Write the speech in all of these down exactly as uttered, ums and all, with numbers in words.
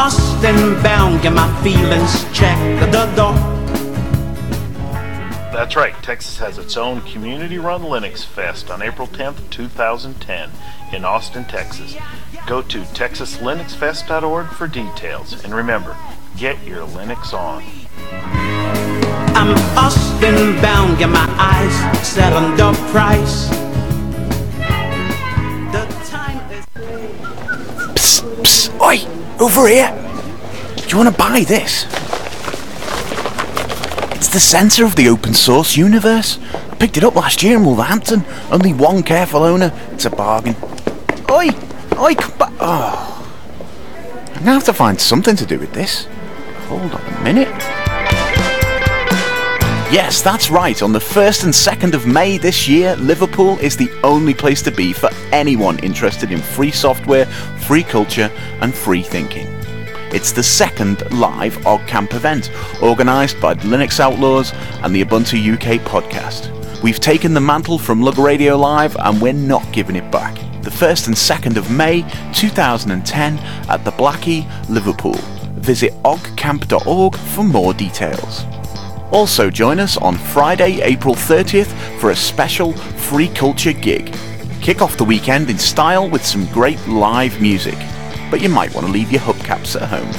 Austin bound, get my feelings checked at the door. That's right, Texas has its own community-run Linux Fest on April tenth, two thousand ten in Austin, Texas. Go to texas linux fest dot org for details, and remember, get your Linux on. I'm Austin bound, get my eyes set on the price. The time is... Psst, psst, oi, over here. Do you want to buy this? It's the centre of the open source universe. I picked it up last year in Wolverhampton. Only one careful owner. It's a bargain. Oi, oi, come back. Oh, I'm gonna have to find something to do with this. Hold on a minute. Yes, that's right. On the first and second of May this year, Liverpool is the only place to be for anyone interested in free software, free culture, and free thinking. It's the second live OggCamp event, organised by the Linux Outlaws and the Ubuntu U K podcast. We've taken the mantle from Lug Radio Live and we're not giving it back. The first and second of May two thousand ten at the Blackie, Liverpool. Visit oggcamp dot org for more details. Also join us on Friday, April thirtieth for a special free culture gig. Kick off the weekend in style with some great live music. But you might want to leave your hubcaps at home.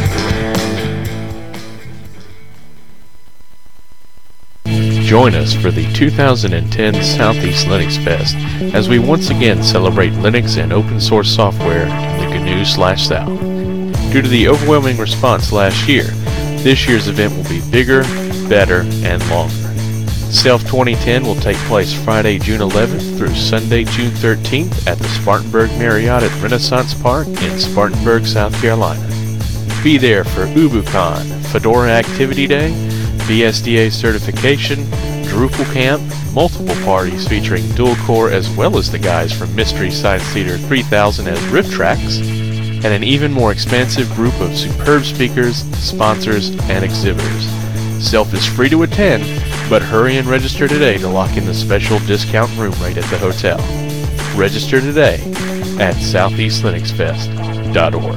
Join us for the two thousand ten Southeast Linux Fest as we once again celebrate Linux and open source software in the G N U slash South. Due to the overwhelming response last year, this year's event will be bigger, better, and longer. Self twenty ten will take place Friday, June eleventh through Sunday, June thirteenth at the Spartanburg Marriott at Renaissance Park in Spartanburg, South Carolina. Be there for UbuCon, Fedora Activity Day, B S D A certification, Drupal Camp, multiple parties featuring dual core as well as the guys from Mystery Science Theater three thousand as riff tracks, and an even more expansive group of superb speakers, sponsors, and exhibitors. Self is free to attend, but hurry and register today to lock in the special discount room rate at the hotel. Register today at southeast linux fest dot org.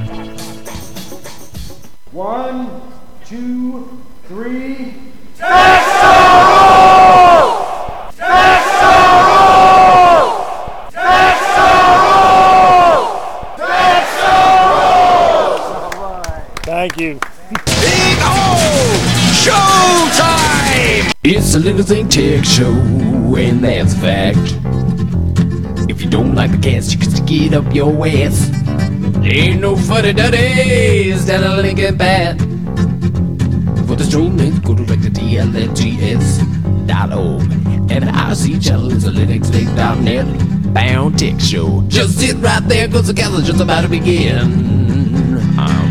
One, two, three. Texaro! Texaro! Texaro! Texaro! Thank you. Big O! Showtime! It's a Linux and Tech Show, and that's a fact. If you don't like the cast, you can stick it up your ass. Ain't no fuddy-duddies down a Lincoln Path. For the stream, go direct to D L N G S dot org. And the I R C channel is a linux link dot net bound tech show. Just sit right there, cause the gathering's just about to begin. Um,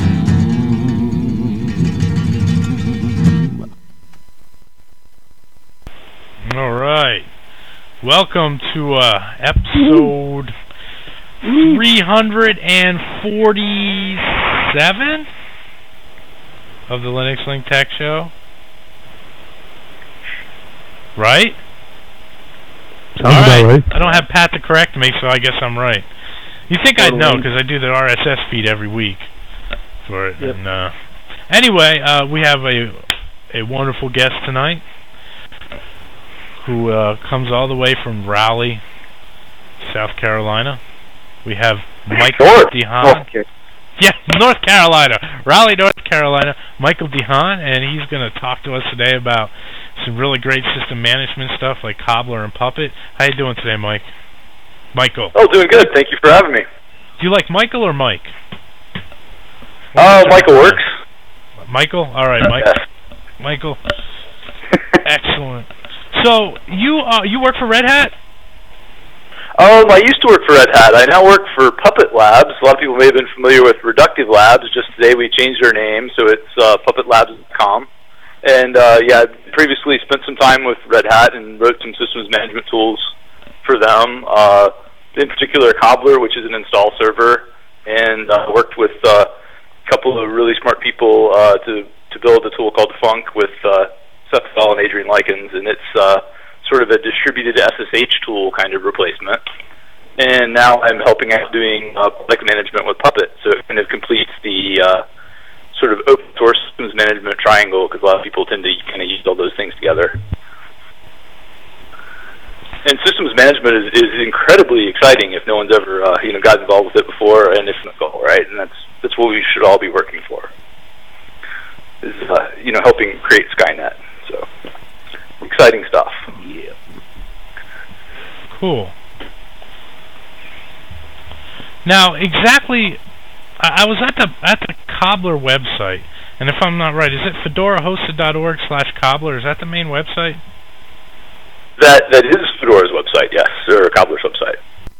All right, welcome to uh, episode three hundred forty-seven of the Linux Link Tech Show. Right? Sounds about right. I don't have Pat to correct me, so I guess I'm right. You think I'd know because I do the R S S feed every week for it. Yep. And, uh, anyway, uh, we have a a wonderful guest tonight, who uh, comes all the way from Raleigh, South Carolina. We have Michael DeHaan. Okay. Yeah, North Carolina. Raleigh, North Carolina. Michael DeHaan, and he's going to talk to us today about some really great system management stuff like Cobbler and Puppet. How you doing today, Mike? Michael. Oh, doing good. Thank you for having me. Do you like Michael or Mike? Oh, uh, Michael works. Michael? All right, Mike. Yes. Michael. Excellent. So, you uh, you work for Red Hat? Um, I used to work for Red Hat. I now work for Puppet Labs. A lot of people may have been familiar with Reductive Labs. Just today we changed our name, so it's uh, puppet labs dot com. And, uh, yeah, I previously spent some time with Red Hat and wrote some systems management tools for them, uh, in particular Cobbler, which is an install server, and uh, worked with uh, a couple of really smart people uh, to, to build a tool called Funk with uh, Seth Bell and Adrian Likens, and it's uh, sort of a distributed S S H tool kind of replacement. And now I'm helping out doing uh, public management with Puppet, so it kind of completes the uh, sort of open source systems management triangle, because a lot of people tend to kind of use all those things together. And systems management is, is incredibly exciting if no one's ever uh, you know got involved with it before, and it's the goal, right? And that's that's what we should all be working for. Is uh, you know helping create Skynet. So exciting stuff. Yeah. Cool. Now, exactly, I, I was at the at the Cobbler website, and if I'm not right, is it fedora hosted dot org slash cobbler? Is that the main website? That that is Fedora's website, yes, or Cobbler's website.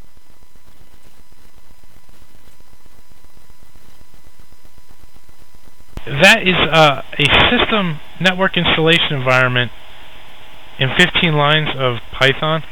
That is uh, a system network installation environment in fifteen lines of Python.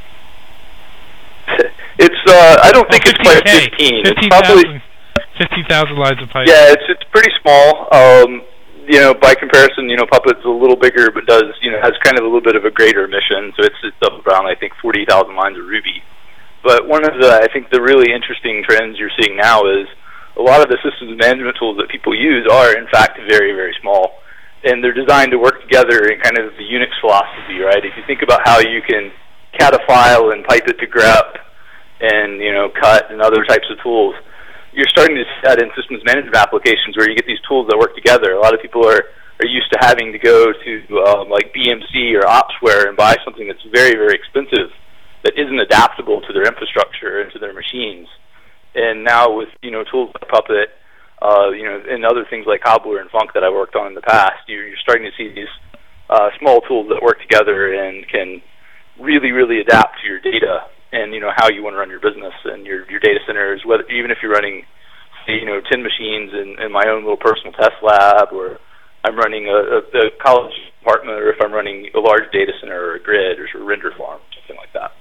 It's uh, I don't Oh, think it's quite fifteen. It's probably fifty thousand lines of Python. yeah, it's it's pretty small. Um, you know, by comparison, you know, Puppet's a little bigger, but does you know has kind of a little bit of a greater mission. So it's it's up around I think forty thousand lines of Ruby. But one of the I think the really interesting trends you're seeing now is a lot of the systems management tools that people use are in fact very very small, and they're designed to work together in kind of the Unix philosophy, right? If you think about how you can cat a file and pipe it to grep and you know cut and other types of tools, you're starting to see that in systems management applications where you get these tools that work together. A lot of people are, are used to having to go to um, like B M C or Opsware and buy something that's very, very expensive that isn't adaptable to their infrastructure and to their machines. And now with you know tools like Puppet, uh, you know, and other things like Cobbler and Funk that I worked on in the past, you're, you're starting to see these uh, small tools that work together and can really, really adapt to your data and you know how you want to run your business and your your data centers. Whether even if you're running, say, you know, ten machines in, in my own little personal test lab, or I'm running a, a, a college department, or if I'm running a large data center or a grid or a render farm, something like that.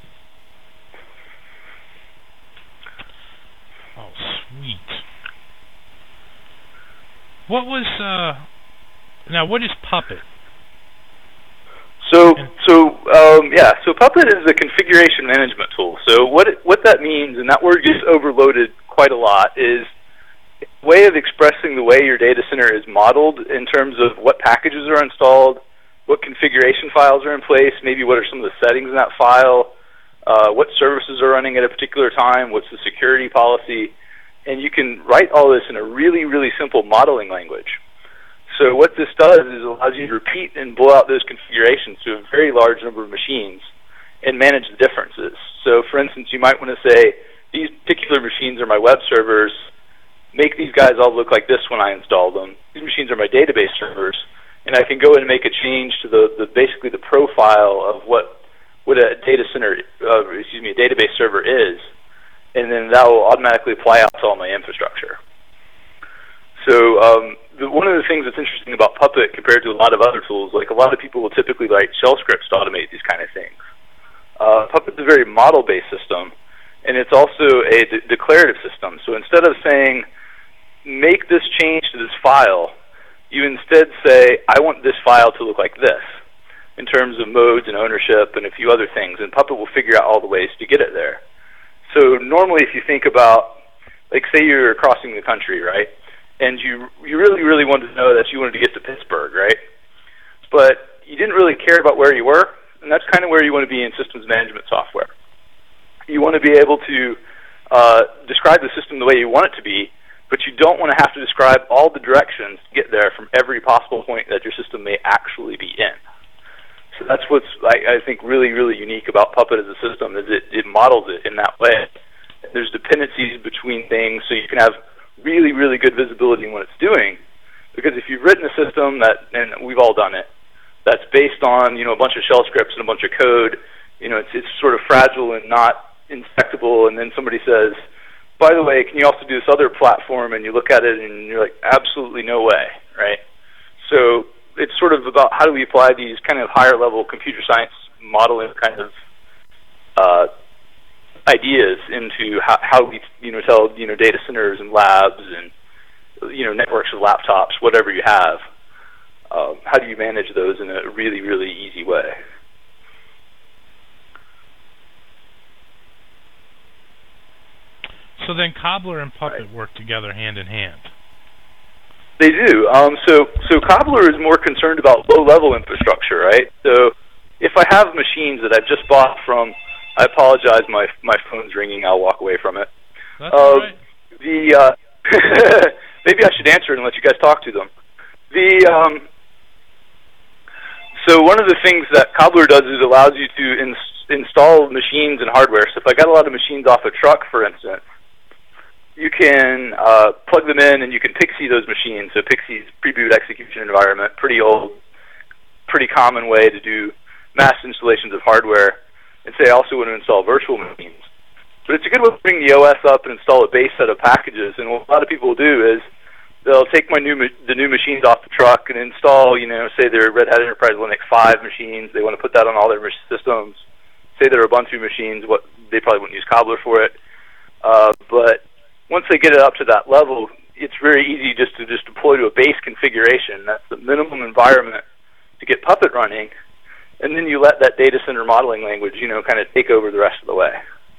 Oh, sweet. What was uh? Now, what is Puppet? So, so um, yeah, so Puppet is a configuration management tool. So what it, what that means, and that word gets overloaded quite a lot, is a way of expressing the way your data center is modeled in terms of what packages are installed, what configuration files are in place, maybe what are some of the settings in that file, uh, what services are running at a particular time, what's the security policy, and you can write all this in a really, really simple modeling language. So what this does is allows you to repeat and blow out those configurations to a very large number of machines and manage the differences. So for instance, you might want to say, these particular machines are my web servers, make these guys all look like this when I install them. These machines are my database servers, and I can go in and make a change to the, the basically the profile of what what a data center, uh, excuse me, a database server is, and then that will automatically apply out to all my infrastructure. So um, the, one of the things that's interesting about Puppet compared to a lot of other tools, like a lot of people will typically write shell scripts to automate these kind of things. Uh, Puppet's a very model-based system, and it's also a de declarative system. So instead of saying, make this change to this file, you instead say, I want this file to look like this, in terms of modes and ownership and a few other things, and Puppet will figure out all the ways to get it there. So normally if you think about, like say you're crossing the country, right? And you you really, really wanted to know that you wanted to get to Pittsburgh, right? But you didn't really care about where you were, and that's kind of where you want to be in systems management software. You want to be able to uh, describe the system the way you want it to be, but you don't want to have to describe all the directions to get there from every possible point that your system may actually be in. So that's what's, I, I think, really, really unique about Puppet as a system, is it, it models it in that way. There's dependencies between things, so you can have really, really good visibility in what it's doing. Because if you've written a system that, and we've all done it, that's based on you know a bunch of shell scripts and a bunch of code, you know it's it's sort of fragile and not inspectable, and then somebody says, by the way, can you also do this other platform? And you look at it and you're like, absolutely no way, right? So it's sort of about how do we apply these kind of higher level computer science modeling kind of uh, ideas into how, how we you know tell you know data centers and labs and you know networks of laptops, whatever you have. Um, how do you manage those in a really, really easy way? So then Cobbler and Puppet Right. work together hand in hand. They do. Um, so, so Cobbler is more concerned about low-level infrastructure, right? So, if I have machines that I've just bought from, I apologize, my my phone's ringing. I'll walk away from it. That's uh, all right. The uh, maybe I should answer it and let you guys talk to them. The um, so one of the things that Cobbler does is it allows you to ins install machines and hardware. So if I got a lot of machines off a truck, for instance, you can uh, plug them in and you can Pixie those machines. So Pixie's pre-boot execution environment, pretty old, pretty common way to do mass installations of hardware. And say I also want to install virtual machines. But it's a good way to bring the O S up and install a base set of packages. And what a lot of people will do is they'll take my new ma the new machines off the truck and install, you know, say they're Red Hat Enterprise Linux five machines. They want to put that on all their systems. Say they're Ubuntu machines. What they probably wouldn't use Cobbler for it. Uh, but once they get it up to that level, it's very easy just to just deploy to a base configuration. That's the minimum environment to get Puppet running. And then you let that data center modeling language, you know, kind of take over the rest of the way.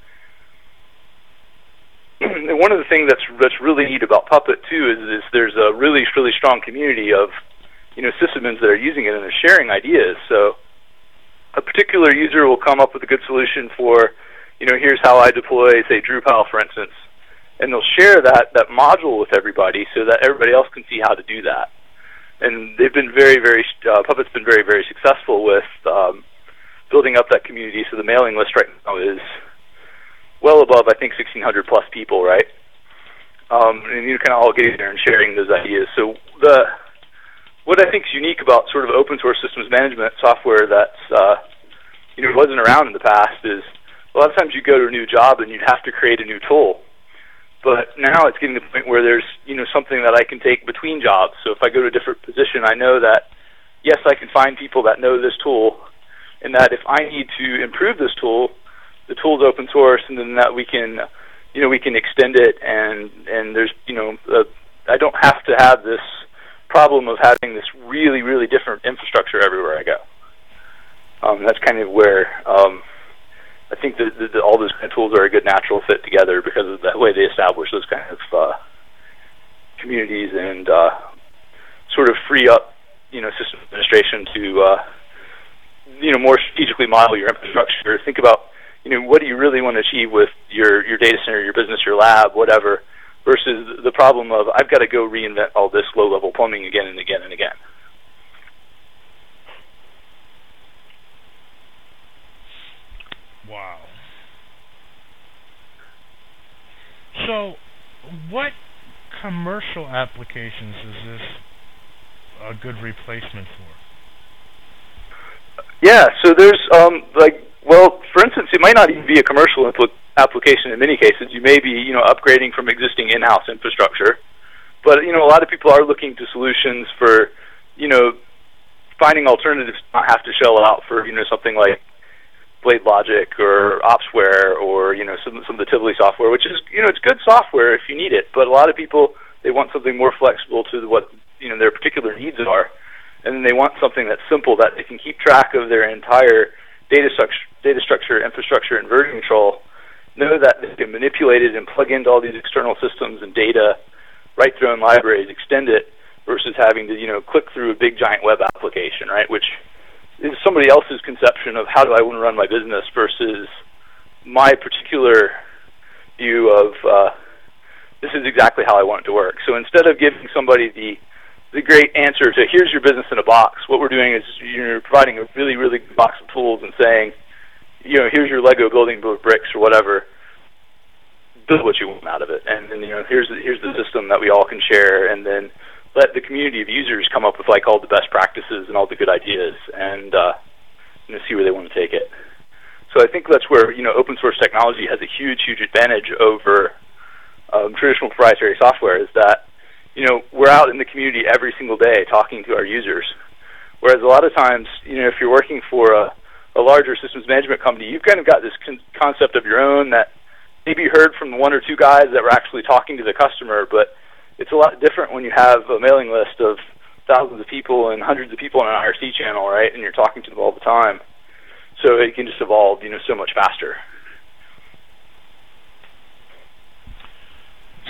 And one of the things that's that's really neat about Puppet too is, is there's a really really strong community of, you know, sysadmins that are using it and are sharing ideas. So a particular user will come up with a good solution for, you know, here's how I deploy, say, Drupal, for instance, and they'll share that that module with everybody so that everybody else can see how to do that. And they've been very very uh, Puppet's been very very successful with um, building up that community. So the mailing list right now is well above, I think, sixteen hundred plus people, right? Um, and you kind of all getting there and sharing those ideas. So the what I think is unique about sort of open source systems management software that's uh, you know wasn't around in the past is a lot of times you go to a new job and you'd have to create a new tool. But now it's getting to the point where there's you know something that I can take between jobs. So if I go to a different position, I know that yes, I can find people that know this tool, and that if I need to improve this tool, the tool's open source, and then that we can, you know, we can extend it, and and there's, you know, uh, I don't have to have this problem of having this really, really different infrastructure everywhere I go. Um, that's kind of where um, I think that, that all those kind of tools are a good natural fit together because of the way they establish those kind of uh, communities and uh, sort of free up, you know, system administration to, uh, you know, more strategically model your infrastructure. Think about, you know, what do you really want to achieve with your, your data center, your business, your lab, whatever, versus the problem of I've got to go reinvent all this low-level plumbing again and again and again. Wow. So, what commercial applications is this a good replacement for? Yeah, so there's, um, like, well, for instance, it might not even be a commercial application in many cases. You may be, you know, upgrading from existing in-house infrastructure. But, you know, a lot of people are looking to solutions for, you know, finding alternatives to not have to shell out for, you know, something like Blade Logic or Opsware or, you know, some, some of the Tivoli software, which is, you know, it's good software if you need it. But a lot of people, they want something more flexible to what, you know, their particular needs are. And then they want something that's simple, that they can keep track of their entire data structure, data structure, infrastructure, and version control, know that they can manipulate it and plug into all these external systems and data, write their own libraries, extend it, versus having to, you know, click through a big giant web application, right, which is somebody else's conception of how do I want to run my business versus my particular view of uh, this is exactly how I want it to work. So instead of giving somebody the the great answer to here's your business in a box, what we're doing is you're providing a really, really good box of tools and saying, you know, here's your Lego building bricks or whatever, build what you want out of it. And then, you know, here's the, here's the system that we all can share, and then let the community of users come up with, like, all the best practices and all the good ideas and, uh, you know, see where they want to take it. So I think that's where, you know, open source technology has a huge, huge advantage over um, traditional proprietary software, is that, you know, we're out in the community every single day talking to our users. Whereas a lot of times, you know, if you're working for a, a larger systems management company, you've kind of got this con concept of your own that maybe you heard from one or two guys that were actually talking to the customer, but it's a lot different when you have a mailing list of thousands of people and hundreds of people on an I R C channel, right, and you're talking to them all the time. So it can just evolve, you know, so much faster.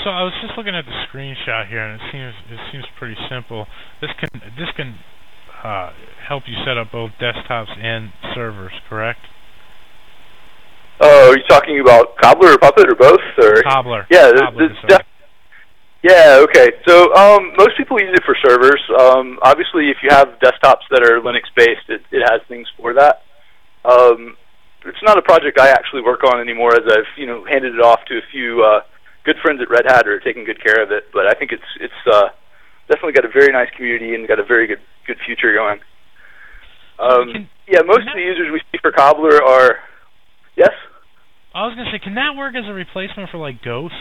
So I was just looking at the screenshot here, and it seems it seems pretty simple. This can this can uh, help you set up both desktops and servers, correct? Oh, are you talking about Cobbler or Puppet or both? Or Cobbler. Yeah, Cobbler, this, this yeah. Okay. So um, most people use it for servers. Um, obviously, if you have desktops that are Linux-based, it, it has things for that. Um, it's not a project I actually work on anymore, as I've you know handed it off to a few uh, good friends at Red Hat who are taking good care of it. But I think it's it's uh, definitely got a very nice community and got a very good good future going. Um, can, yeah, most of the users we see for Cobbler are yes. I was gonna say, can that work as a replacement for like Ghost?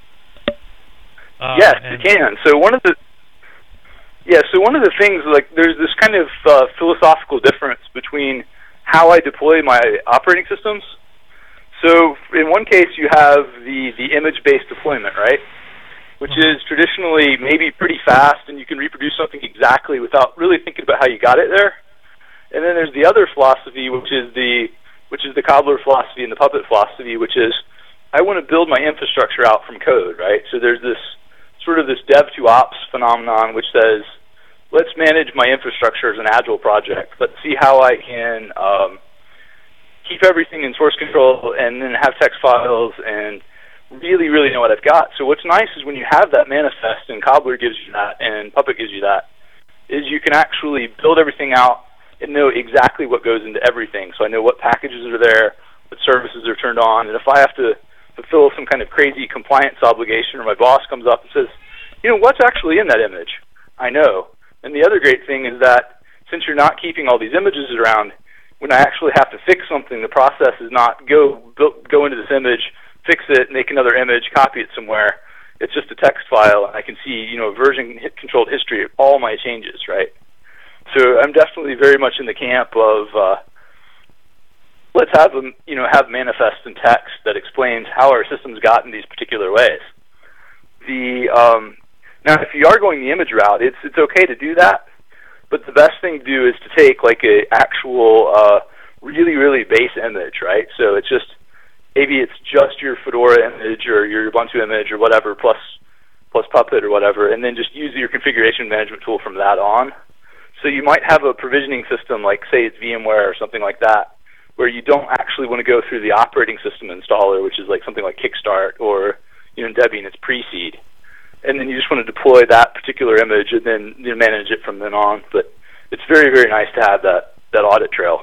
Uh, yes, it can. So one of the yeah, so one of the things, like, there's this kind of uh, philosophical difference between how I deploy my operating systems. So in one case, you have the the image-based deployment, right? Which is traditionally maybe pretty fast, and you can reproduce something exactly without really thinking about how you got it there. And then there's the other philosophy, which is the which is the Cobbler philosophy and the Puppet philosophy, which is I want to build my infrastructure out from code, right? So there's this sort of this dev to ops phenomenon, which says, let's manage my infrastructure as an agile project. Let's see how I can um, keep everything in source control and then have text files and really, really know what I've got. So what's nice is when you have that manifest, and Cobbler gives you that, and Puppet gives you that, is you can actually build everything out and know exactly what goes into everything. So I know what packages are there, what services are turned on, and if I have to fulfill some kind of crazy compliance obligation, or my boss comes up and says, you know, what's actually in that image? I know. And the other great thing is that since you're not keeping all these images around, when I actually have to fix something, the process is not go go into this image, fix it, make another image, copy it somewhere. It's just a text file, and I can see, you know, version-controlled history of all my changes, right? So I'm definitely very much in the camp of uh, let's have them, you know, have manifest and text that explains how our systems got in these particular ways. The um, now, if you are going the image route, it's it's okay to do that, but the best thing to do is to take like a actual uh, really really base image, right? So it's just maybe it's just your Fedora image or your Ubuntu image or whatever plus plus Puppet or whatever, and then just use your configuration management tool from that on. So you might have a provisioning system, like say it's VMware or something like that, where you don't actually want to go through the operating system installer, which is like something like Kickstart or, you know, Debian, it's pre-seed. And then you just want to deploy that particular image and then, you know, manage it from then on. But it's very, very nice to have that, that audit trail.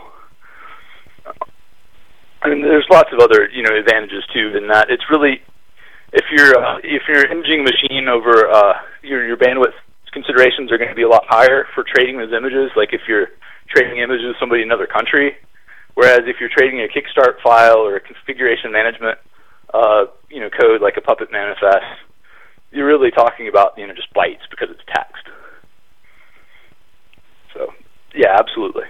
I mean, there's lots of other, you know, advantages too in that it's really, if you're uh, if you're imaging a machine over uh, your your bandwidth considerations are going to be a lot higher for trading those images. Like if you're trading images with somebody in another country, whereas if you're trading a Kickstart file or a configuration management, uh, you know, code like a Puppet manifest, you're really talking about, you know, just bytes because it's text. So, yeah, absolutely.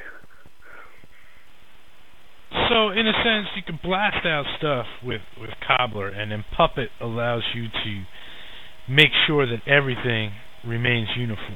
So, in a sense, you can blast out stuff with, with Cobbler, and then Puppet allows you to make sure that everything remains uniform.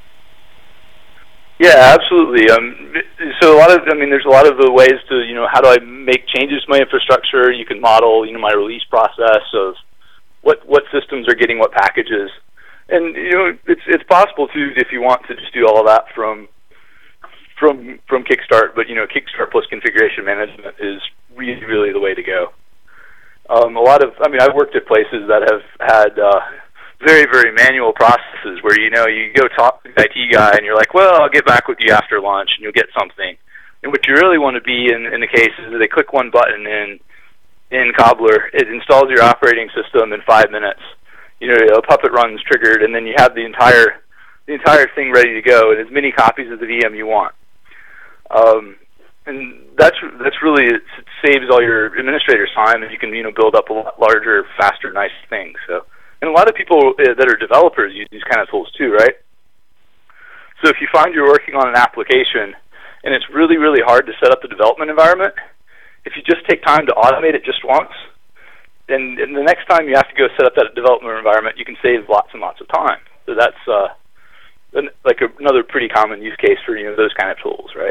Yeah, absolutely. Um, so a lot of, I mean, there's a lot of the ways to, you know, how do I make changes to my infrastructure? You can model, you know, my release process of what what systems are getting what packages, and you know, it's it's possible to, if you want to, just do all of that from from from Kickstart. But you know, Kickstart plus configuration management is really really the way to go. Um, a lot of, I mean, I've worked at places that have had uh, very, very manual processes where, you know, you go talk to the I T guy and you're like, well, I'll get back with you after lunch and you'll get something. And what you really want to be in, in the case is that they click one button in, in Cobbler, it installs your operating system in five minutes. You know, a Puppet run's triggered, and then you have the entire the entire thing ready to go and as many copies of the V M you want. Um, and that's that's really, it saves all your administrator's time, and you can, you know, build up a lot larger, faster, nice things. So. And a lot of people that are developers use these kind of tools too, right? So if you find you're working on an application and it's really, really hard to set up the development environment, if you just take time to automate it just once, then and the next time you have to go set up that development environment, you can save lots and lots of time. So that's uh, like a, another pretty common use case for, you know, those kind of tools, right?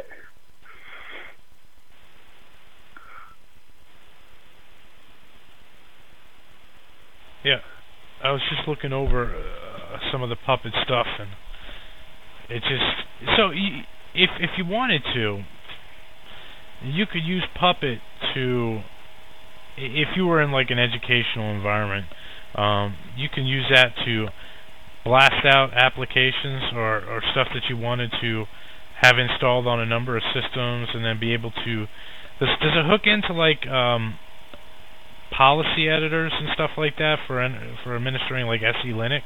Yeah. I was just looking over uh, some of the Puppet stuff, and it just so y if if you wanted to, you could use Puppet to, if you were in like an educational environment, um, you can use that to blast out applications or, or stuff that you wanted to have installed on a number of systems, and then be able to. Does, does it hook into like um, policy editors and stuff like that for for administering like S E Linux?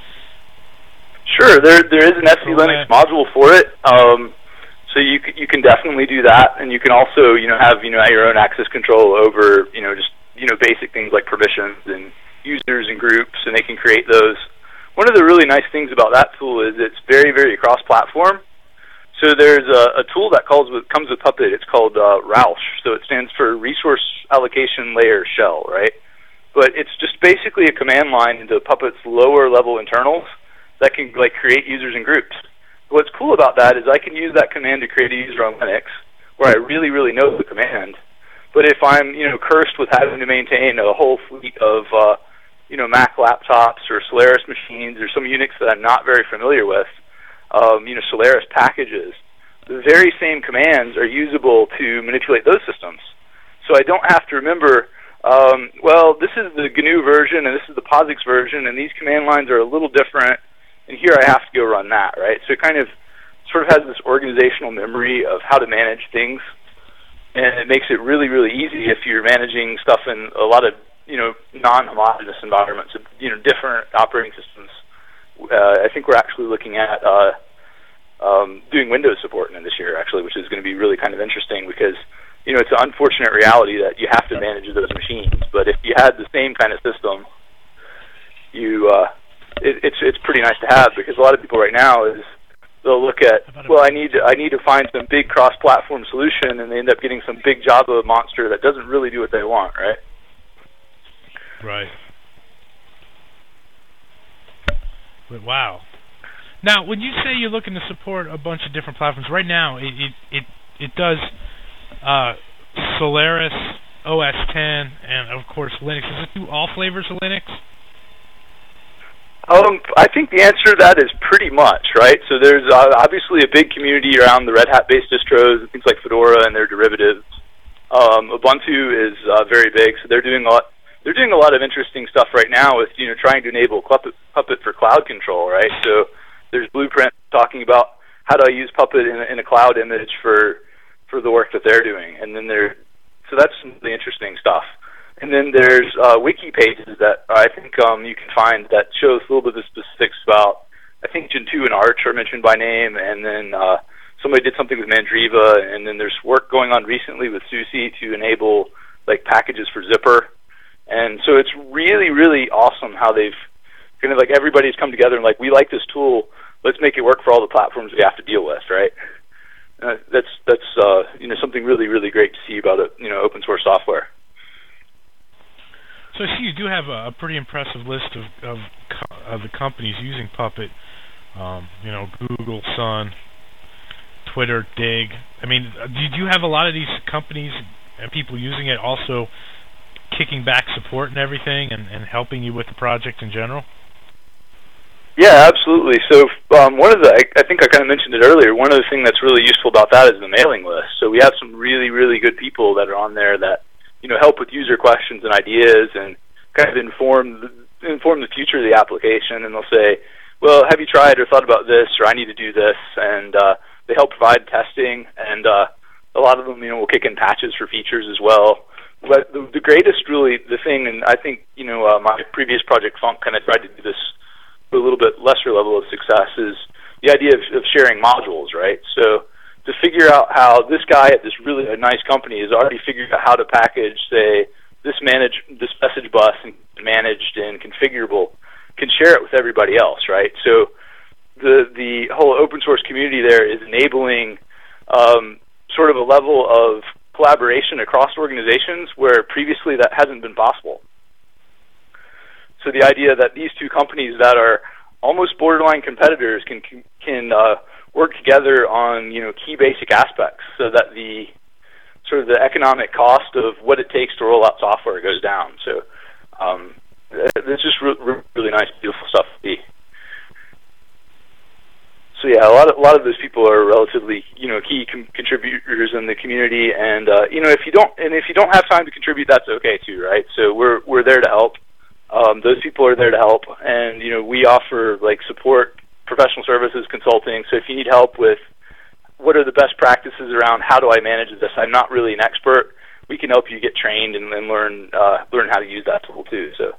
Sure, there there is an S E Linux module for it, um, so you you can definitely do that, and you can also you know have you know your own access control over you know just you know basic things like permissions and users and groups, and they can create those. One of the really nice things about that tool is it's very very cross-platform. So there's a, a tool that calls with, comes with Puppet. It's called uh, Roush, so it stands for Resource Allocation Layer Shell, right? But it's just basically a command line into Puppet's lower level internals that can like create users and groups. What's cool about that is I can use that command to create a user on Linux where I really, really know the command. But if I'm, you know, cursed with having to maintain a whole fleet of, uh, you know, Mac laptops or Solaris machines or some Unix that I'm not very familiar with, um, you know, Solaris packages, the very same commands are usable to manipulate those systems. So I don't have to remember, um, well, this is the G N U version and this is the POSIX version, and these command lines are a little different, and here I have to go run that, right? So it kind of sort of has this organizational memory of how to manage things, and it makes it really, really easy if you're managing stuff in a lot of, you know, non-homogeneous environments, you know, different operating systems. Uh, I think we're actually looking at uh, um, doing Windows support in this year, actually, which is going to be really kind of interesting because, you know, it's an unfortunate reality that you have to manage those machines. But if you had the same kind of system, you uh, it, it's it's pretty nice to have, because a lot of people right now is they'll look at, well, I need to, I need to find some big cross-platform solution, and they end up getting some big Java monster that doesn't really do what they want, right? Right. But wow. Now, when you say you're looking to support a bunch of different platforms, right now it it it, it does uh, Solaris, O S ten, and of course Linux. Does it do all flavors of Linux? Um, I think the answer to that is pretty much, right? So there's uh, obviously a big community around the Red Hat-based distros, things like Fedora and their derivatives. Um, Ubuntu is uh, very big, so they're doing a lot. They're doing a lot of interesting stuff right now with, you know, trying to enable Puppet, Puppet for cloud control, right? So there's Blueprint talking about how do I use Puppet in a, in a cloud image for for the work that they're doing, and then there, so that's some really interesting stuff. And then there's uh, wiki pages that I think um, you can find that shows a little bit of the specifics about. I think Gentoo and Arch are mentioned by name, and then uh, somebody did something with Mandriva, and then there's work going on recently with SUSE to enable like packages for Zypper. And so it's really, really awesome how they've kind of like everybody's come together and like, we like this tool, let's make it work for all the platforms we have to deal with, right? Uh, that's that's uh, you know something really, really great to see about it, you know, open source software. So I see you do have a, a pretty impressive list of of, co of the companies using Puppet. Um, you know, Google, Sun, Twitter, Dig. I mean, do you have a lot of these companies and people using it also kicking back support and everything, and, and helping you with the project in general? Yeah, absolutely. So um, one of the, I, I think I kind of mentioned it earlier, one of the things that's really useful about that is the mailing list. So we have some really, really good people that are on there that, you know, help with user questions and ideas and kind of inform the, inform the future of the application. And they'll say, well, have you tried or thought about this, or I need to do this? And uh, they help provide testing, and uh, a lot of them, you know, will kick in patches for features as well. But the, the greatest, really, the thing, and I think, you know, uh, my previous project, Funk, kind of tried to do this with a little bit lesser level of success, is the idea of, of sharing modules, right? So to figure out how this guy at this really nice company has already figured out how to package, say, this manage this message bus and managed and configurable, can share it with everybody else, right? So the the whole open source community there is enabling um, sort of a level of collaboration across organizations where previously that hasn't been possible. So the idea that these two companies that are almost borderline competitors can can uh, work together on, you know, key basic aspects, so that the sort of the economic cost of what it takes to roll out software goes down. So um, it's just re- re- really nice, beautiful stuff to see. So yeah, a lot of a lot of those people are relatively, you know, key com- contributors in the community, and uh, you know, if you don't and if you don't have time to contribute, that's okay too, right? So we're we're there to help. Um, those people are there to help, and you know, we offer like support, professional services, consulting. So if you need help with what are the best practices around how do I manage this, I'm not really an expert. We can help you get trained and, and learn uh, learn how to use that tool too. So.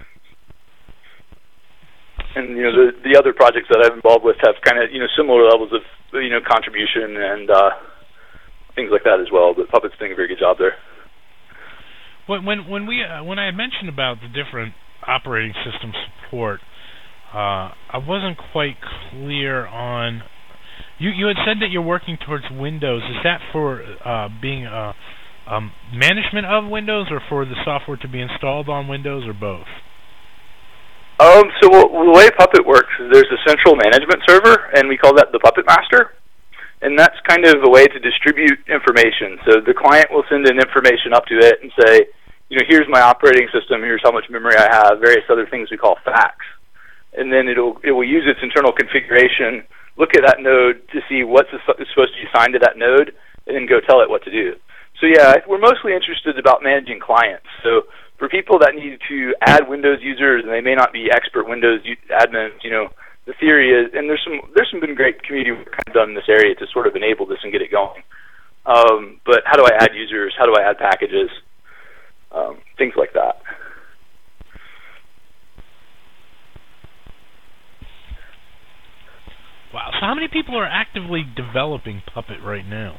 And you know the the other projects that I'm involved with have kind of you know similar levels of you know contribution and uh, things like that as well. But Puppet's doing a very good job there. When when when we uh, when I had mentioned about the different operating system support, uh, I wasn't quite clear on. You you had said that you're working towards Windows. Is that for uh, being uh, um, management of Windows, or for the software to be installed on Windows, or both? Um, so the way Puppet works is there's a central management server, and we call that the Puppet Master, and that's kind of a way to distribute information. So the client will send in information up to it and say, you know, here's my operating system, here's how much memory I have, various other things we call facts, and then it'll it will use its internal configuration, look at that node to see what's supposed to be assigned to that node, and then go tell it what to do. So yeah, we're mostly interested about managing clients. So for people that need to add Windows users and they may not be expert Windows admins, you know, the theory is, and there's some there's some been great community work kind of done in this area to sort of enable this and get it going. Um, but how do I add users? How do I add packages? Um, things like that. Wow. So how many people are actively developing Puppet right now?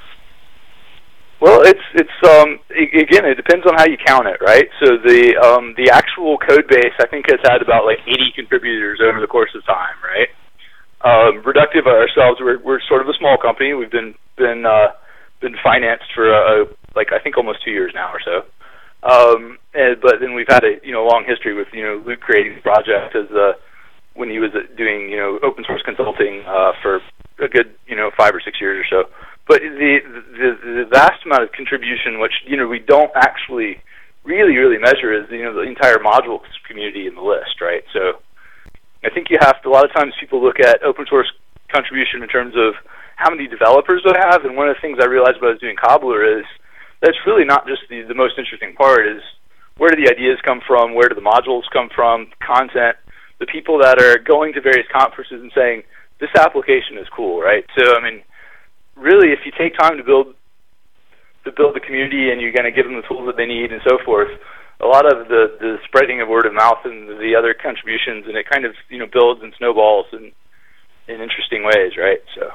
Well, it's it's um again, it depends on how you count it, right? So the um the actual code base, I think, has had about like eighty contributors over the course of time, right? Um, Reductive ourselves, we're we're sort of a small company. We've been been uh, been financed for uh, like I think almost two years now or so. Um, and, but then we've had a you know long history with you know Luke creating the project as uh, when he was doing you know open source consulting uh, for a good you know five or six years or so. But the, the the vast amount of contribution, which you know we don't actually really really measure, is you know the entire modules community in the list, right? So I think you have to. A lot of times people look at open source contribution in terms of how many developers they have, and one of the things I realized when I was doing Cobbler is that's really not just the the most interesting part. Is where do the ideas come from? Where do the modules come from? Content, the people that are going to various conferences and saying this application is cool, right? So I mean. Really, if you take time to build to build the community and you're going to give them the tools that they need and so forth, a lot of the, the spreading of word of mouth and the other contributions, and it kind of you know builds and snowballs in in interesting ways, right? So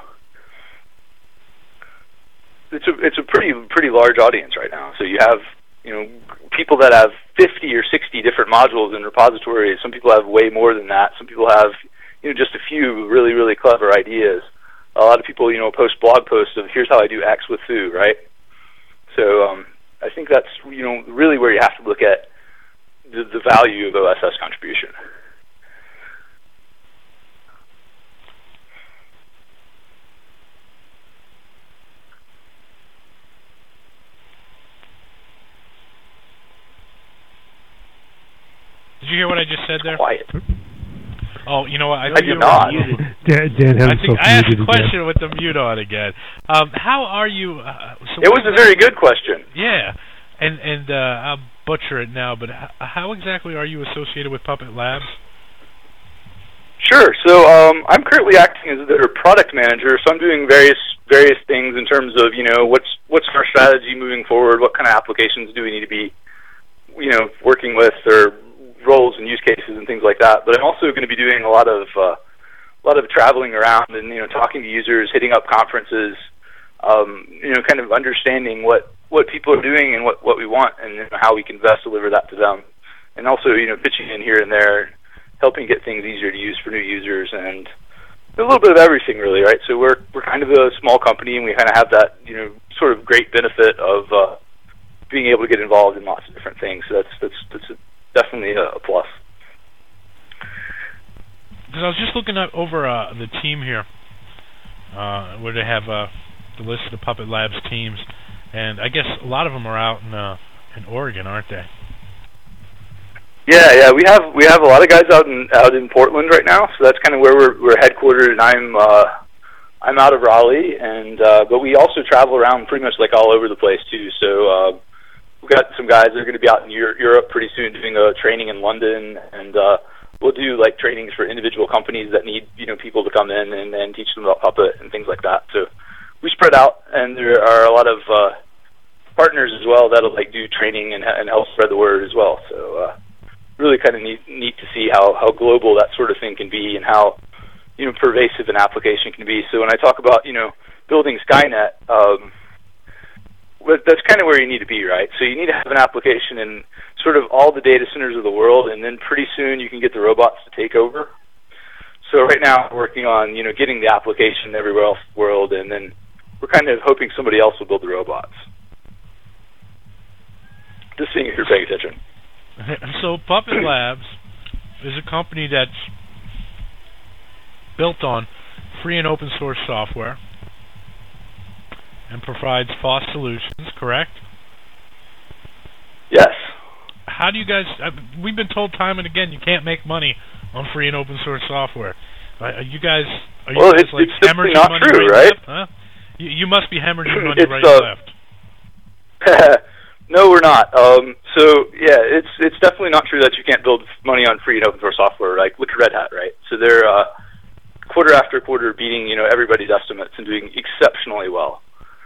it's a it's a pretty pretty large audience right now. So you have you know people that have fifty or sixty different modules in repositories. Some people have way more than that. Some people have you know just a few really really clever ideas. A lot of people, you know, post blog posts of here's how I do X with foo, right? So um, I think that's, you know, really where you have to look at the, the value of O S S contribution. Did you hear what I just said there? Quiet. Oh, you know what? I, I did not. Dan, Dan I, think I asked a question again. With the mute on again. Um, how are you? Uh, so it was a very good question. Yeah, and and uh, I'll butcher it now, but h- how exactly are you associated with Puppet Labs? Sure. So um, I'm currently acting as their product manager. So I'm doing various various things in terms of you know what's what's our strategy moving forward. What kind of applications do we need to be you know working with, or roles and use cases and things like that. But I'm also going to be doing a lot of uh, a lot of traveling around and you know talking to users, hitting up conferences, um, you know, kind of understanding what, what people are doing and what, what we want and you know, how we can best deliver that to them. And also you know pitching in here and there, helping get things easier to use for new users and a little bit of everything really, right? So we're we're kind of a small company and we kind of have that you know sort of great benefit of uh, being able to get involved in lots of different things. So that's that's that's a, definitely a, a plus. Because I was just looking at over uh, the team here, uh, where they have uh, the list of the Puppet Labs teams, and I guess a lot of them are out in uh, in Oregon, aren't they? Yeah, yeah, we have we have a lot of guys out in out in Portland right now, so that's kind of where we're we're headquartered, and I'm uh, I'm out of Raleigh, and uh, but we also travel around pretty much like all over the place too. So uh, we've got some guys that are going to be out in Euro- Europe pretty soon doing a training in London, and uh, we'll do like trainings for individual companies that need you know people to come in and, and teach them about Puppet and things like that. So we spread out, and there are a lot of uh, partners as well that'll like do training and, and help spread the word as well. So. Uh, really kind of neat, neat to see how, how global that sort of thing can be and how, you know, pervasive an application can be. So when I talk about, you know, building Skynet, um, that's kind of where you need to be, right? So you need to have an application in sort of all the data centers of the world, and then pretty soon you can get the robots to take over. So right now we're working on, you know, getting the application everywhere else in the world, and then we're kind of hoping somebody else will build the robots. Just seeing if you're paying attention. So Puppet Labs is a company that's built on free and open source software and provides F O S solutions, correct? Yes. How do you guys, uh, we've been told time and again you can't make money on free and open source software. Uh, are you guys, are you well, guys it's, like it's simply hemorrhaging not money true, right, right? left? Huh? You, you must be hemorrhaging money it's, right uh, and left. No, we're not. Um, so yeah, it's it's definitely not true that you can't build money on free and open source software. Like look at Red Hat, right? So they're uh, quarter after quarter beating you know everybody's estimates and doing exceptionally well.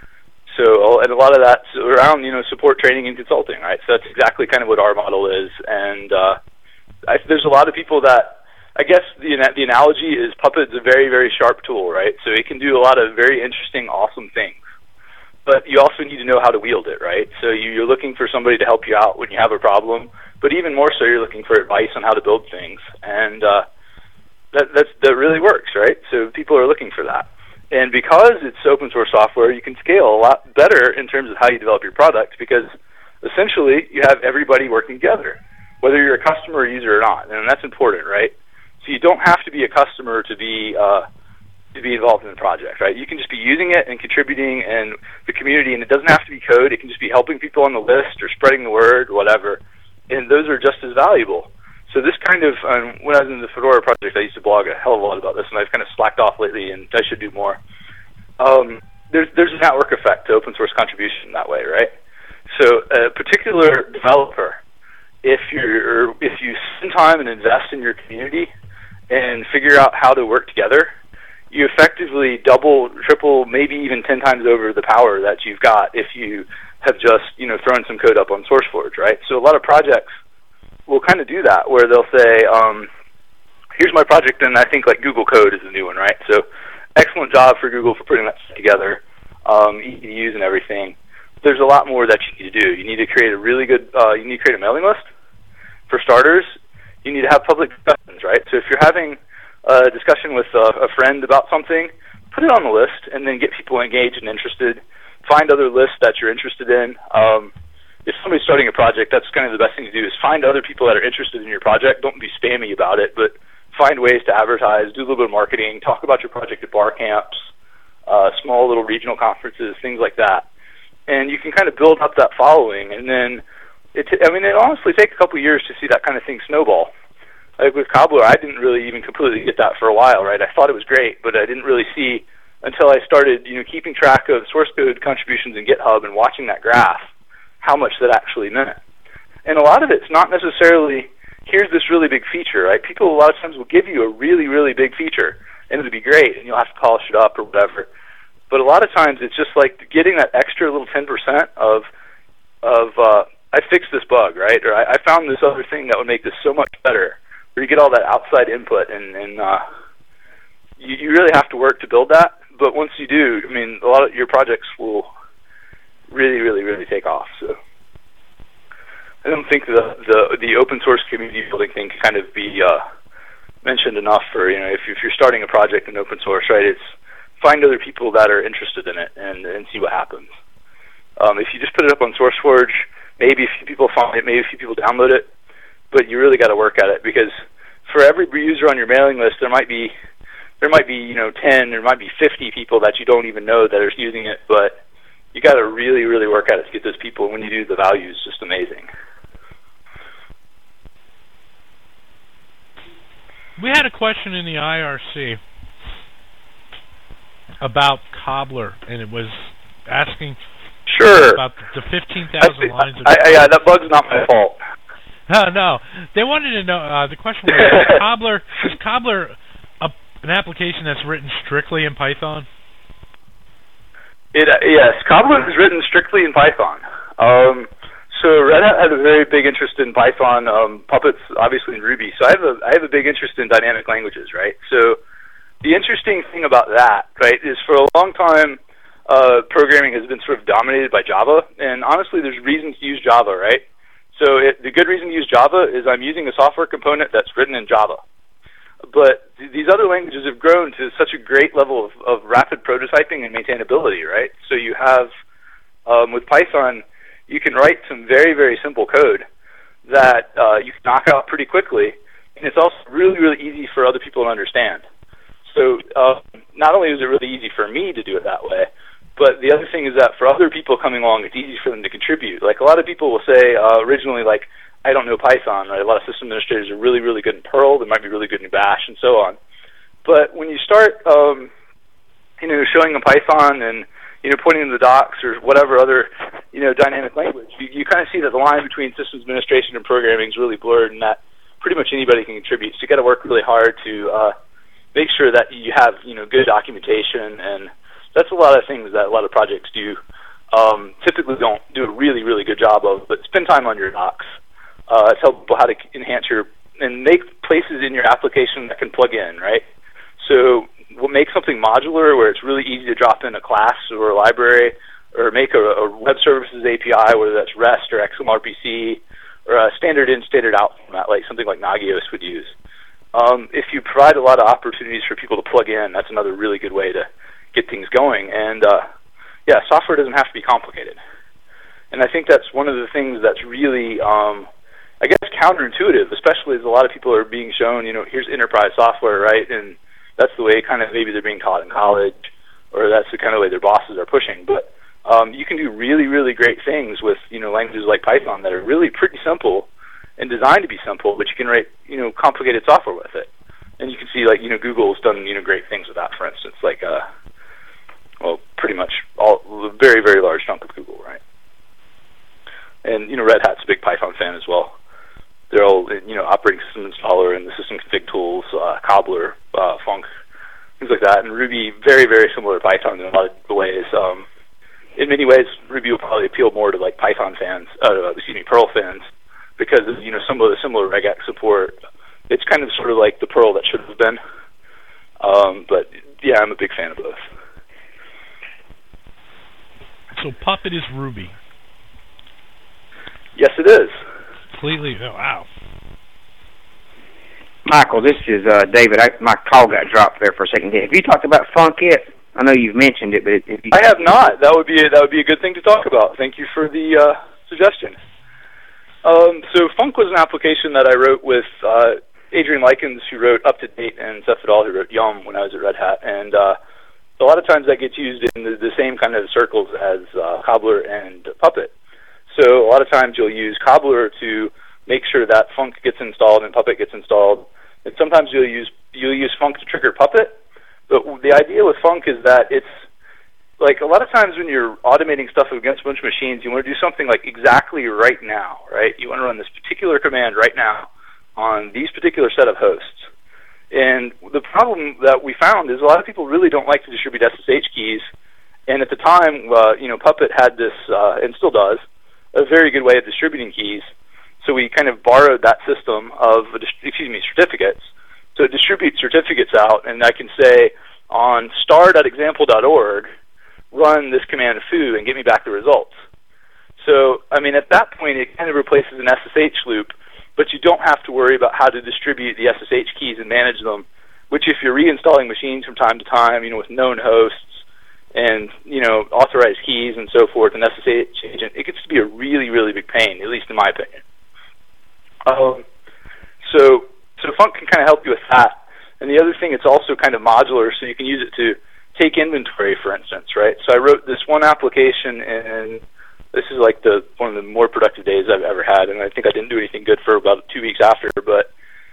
So and a lot of that's around you know support, training, and consulting, right? So that's exactly kind of what our model is. And uh, I, there's a lot of people that I guess the the analogy is Puppet's a very very sharp tool, right? So it can do a lot of very interesting, awesome things. But you also need to know how to wield it, right? So you're looking for somebody to help you out when you have a problem, but even more so, you're looking for advice on how to build things, and uh, that that's, that really works, right? So people are looking for that, and because it's open source software, you can scale a lot better in terms of how you develop your product because essentially you have everybody working together, whether you're a customer or user or not, and that's important, right? So you don't have to be a customer to be uh, to be involved in the project, right? You can just be using it and contributing in the community, and it doesn't have to be code. It can just be helping people on the list or spreading the word, whatever, and those are just as valuable. So this kind of, um, when I was in the Fedora project, I used to blog a hell of a lot about this, and I've kind of slacked off lately, and I should do more. Um, there's, there's a network effect to open source contribution that way, right? So a particular developer, if you're if you spend time and invest in your community and figure out how to work together, you effectively double, triple, maybe even ten times over the power that you've got if you have just, you know, thrown some code up on SourceForge, right? So a lot of projects will kind of do that, where they'll say, um, here's my project, and I think like Google Code is the new one, right? So excellent job for Google for putting that together, um, easy to use and everything. There's a lot more that you need to do. You need to create a really good, uh, you need to create a mailing list. For starters, you need to have public discussions, right? So if you're having a discussion with a, a friend about something, put it on the list and then get people engaged and interested. Find other lists that you're interested in. Um, if somebody's starting a project, that's kind of the best thing to do is find other people that are interested in your project. Don't be spammy about it, but find ways to advertise, do a little bit of marketing, talk about your project at bar camps, uh, small little regional conferences, things like that. And you can kind of build up that following. And then, it t- I mean, it honestly takes a couple of years to see that kind of thing snowball. Like with Cobbler, I didn't really even completely get that for a while, right? I thought it was great, but I didn't really see until I started, you know, keeping track of source code contributions in GitHub and watching that graph, how much that actually meant. And a lot of it's not necessarily, here's this really big feature, right? People a lot of times will give you a really, really big feature, and it'll be great, and you'll have to polish it up or whatever. But a lot of times it's just like getting that extra little ten percent of, of uh, I fixed this bug, right? Or I, I found this other thing that would make this so much better. Where you get all that outside input, and, and uh, you, you really have to work to build that. But once you do, I mean, a lot of your projects will really, really, really take off. So I don't think the the, the open source community building thing can kind of be uh, mentioned enough. For you know, if, if you're starting a project in open source, right, it's find other people that are interested in it and, and see what happens. Um, if you just put it up on SourceForge, maybe a few people find it, maybe a few people download it. But you really got to work at it, because for every user on your mailing list, there might be, there might be, you know, ten, there might be fifty people that you don't even know that are using it. But you got to really, really work at it to get those people. When you do, the value is just amazing. We had a question in the I R C about Cobbler, and it was asking sure. about the fifteen thousand lines of I, I, yeah, that bug's not my fault. No, no. They wanted to know, uh, the question was, is Cobbler, is Cobbler a, an application that's written strictly in Python? It, uh, yes, Cobbler is written strictly in Python. Um, so Red Hat had a very big interest in Python, um, Puppet's obviously in Ruby. So I have a I have a big interest in dynamic languages, right? So the interesting thing about that, right, is for a long time, uh, programming has been sort of dominated by Java, and honestly, there's reasons to use Java, right? So it, the good reason to use Java is I'm using a software component that's written in Java. But th these other languages have grown to such a great level of, of rapid prototyping and maintainability, right? So you have, um, with Python, you can write some very, very simple code that uh, you can knock out pretty quickly, and it's also really, really easy for other people to understand. So uh, not only is it really easy for me to do it that way, but the other thing is that for other people coming along, it's easy for them to contribute. Like a lot of people will say uh, originally, like, I don't know Python, right? A lot of system administrators are really, really good in Perl. They might be really good in Bash and so on. But when you start, um, you know, showing them Python and, you know, pointing them to the docs or whatever other, you know, dynamic language, you, you kind of see that the line between systems administration and programming is really blurred, and that pretty much anybody can contribute. So you got to work really hard to uh, make sure that you have, you know, good documentation, and that's a lot of things that a lot of projects do. Um, typically don't do a really, really good job of, but spend time on your docs. Uh, tell people how to enhance your, and make places in your application that can plug in, right? So we'll make something modular where it's really easy to drop in a class or a library, or make a, a web services A P I, whether that's REST or X M R P C, or a standard in, standard out format, like something like Nagios would use. Um, if you provide a lot of opportunities for people to plug in, that's another really good way to get things going. And uh, yeah, software doesn't have to be complicated. And I think that's one of the things that's really, um, I guess, counterintuitive, especially as a lot of people are being shown, you know, here's enterprise software, right? And that's the way kind of maybe they're being taught in college, or that's the kind of way their bosses are pushing. But um, you can do really, really great things with, you know, languages like Python that are really pretty simple and designed to be simple, but you can write, you know, complicated software with it. And you can see, like, you know, Google's done, you know, great things with that, for instance, like, uh, well, pretty much all, a very, very large chunk of Google, right? And, you know, Red Hat's a big Python fan as well. They're all, you know, operating system installer and the system config tools, uh, Cobbler, uh, Funk, things like that. And Ruby, very, very similar to Python in a lot of ways. Um, in many ways, Ruby will probably appeal more to, like, Python fans, uh, excuse me, Perl fans, because of, you know, some of the similar regex support. It's kind of sort of like the Perl that should have been. Um, but, yeah, I'm a big fan of both. So Puppet is Ruby. Yes, it is. Completely. Oh, wow. Michael, this is uh, David. I, my call got dropped there for a second. Have you talked about Funk yet? I know you've mentioned it, but if you I have not. That would be a, that would be a good thing to talk about. Thank you for the uh, suggestion. Um, so Funk was an application that I wrote with uh, Adrian Likens, who wrote Up to Date, and Seth Vidal, who wrote Yum when I was at Red Hat. And uh, a lot of times that gets used in the, the same kind of circles as uh, Cobbler and Puppet. So a lot of times you'll use Cobbler to make sure that Funk gets installed and Puppet gets installed. And sometimes you'll use you'll use Funk to trigger Puppet. But the idea with Funk is that it's like a lot of times when you're automating stuff against a bunch of machines, you want to do something like exactly right now, right? You want to run this particular command right now on these particular set of hosts. And the problem that we found is a lot of people really don't like to distribute S S H keys. And at the time, uh, you know, Puppet had this, uh, and still does, a very good way of distributing keys. So we kind of borrowed that system of, excuse me, certificates. So it distributes certificates out, and I can say on star dot example dot org, run this command foo and get me back the results. So, I mean, at that point, it kind of replaces an S S H loop, but you don't have to worry about how to distribute the S S H keys and manage them, which if you're reinstalling machines from time to time, you know, with known hosts and, you know, authorized keys and so forth, an S S H agent, it gets to be a really, really big pain, at least in my opinion. Um, so, so Funk can kind of help you with that. And the other thing, it's also kind of modular, so you can use it to take inventory, for instance, right? So I wrote this one application, and this is like the one of the more productive days I've ever had, and I think I didn't do anything good for about two weeks after, but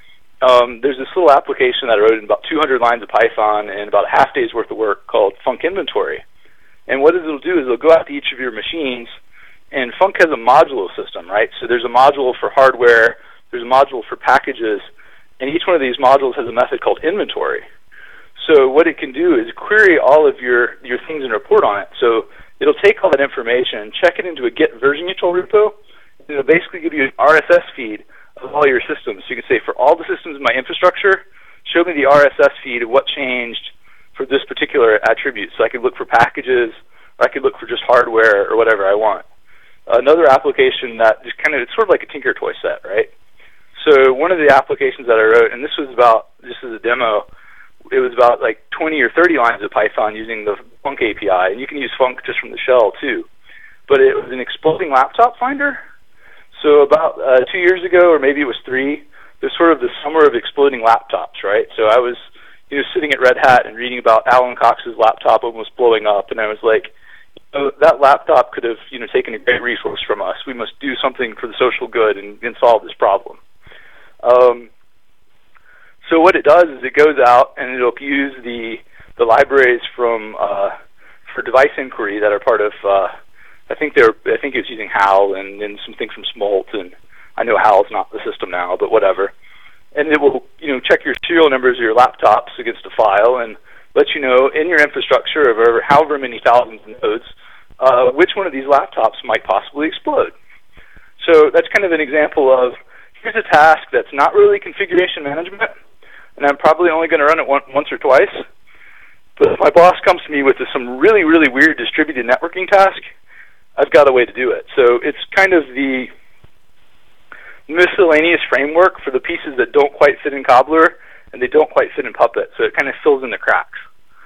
um, there's this little application that I wrote in about two hundred lines of Python and about a half day's worth of work called Func Inventory. And what it'll do is it'll go out to each of your machines, and Func has a modulo system, right? So there's a module for hardware, there's a module for packages, and each one of these modules has a method called inventory. So what it can do is query all of your, your things and report on it. So it'll take all that information, check it into a Git version control repo, and it'll basically give you an R S S feed of all your systems. So you can say, for all the systems in my infrastructure, show me the R S S feed of what changed for this particular attribute. So I could look for packages, or I could look for just hardware, or whatever I want. Another application that just kind of, it's sort of like a Tinker Toy set, right? So one of the applications that I wrote, and this was about, just as a demo, it was about like twenty or thirty lines of Python using the Func A P I, and you can use Func just from the shell too. But it was an exploding laptop finder. So about uh, two years ago, or maybe it was three, there's sort of the summer of exploding laptops, right? So I was, you know, sitting at Red Hat and reading about Alan Cox's laptop almost blowing up, and I was like, you know, that laptop could have, you know, taken a great resource from us. We must do something for the social good and, and solve this problem. Um, so what it does is it goes out and it'll use the the libraries from uh, for device inquiry that are part of. Uh, I think they're. I think it's using Howl and, and something from Smolt, and I know Howl's not the system now, but whatever. And it will, you know, check your serial numbers of your laptops against a file and let you know in your infrastructure of over however many thousands of nodes, uh, which one of these laptops might possibly explode. So that's kind of an example of, here's a task that's not really configuration management, and I'm probably only going to run it one, once or twice. But if my boss comes to me with some really, really weird distributed networking task, I've got a way to do it. So it's kind of the miscellaneous framework for the pieces that don't quite fit in Cobbler and they don't quite fit in Puppet. So it kind of fills in the cracks.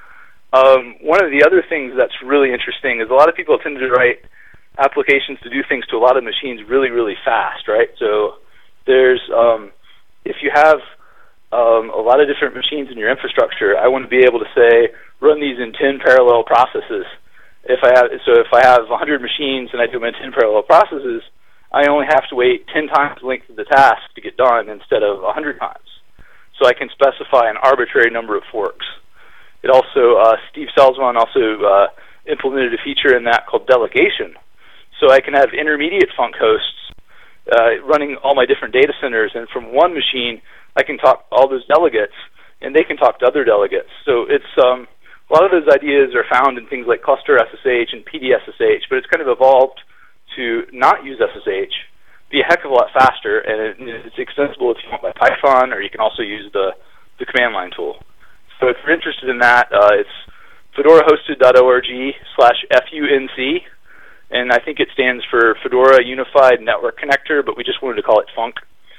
Um, one of the other things that's really interesting is a lot of people tend to write applications to do things to a lot of machines really, really fast, right? So there's, um, if you have um, a lot of different machines in your infrastructure, I want to be able to say, run these in ten parallel processes. If I have, so if I have one hundred machines and I do them in ten parallel processes, I only have to wait ten times the length of the task to get done instead of one hundred times. So I can specify an arbitrary number of forks. It also, uh, Steve Salzman also uh, implemented a feature in that called delegation. So I can have intermediate Func hosts uh, running all my different data centers, and from one machine I can talk to all those delegates, and they can talk to other delegates. So it's um, a lot of those ideas are found in things like cluster S S H and P D S S H, but it's kind of evolved to not use S S H, be a heck of a lot faster, and it, it's extensible if you want by Python, or you can also use the, the command line tool. So if you're interested in that, uh, it's fedora hosted dot org slash F U N C, and I think it stands for Fedora Unified Network Connector, but we just wanted to call it Func.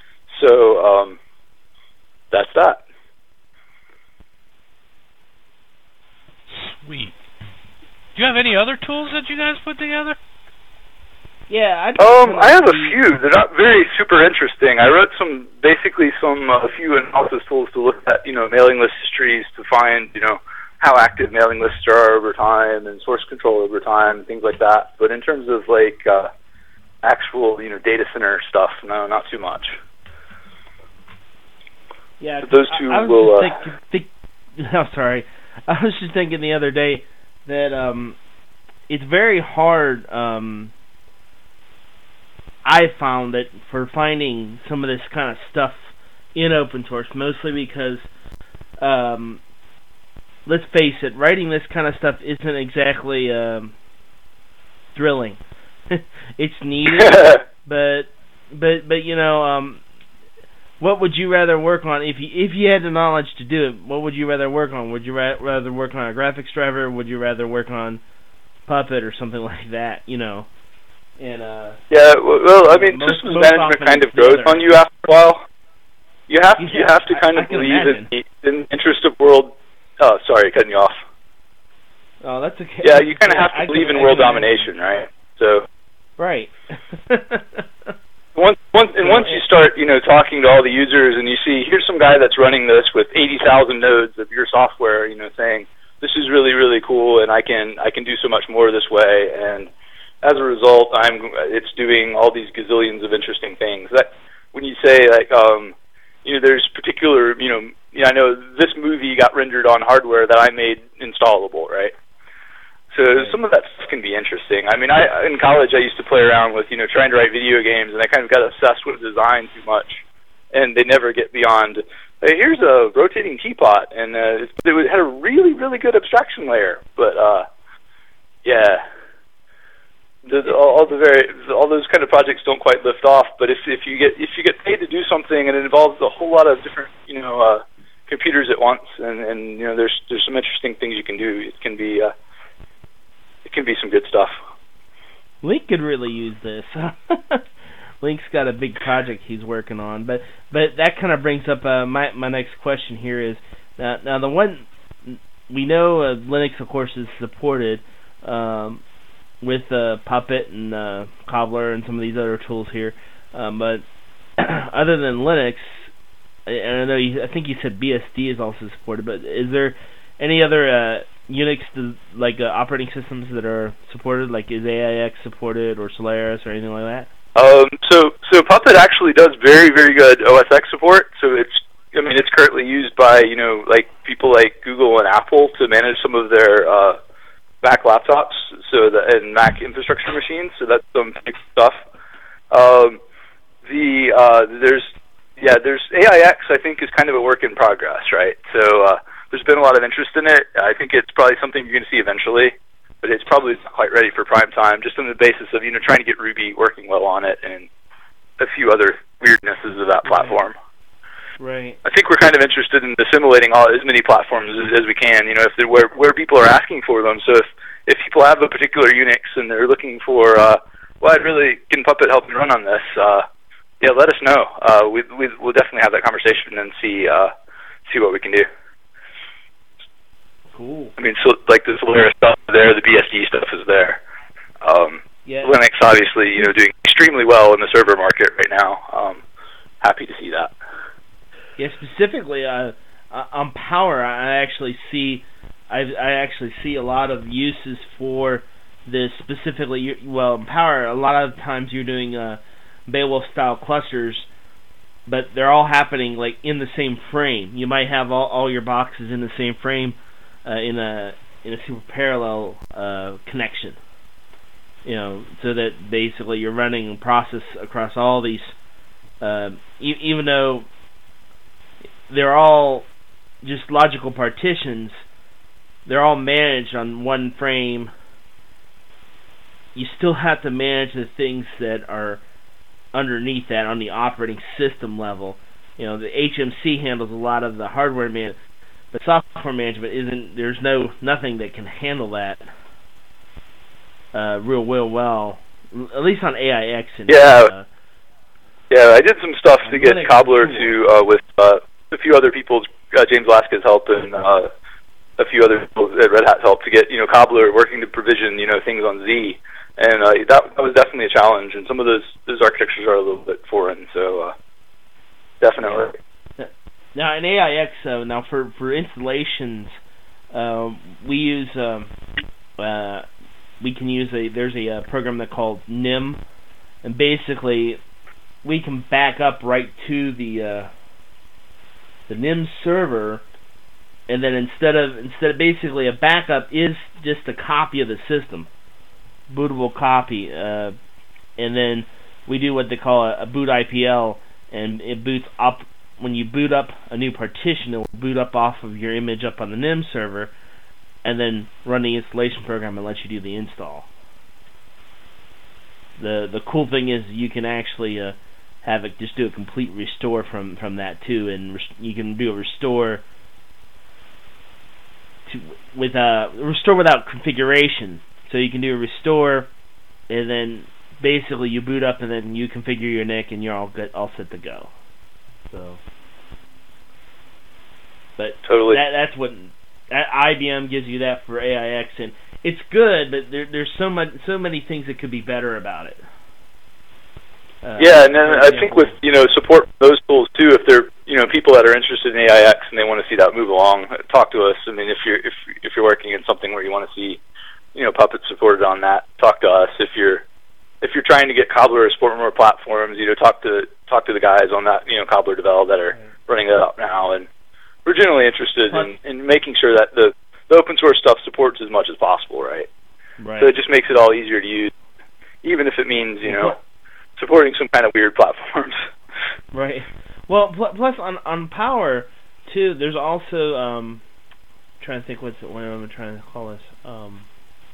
So um, that's that. Sweet. Do you have any other tools that you guys put together? Yeah, I um, I have a few. They're not very super interesting. I wrote some, basically some, a uh, few analysis tools to look at, you know, mailing list histories to find, you know, how active mailing lists are over time and source control over time, things like that. But in terms of like uh, actual, you know, data center stuff, no, not too much. Yeah, but those two I, I was will. Just uh, think, think, I'm sorry. I was just thinking the other day that um, it's very hard. Um, I found that for finding some of this kind of stuff in open source, mostly because, um, let's face it, writing this kind of stuff isn't exactly um, thrilling. It's needed, but but but you know, um, what would you rather work on if you if you had the knowledge to do it? What would you rather work on? Would you ra rather work on a graphics driver? Would you rather work on Puppet or something like that? You know. And, uh, yeah, well, I mean, most, systems most management kind of grows on you after a while. You have yeah, you have to kind I, of I believe imagine. in the, in the interest of world. Oh, sorry, cutting you off. Oh, that's okay. Yeah, you kind of have to I believe can, in world imagine. domination, right? So. Right. once, once, and once you start, you know, talking to all the users, and you see, here's some guy that's running this with eighty thousand nodes of your software, you know, saying this is really, really cool, and I can I can do so much more this way, and as a result, I'm it's doing all these gazillions of interesting things. That when you say like, um, you know, there's particular, you know, you know, I know this movie got rendered on hardware that I made installable, right? So some of that stuff can be interesting. I mean, I in college I used to play around with, you know, trying to write video games, and I kind of got obsessed with design too much, and they never get beyond, hey, here's a rotating teapot, and uh, it, it had a really, really good abstraction layer, but uh, yeah, the, the, all the very all those kind of projects don't quite lift off. But if if you get if you get paid to do something and it involves a whole lot of different, you know, uh, computers at once, and and you know, there's there's some interesting things you can do. It can be uh, It can be some good stuff. Link could really use this. Link's got a big project he's working on, but but that kind of brings up uh, my my next question here is now, now the one we know uh, Linux of course is supported um, with uh, Puppet and uh, Cobbler and some of these other tools here, um, but other than Linux, and I know you, I think you said B S D is also supported, but is there any other uh, Unix like uh, operating systems that are supported, like is A I X supported or Solaris or anything like that? Um, so so Puppet actually does very very good O S X support. So it's I mean it's currently used by, you know, like people like Google and Apple to manage some of their uh, Mac laptops, so the, and Mac infrastructure machines. So that's some big stuff. Um, the uh, there's yeah there's A I X I think is kind of a work in progress, right? So uh, there's been a lot of interest in it. I think it's probably something you're going to see eventually, but it's probably not quite ready for prime time, just on the basis of, you know, trying to get Ruby working well on it and a few other weirdnesses of that platform. Right. I think we're kind of interested in assimilating all as many platforms as, as we can, you know, if where where people are asking for them. So if if people have a particular Unix and they're looking for, uh, well, I'd really can Puppet help me run on this? Uh, yeah, let us know. Uh, we we we'll definitely have that conversation and see uh, see what we can do. Cool. I mean, so like the Solaris stuff is there, the B S D stuff is there. Um, yeah. Linux, obviously, you know, doing extremely well in the server market right now. Um, happy to see that. Yeah, specifically uh, uh, on Power, I actually see, I, I actually see a lot of uses for this specifically. Well, in Power, a lot of times you're doing uh, Beowulf style clusters, but they're all happening like in the same frame. You might have all, all your boxes in the same frame. Uh, in a in a super parallel uh, connection, you know, so that basically you're running a process across all these, uh, e even though they're all just logical partitions, they're all managed on one frame. You still have to manage the things that are underneath that on the operating system level. You know, the H M C handles a lot of the hardware man. But software management isn't. There's no nothing that can handle that uh, real, real well. At least on A I X. And, yeah, uh, yeah. I did some stuff to get Linux Cobbler cool. to uh, with uh, a few other people's uh, James Laskin's help and uh, a few other people at Red Hat's help to get, you know, Cobbler working to provision, you know, things on Z, and uh, that, that was definitely a challenge. And some of those those architectures are a little bit foreign, so uh, definitely. Yeah. Now in A I X, uh, now for for installations, uh, we use um, uh, we can use a there's a uh, program that called N I M, and basically we can back up right to the uh, the N I M server, and then instead of instead of basically a backup is just a copy of the system, bootable copy, uh, and then we do what they call a, a boot I P L, and it boots up. When you boot up a new partition, it will boot up off of your image up on the N I M server, and then run the installation program and let you do the install. The the cool thing is you can actually uh, have it just do a complete restore from from that too, and you can do a restore to with a uh, restore without configuration. So you can do a restore, and then basically you boot up, and then you configure your N I C, and you're all good, all set to go. So, but totally. that that's what that I B M gives you that for A I X, and it's good, but there, there's so much, so many things that could be better about it. Uh, yeah, and then I think with, you know, support for those tools too, if they're, you know, people that are interested in A I X and they want to see that move along, talk to us. I mean, if you're if if you're working in something where you want to see, you know, Puppet supported on that, talk to us. If you're if you're trying to get Cobbler or support more platforms, you know, talk to talk to the guys on that, you know, Cobbler Devel that are running it up now, and we're generally interested in, in making sure that the, the open source stuff supports as much as possible, right? Right. So it just makes it all easier to use, even if it means, you know, supporting some kind of weird platforms. Right. Well, pl- plus on on Power too, there's also um, I'm trying to think what's what am I trying to call this. Um,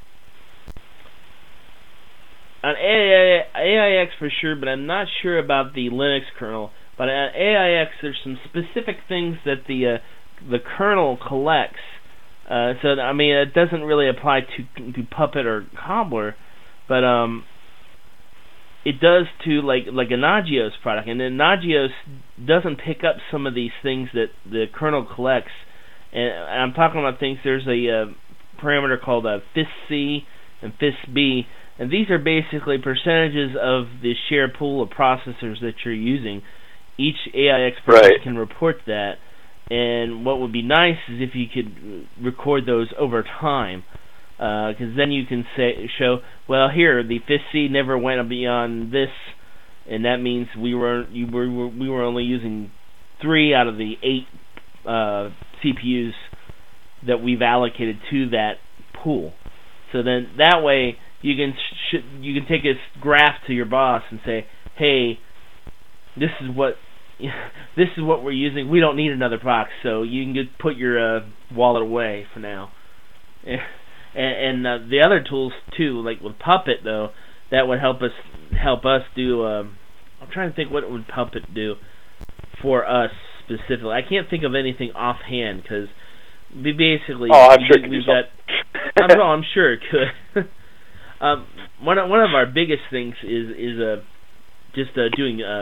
on A I X for sure, but I'm not sure about the Linux kernel. But on A I X, there's some specific things that the uh, the kernel collects. Uh, so I mean, it doesn't really apply to to Puppet or Cobbler, but um, it does to like like a Nagios product, and then Nagios doesn't pick up some of these things that the kernel collects. And I'm talking about things. There's a uh, parameter called a F I S C and F I S B, and these are basically percentages of the shared pool of processors that you're using. Each A I X person right. can report that. And what would be nice is if you could record those over time, because uh, then you can say, show, well, here the F I S C never went beyond this, and that means we were you were we were only using three out of the eight uh, C P Us that we've allocated to that pool. So then that way you can sh- you can take this graph to your boss and say, hey, this is what. This is what we're using. We don't need another box, so you can just put your uh, wallet away for now. And, and uh, the other tools too, like with Puppet though, that would help us help us do. Um, I'm trying to think what would Puppet do for us specifically. I can't think of anything offhand because we basically. Oh, I'm we, sure it can we do got. I'm, well, I'm sure it could. um, one of, one of our biggest things is is uh, just uh, doing. Uh,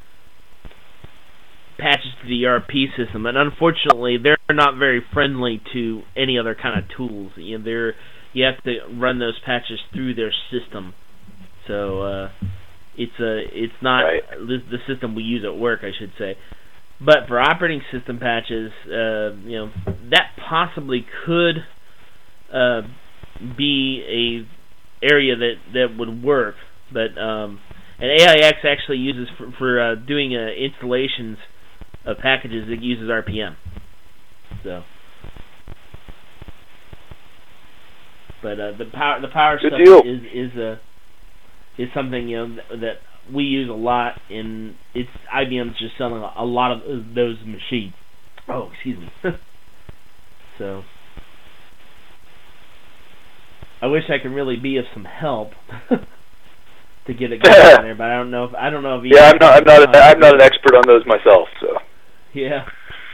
patches to the E R P system, and unfortunately they're not very friendly to any other kind of tools. You know, they're you have to run those patches through their system, so uh, it's a it's not right. the, the system we use at work, I should say. But for operating system patches, uh, you know, that possibly could uh, be a area that that would work, but um, and A I X actually uses for, for uh, doing uh, installations of packages, it uses R P M. So, but uh, the power the power Good stuff deal. is is a is something you know th- that we use a lot, and it's I B M's just selling a, a lot of those machines. Oh, excuse me. So, I wish I could really be of some help to get it going there, but I don't know if I don't know if yeah, I'm not I'm not a, I'm not an expert on those myself, so. Yeah.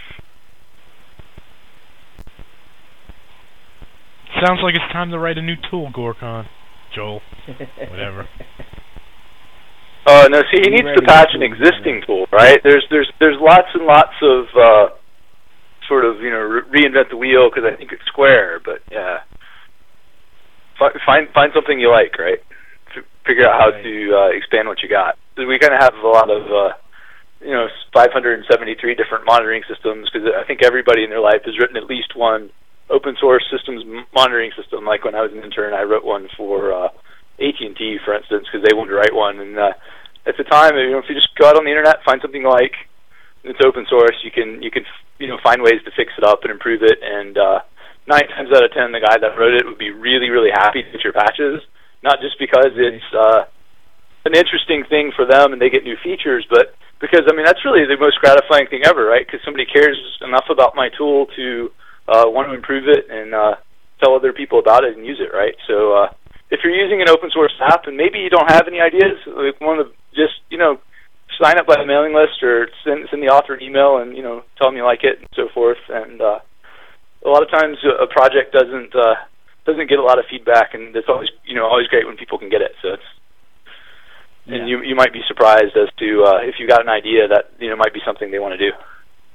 Sounds like it's time to write a new tool, Gorkon. Joel. Whatever. Uh, no, see, he needs to patch an existing tool, right? There's there's there's lots and lots of uh, sort of you know re- reinvent the wheel because I think it's square, but yeah, F- find find something you like, right? F- figure out how right. to uh, expand what you got. We kind of have a lot of uh, you know, five hundred seventy-three different monitoring systems because I think everybody in their life has written at least one open source systems monitoring system. Like when I was an intern, I wrote one for uh, A T and T, for instance, because they wanted to write one. And uh, at the time, you know, if you just go out on the internet, find something you like, it's open source. You can you can you know find ways to fix it up and improve it. And uh, nine times out of ten, the guy that wrote it would be really really happy to get your patches, not just because it's uh, an interesting thing for them and they get new features, but because, I mean, that's really the most gratifying thing ever, right? Because somebody cares enough about my tool to uh, want to improve it and uh, tell other people about it and use it, right? So uh, if you're using an open source app and maybe you don't have any ideas, like one of the, just, you know, sign up by the mailing list or send, send the author an email and, you know, tell them you like it and so forth. And uh, a lot of times a project doesn't uh, doesn't get a lot of feedback, and it's always, you know, always great when people can get it. So it's And yeah. you you might be surprised as to uh, if you got an idea that you know might be something they want to do.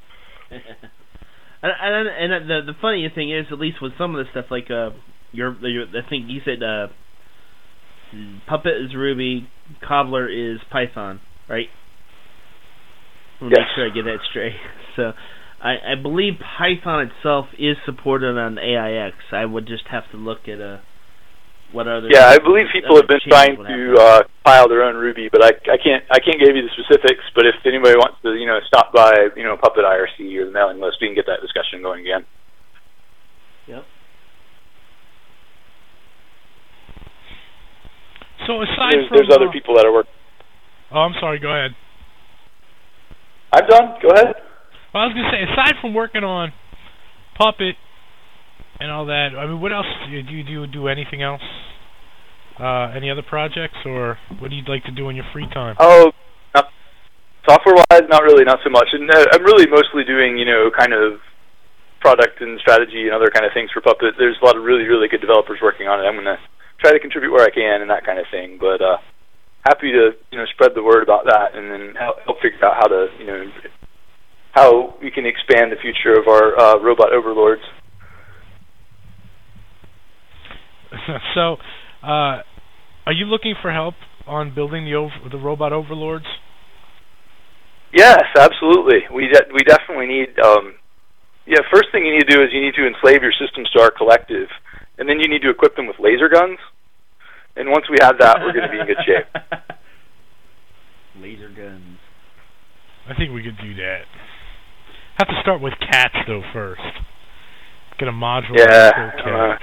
and and, and the the funny thing is, at least with some of the stuff, like uh, your, your I think you said uh, Puppet is Ruby, Cobbler is Python, right? Let me yes. make sure I get that straight. So I, I believe Python itself is supported on A I X. I would just have to look at a. what other? Yeah, I believe people other have been changes trying would to uh, compile their own Ruby, but I, I can't I can't give you the specifics. But if anybody wants to, you know, stop by, you know, Puppet I R C or the mailing list, we can get that discussion going again. Yep. So aside There's, from there's other uh, people that are working. Oh, I'm sorry. Go ahead. I'm done. Go ahead. Well, I was gonna say, aside from working on Puppet and all that, I mean, what else do you do? You do, do anything else? Uh, any other projects, or what do you like to do in your free time? Oh, not, software-wise, not really, not so much. And uh, I'm really mostly doing, you know, kind of product and strategy and other kind of things for Puppet. There's a lot of really, really good developers working on it. I'm gonna try to contribute where I can and that kind of thing. But uh, happy to, you know, spread the word about that and then help, help figure out how to, you know, how we can expand the future of our uh, robot overlords. So, uh, are you looking for help on building the over, the robot overlords? Yes, absolutely. We de we definitely need. Um, yeah, first thing you need to do is you need to enslave your systems to our collective, and then you need to equip them with laser guns. And once we have that, we're going to be in good shape. Laser guns. I think we could do that. Have to start with cats though first. Get a module. Yeah. For cats.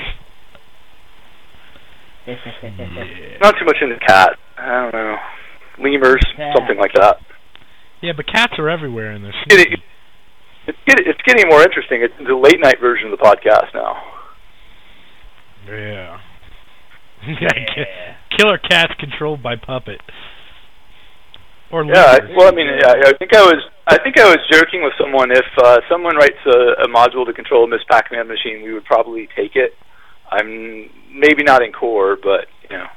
Yeah. Not too much into cat. I don't know. Lemurs, Cat. something like that. Yeah, but cats are everywhere in this. It, it, it's, getting, it's getting more interesting. It's the late night version of the podcast now. Yeah. Yeah. Killer cats controlled by Puppet. Or yeah. I, lemurs. well, I mean, yeah, I think I was. I think I was joking with someone. If uh, someone writes a, a module to control a Miss Pac-Man machine, we would probably take it. I'm maybe not in core, but you know,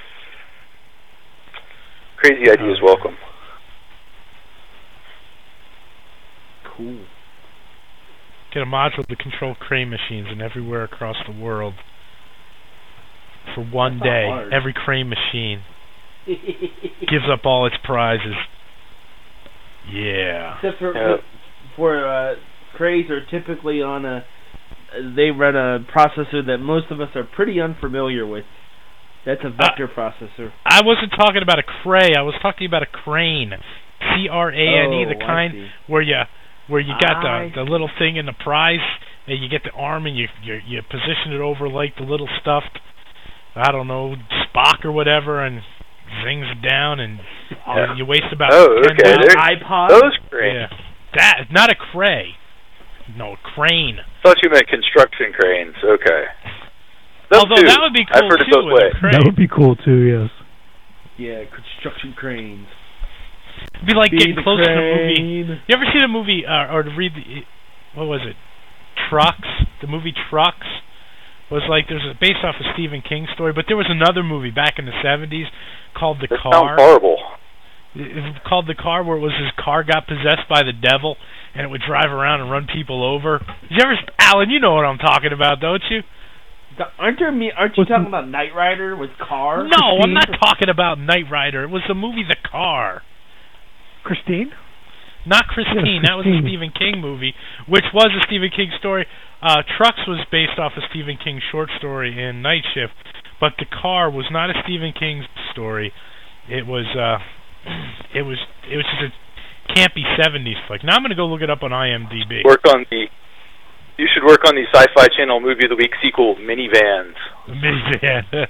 crazy ideas welcome. Cool. Get a module to control crane machines and everywhere across the world for one That's not day. hard. Every crane machine gives up all its prizes. Yeah. Except for Yeah. for uh, cranes are typically on a. They run a processor that most of us are pretty unfamiliar with. That's a vector uh, processor. I wasn't talking about a cray. I was talking about a crane. C R A N E, oh, the kind where you where you got the the little thing in the prize, and you get the arm and you you you position it over like the little stuffed, I don't know, Spock or whatever, and zings it down, and yeah. you waste about oh, ten okay. miles. iPod. Those cranes. Yeah, that not a cray. No, a crane. I thought you meant construction cranes. Okay. Those Although two. that would be cool I've heard it too. both ways. That would be cool too. Yes. Yeah, construction cranes. It'd be like Be getting the close to the crane. movie. You ever see the movie uh, or to read the what was it? Trucks. The movie Trucks was like there's a based off a Stephen King story, but there was another movie back in the seventies called The That Car. sounds horrible. It was called The Car, where it was his car got possessed by the devil, and it would drive around and run people over. Did you ever, Alan? You know what I'm talking about, don't you? Aren't there me? Aren't you What's talking the, about Knight Rider with Car? No, Christine? I'm not talking about Knight Rider. It was the movie The Car. Christine? Not Christine. Yes, that was a Stephen King movie, which was a Stephen King story. Uh, Trucks was based off a Stephen King short story in Night Shift, but The Car was not a Stephen King story. It was. Uh, It was it was just a campy seventies flick. Now I'm going to go look it up on I M D B. Work on the. You should work on the Sci-Fi Channel Movie of the Week sequel, Minivans. Minivan.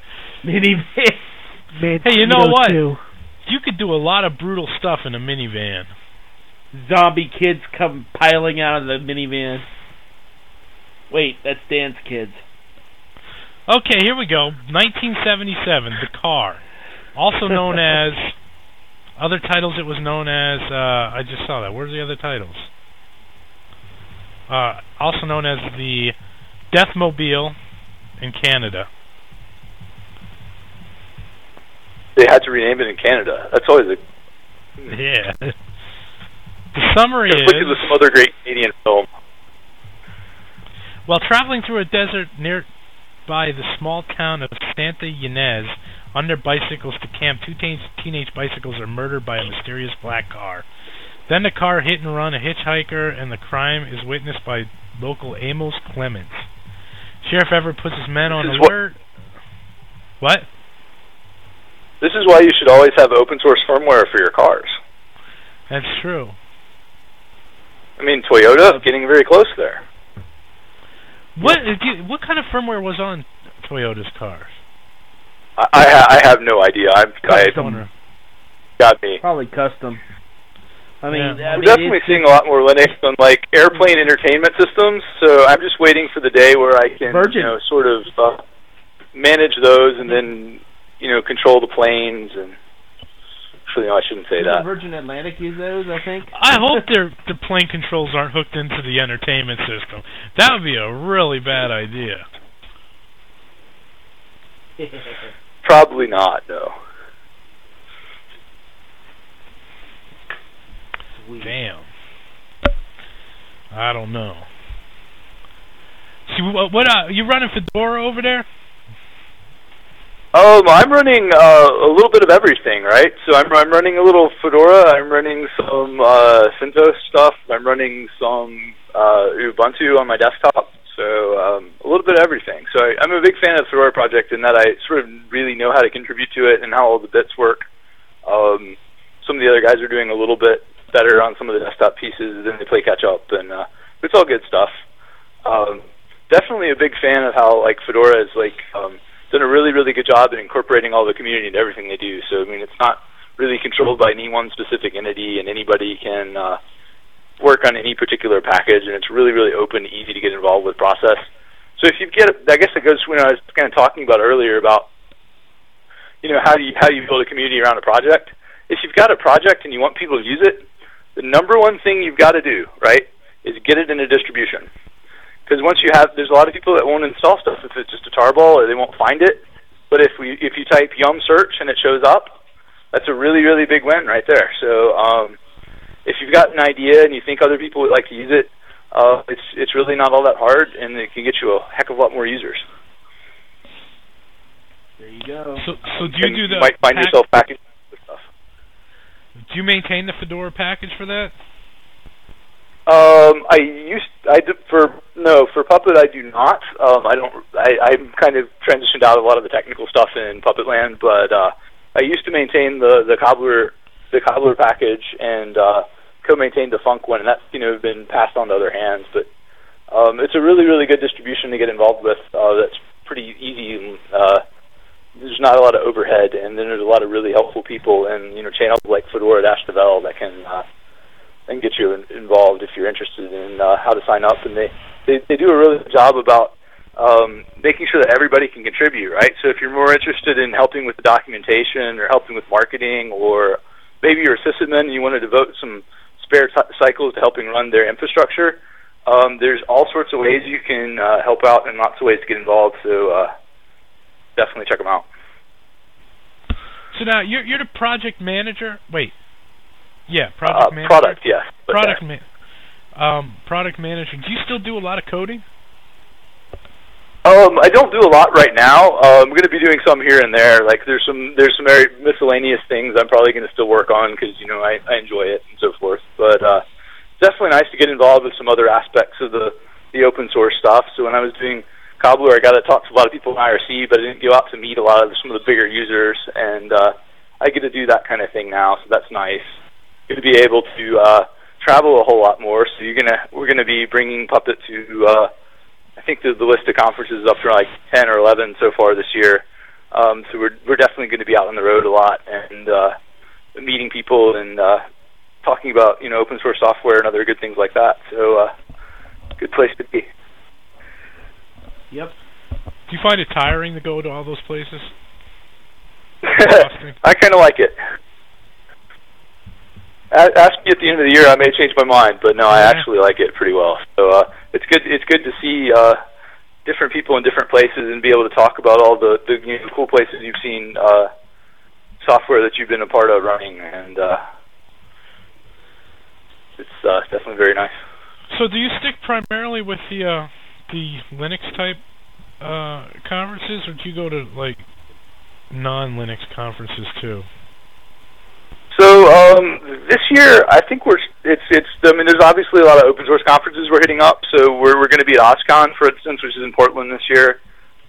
Minivan. Hey, you know what? Too. You could do a lot of brutal stuff in a minivan. Zombie kids come piling out of the minivan. Wait, that's Dan's kids. Okay, here we go. nineteen seventy-seven, The Car. Also known as... Other titles it was known as, uh, I just saw that. Where's the other titles? Uh, also known as the Deathmobile in Canada. They had to rename it in Canada. That's always a... Yeah. The summary is... Look at some other great Canadian film. While traveling through a desert nearby the small town of Santa Ynez, on their bicycles to camp, two teen teenage bicycles are murdered by a mysterious black car. Then the car hit and run a hitchhiker, and the crime is witnessed by local Amos Clements. Sheriff Everett puts his men on alert. What? This is why you should always have open source firmware for your cars. That's true. I mean, Toyota getting very close there. What what kind of firmware was on Toyota's cars? I I, ha I have no idea. I'm I, got me. Probably custom. I mean, yeah. I we're mean, definitely seeing a lot more Linux on like airplane entertainment systems. So I'm just waiting for the day where I can, Virgin. you know, sort of uh, manage those and then, you know, control the planes. And actually, no, I shouldn't say Didn't that. Virgin Atlantic use those, I think. I hope their the plane controls aren't hooked into the entertainment system. That would be a really bad idea. Probably not, no. Damn. I don't know. See, what, what uh, you running Fedora over there? Um, I'm running uh, a little bit of everything, right? So I'm I'm running a little Fedora. I'm running some uh, CentOS stuff. I'm running some uh, Ubuntu on my desktop. So um, a little bit of everything. So I, I'm a big fan of the Fedora project in that I sort of really know how to contribute to it and how all the bits work. Um, some of the other guys are doing a little bit better on some of the desktop pieces, then they play catch up, and uh, it's all good stuff. Um, definitely a big fan of how like Fedora has like um, done a really really good job in incorporating all the community into everything they do. So I mean, it's not really controlled by any one specific entity, and anybody can uh, work on any particular package, and it's really really open, easy to get involved with process. So if you get, I guess it goes to when I was kind of talking about earlier about, you know, how do you how do you build a community around a project? If you've got a project and you want people to use it, the number one thing you've got to do, right, is get it in a distribution. Because once you have, there's a lot of people that won't install stuff if it's just a tarball or they won't find it. But if we, if you type yum search and it shows up, that's a really, really big win right there. So um, if you've got an idea and you think other people would like to use it, uh, it's it's really not all that hard, and it can get you a heck of a lot more users. There you go. So, so do you and do the you might find yourself packaging stuff. Do you maintain the Fedora package for that? Um, I used I did for no for Puppet I do not. Um, I don't. I I'm kind of transitioned out of a lot of the technical stuff in Puppet land, but uh, I used to maintain the the cobbler the cobbler package and uh, co-maintained the Funk one, and that's you know been passed on to other hands. But um, it's a really really good distribution to get involved with. Uh, that's pretty easy. Uh, there's not a lot of overhead, and then there's a lot of really helpful people and you know channels like Fedora Dash Devel that can. Uh, and get you in, involved if you're interested in uh, how to sign up. And they, they, they do a really good job about um, making sure that everybody can contribute, right? So if you're more interested in helping with the documentation or helping with marketing, or maybe you're a sysadmin and you want to devote some spare t- cycles to helping run their infrastructure, um, there's all sorts of ways you can uh, help out and lots of ways to get involved. So uh, definitely check them out. So now you're, you're the project manager? Wait. Yeah, product uh, manager. Product, yes. Product, ma um, product manager. Do you still do a lot of coding? Um, I don't do a lot right now. Uh, I'm going to be doing some here and there. Like there's some there's some very miscellaneous things I'm probably going to still work on because you know I, I enjoy it and so forth. But uh, definitely nice to get involved with some other aspects of the the open source stuff. So when I was doing Cobbler, I got to talk to a lot of people in I R C, but I didn't go out to meet a lot of some of the bigger users, and uh, I get to do that kind of thing now. So that's nice. Going to be able to uh, travel a whole lot more. So you're gonna we're gonna be bringing Puppet to uh, I think the, the list of conferences is up to like ten or eleven so far this year. Um, so we're we're definitely going to be out on the road a lot and uh, meeting people and uh, talking about you know open source software and other good things like that. So uh, good place to be. Yep. Do you find it tiring to go to all those places? I kind of like it. Ask me at the end of the year, I may change my mind, but no, I actually like it pretty well. So uh, it's good. It's good to see uh, different people in different places and be able to talk about all the, the you know, cool places you've seen uh, software that you've been a part of running, and uh, it's uh, definitely very nice. So, do you stick primarily with the uh, the Linux type uh, conferences, or do you go to like non-Linux conferences too? So um, this year, I think we're it's it's. I mean, there's obviously a lot of open source conferences we're hitting up. So we're we're going to be at OSCON, for instance, which is in Portland this year.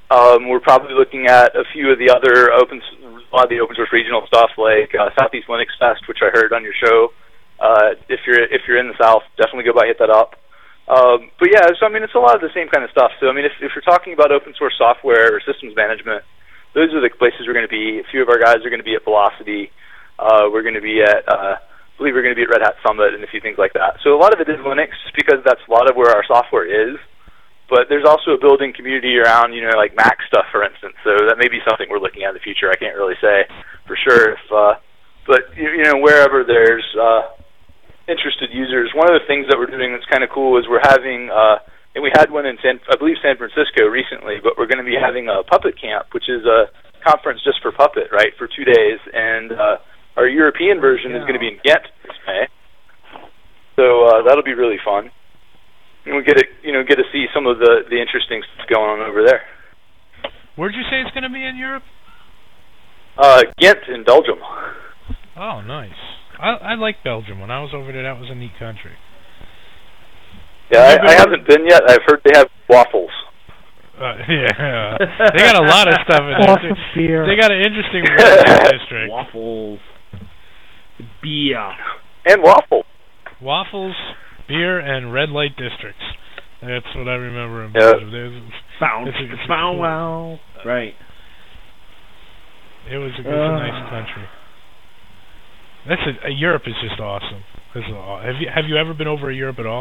Um, we're probably looking at a few of the other open, a lot of the open source regional stuff like uh, Southeast Linux Fest, which I heard on your show. Uh, if you're if you're in the South, definitely go by hit that up. Um, but yeah, so I mean, it's a lot of the same kind of stuff. So I mean, if if you're talking about open source software or systems management, those are the places we're going to be. A few of our guys are going to be at Velocity. Uh, we're going to be at, uh, I believe we're going to be at Red Hat Summit and a few things like that. So a lot of it is Linux, just because that's a lot of where our software is. But there's also a building community around, you know, like Mac stuff, for instance. So that may be something we're looking at in the future. I can't really say for sure. If, uh, but, you know, wherever there's uh, interested users, one of the things that we're doing that's kind of cool is we're having, uh, and we had one in, San, I believe, San Francisco recently, but we're going to be having a Puppet Camp, which is a conference just for Puppet, right, for two days. And uh, our European version yeah. is going to be in Ghent this May. So uh, that'll be really fun. And we get to, you know, get to see some of the, the interesting stuff going on over there. Where'd you say it's going to be in Europe? Uh, Ghent in Belgium. Oh, nice. I I like Belgium. When I was over there, that was a neat country. Yeah, I, I haven't been yet. I've heard they have waffles. Uh, yeah, they got a lot of stuff in there. Beer. They got an interesting district. Waffles, beer, and waffles. Waffles, beer, and red light districts. That's what I remember in yeah. Belgium. There's, Bow, it's a, it's bow, cool, wow. Right. It was a, it's uh. a nice country. That's a, a Europe is just awesome. This is all, have you have you ever been over to Europe at all?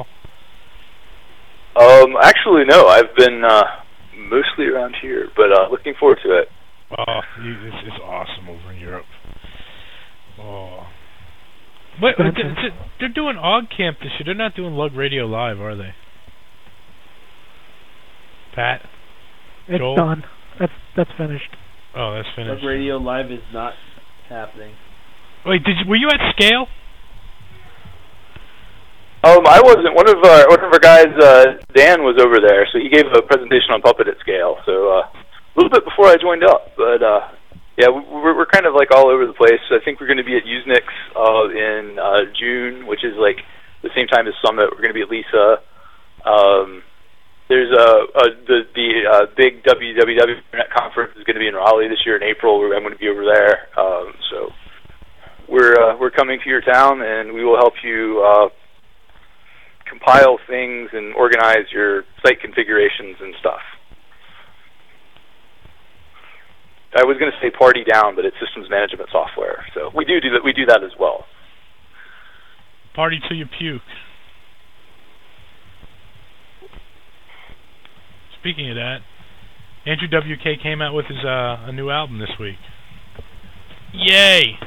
Um, actually, no. I've been uh, mostly around here, but uh, looking forward to it. Oh, you, it's, it's awesome over in Europe. Oh, but uh, they're, they're doing OggCamp this year. They're not doing Lug Radio Live, are they? Pat, it's Joel? done. That's that's finished. Oh, that's finished. Lug Radio Live is not happening. Wait, did you, were you at Scale? Um, I wasn't. One of our one of our guys, uh, Dan, was over there, so he gave a presentation on Puppet at Scale. So uh, a little bit before I joined up, but uh, yeah, we're we're kind of like all over the place. I think we're going to be at Usenix uh, in uh, June, which is like the same time as Summit. We're going to be at Lisa. Um, there's a, a the the uh, big W W W Internet conference is going to be in Raleigh this year in April. I'm going to be over there. Um, so we're uh, we're coming to your town, and we will help you uh, compile things and organize your site configurations and stuff. I was going to say party down, but it's systems management software. So we do do that. We do that as well. Party till you puke. Speaking of that, Andrew W K came out with his uh, a new album this week. Yay!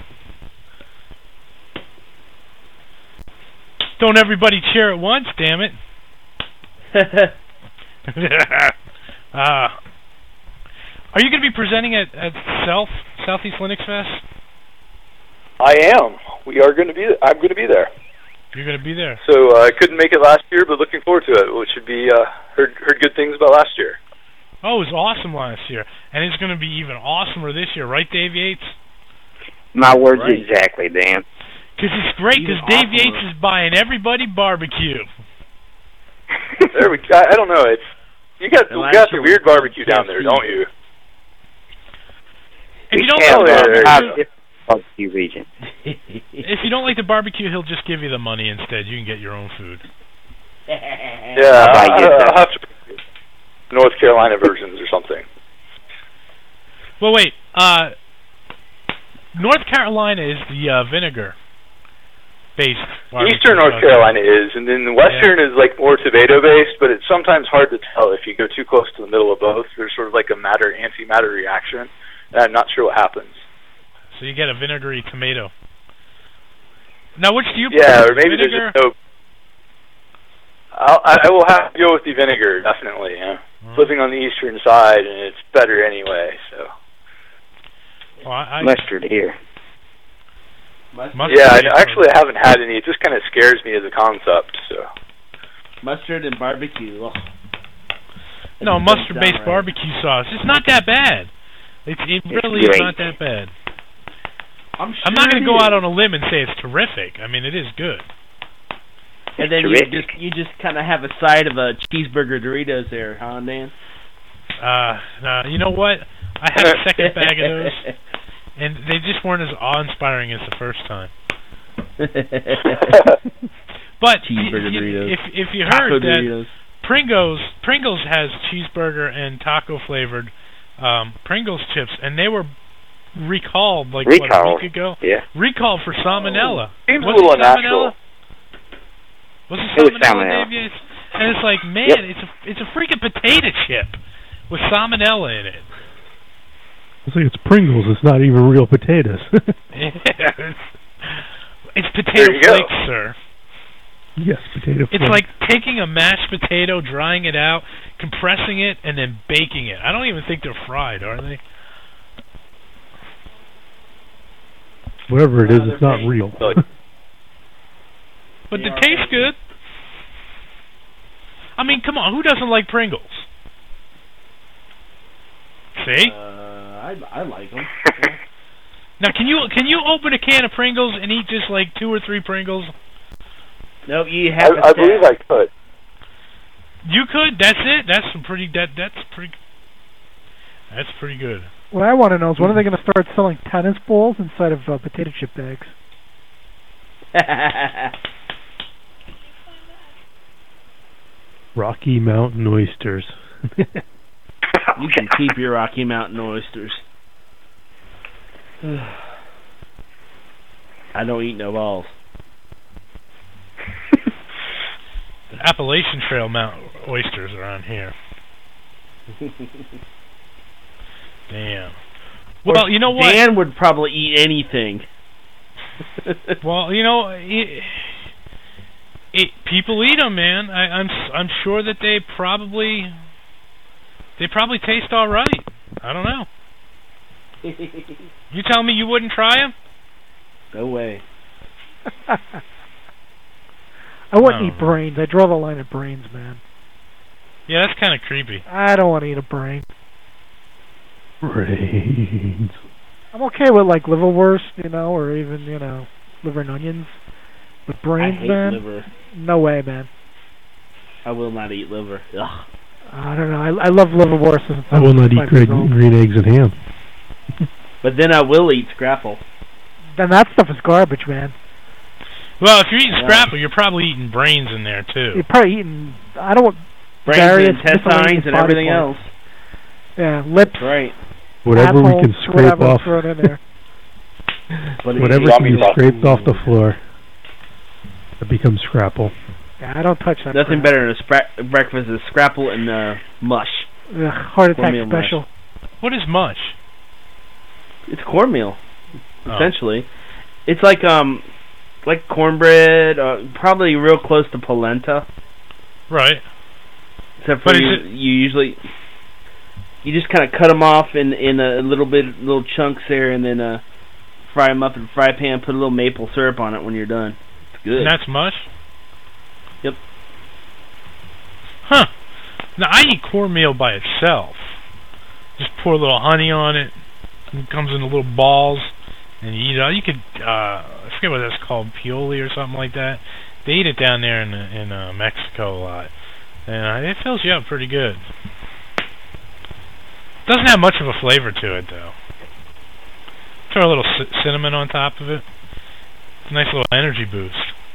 Don't everybody cheer at once, damn it! uh, are you going to be presenting at, at Self Southeast Linux Fest? I am. We are going to be. I'm going to be there. You're going to be there. So uh, I couldn't make it last year, but looking forward to it. Which should be uh, heard heard good things about last year. Oh, it was awesome last year, and it's going to be even awesomer this year, right, Dave Yates? My words right. exactly, Dan. Because it's great, because Dave Yates is buying everybody barbecue. There we go. I don't know. It's you got you got the weird barbecue down there, don't you? If you don't yeah, like the barbecue, barbecue region. if you don't like the barbecue, he'll just give you the money instead. You can get your own food. Yeah, I, I, I'll have to North Carolina versions or something. Well, wait. Uh, North Carolina is the uh, vinegar. Eastern North Carolina is, and then the Western yeah. is like more tomato-based, but it's sometimes hard to tell if you go too close to the middle of both. There's sort of like a matter antimatter reaction, and I'm not sure what happens. So you get a vinegary tomato. Now, which do you Yeah, prefer? or maybe vinegar? there's just no... I'll, I will have to go with the vinegar, definitely. Yeah. Mm. Living on the eastern side, and it's better anyway, so... Well, I, I, mustard here. Mustard yeah, I, actually I haven't had any. It just kind of scares me as a concept. So mustard and barbecue. Oh. No, mustard-based right. barbecue sauce. It's not that bad. It's, it really is not that bad. I'm, sure I'm not going to go out on a limb and say it's terrific. I mean, it is good. And then you just you just kind of have a side of a cheeseburger Doritos there, huh, Dan? Uh, uh, you know what? I had a second bag of those, and they just weren't as awe-inspiring as the first time. But cheeseburger you, Doritos. if if you Taco heard that Doritos. Pringles Pringles has cheeseburger and taco flavored um, Pringles chips, and they were recalled like what, a week ago. Yeah. Recalled for salmonella. Seems Was a little it salmonella? unnatural. Was it It was salmonella, salmonella. Dave? Yes. And it's like, man, Yep. it's a it's a freaking potato chip with salmonella in it. It's like it's Pringles. It's not even real potatoes. Yeah, it's, it's potato There you go. flakes, sir. Yes, potato It's flakes. like taking a mashed potato, drying it out, compressing it, and then baking it. I don't even think they're fried, are they? Whatever it is, No, it's they're not fake. real. But They they are taste fake. good. I mean, come on, who doesn't like Pringles? See? Uh, I I like them. Now, can you can you open a can of Pringles and eat just like two or three Pringles? Nope, you have to I, I believe I could. You could. That's it. That's some pretty. That that's pretty. That's pretty good. What I want to know is when are they going to start selling tennis balls inside of uh, potato chip bags? Rocky Mountain oysters. You can keep your Rocky Mountain oysters. I don't eat no balls. The Appalachian Trail Mountain oysters are on here. Damn. Well, you know what? Dan would probably eat anything. Well, you know, it, it, people eat them, man. I, I'm I'm sure that they probably they probably taste all right. I don't know. You tell me you wouldn't try them? No way. I wouldn't Oh. eat brains. I draw the line at brains, man. Yeah, that's kind of creepy. I don't want to eat a brain. Brains. I'm okay with like liverwurst, you know, or even you know liver and onions. But brains, I hate man, liver. no way, man. I will not eat liver. Ugh. I don't know. I, I love liverwurst. since I will was not eat five green, years old. green eggs and ham. But then I will eat scrapple. Then that stuff is garbage, man. Well, if you're eating Yeah. scrapple, you're probably eating brains in there too. You're probably eating. I don't want Brains various and intestines miscellaneous and body everything parts. else. Yeah, lips, Right. Whatever we assholes, can scrape whatever off, throw it in there. But it- whatever it- can be scraped off the floor, it becomes scrapple. Yeah, I don't touch that. Nothing crap. better than a spra- breakfast is scrapple and uh, mush. Ugh, heart attack Cornmeal mush. special. What is mush? It's cornmeal, Oh. essentially. It's like um, like cornbread, uh, probably real close to polenta. Right. Except for But is you, it- you usually you just kind of cut them off in in a little bit, little chunks there, and then uh, fry them up in a fry pan. Put a little maple syrup on it when you're done. It's good. And that's mush? Yep. Huh. Now, I eat cornmeal by itself. Just pour a little honey on it. It comes in little balls. And you eat it. You could, uh, I forget what that's called, pioli or something like that. They eat it down there in in uh, Mexico a lot. And uh, it fills you up pretty good. Doesn't have much of a flavor to it, though. Throw a little c- cinnamon on top of it. It's a nice little energy boost.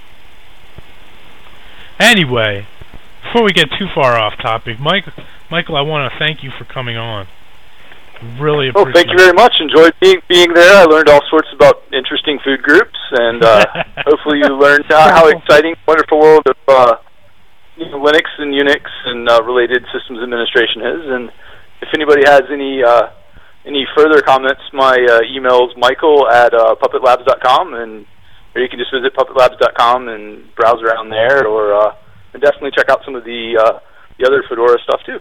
Anyway, before we get too far off topic, Mike, Michael, I want to thank you for coming on. Really appreciate Oh, thank you very much. Enjoyed being being there. I learned all sorts about interesting food groups, and uh, hopefully you learned uh, how exciting, wonderful world of uh, you know, Linux and Unix and uh, related systems administration is. And if anybody has any uh, any further comments, my uh, email is michael at uh, puppet labs dot com, and or you can just visit puppet labs dot com and browse around there, or uh, and definitely check out some of the uh, the other Fedora stuff too.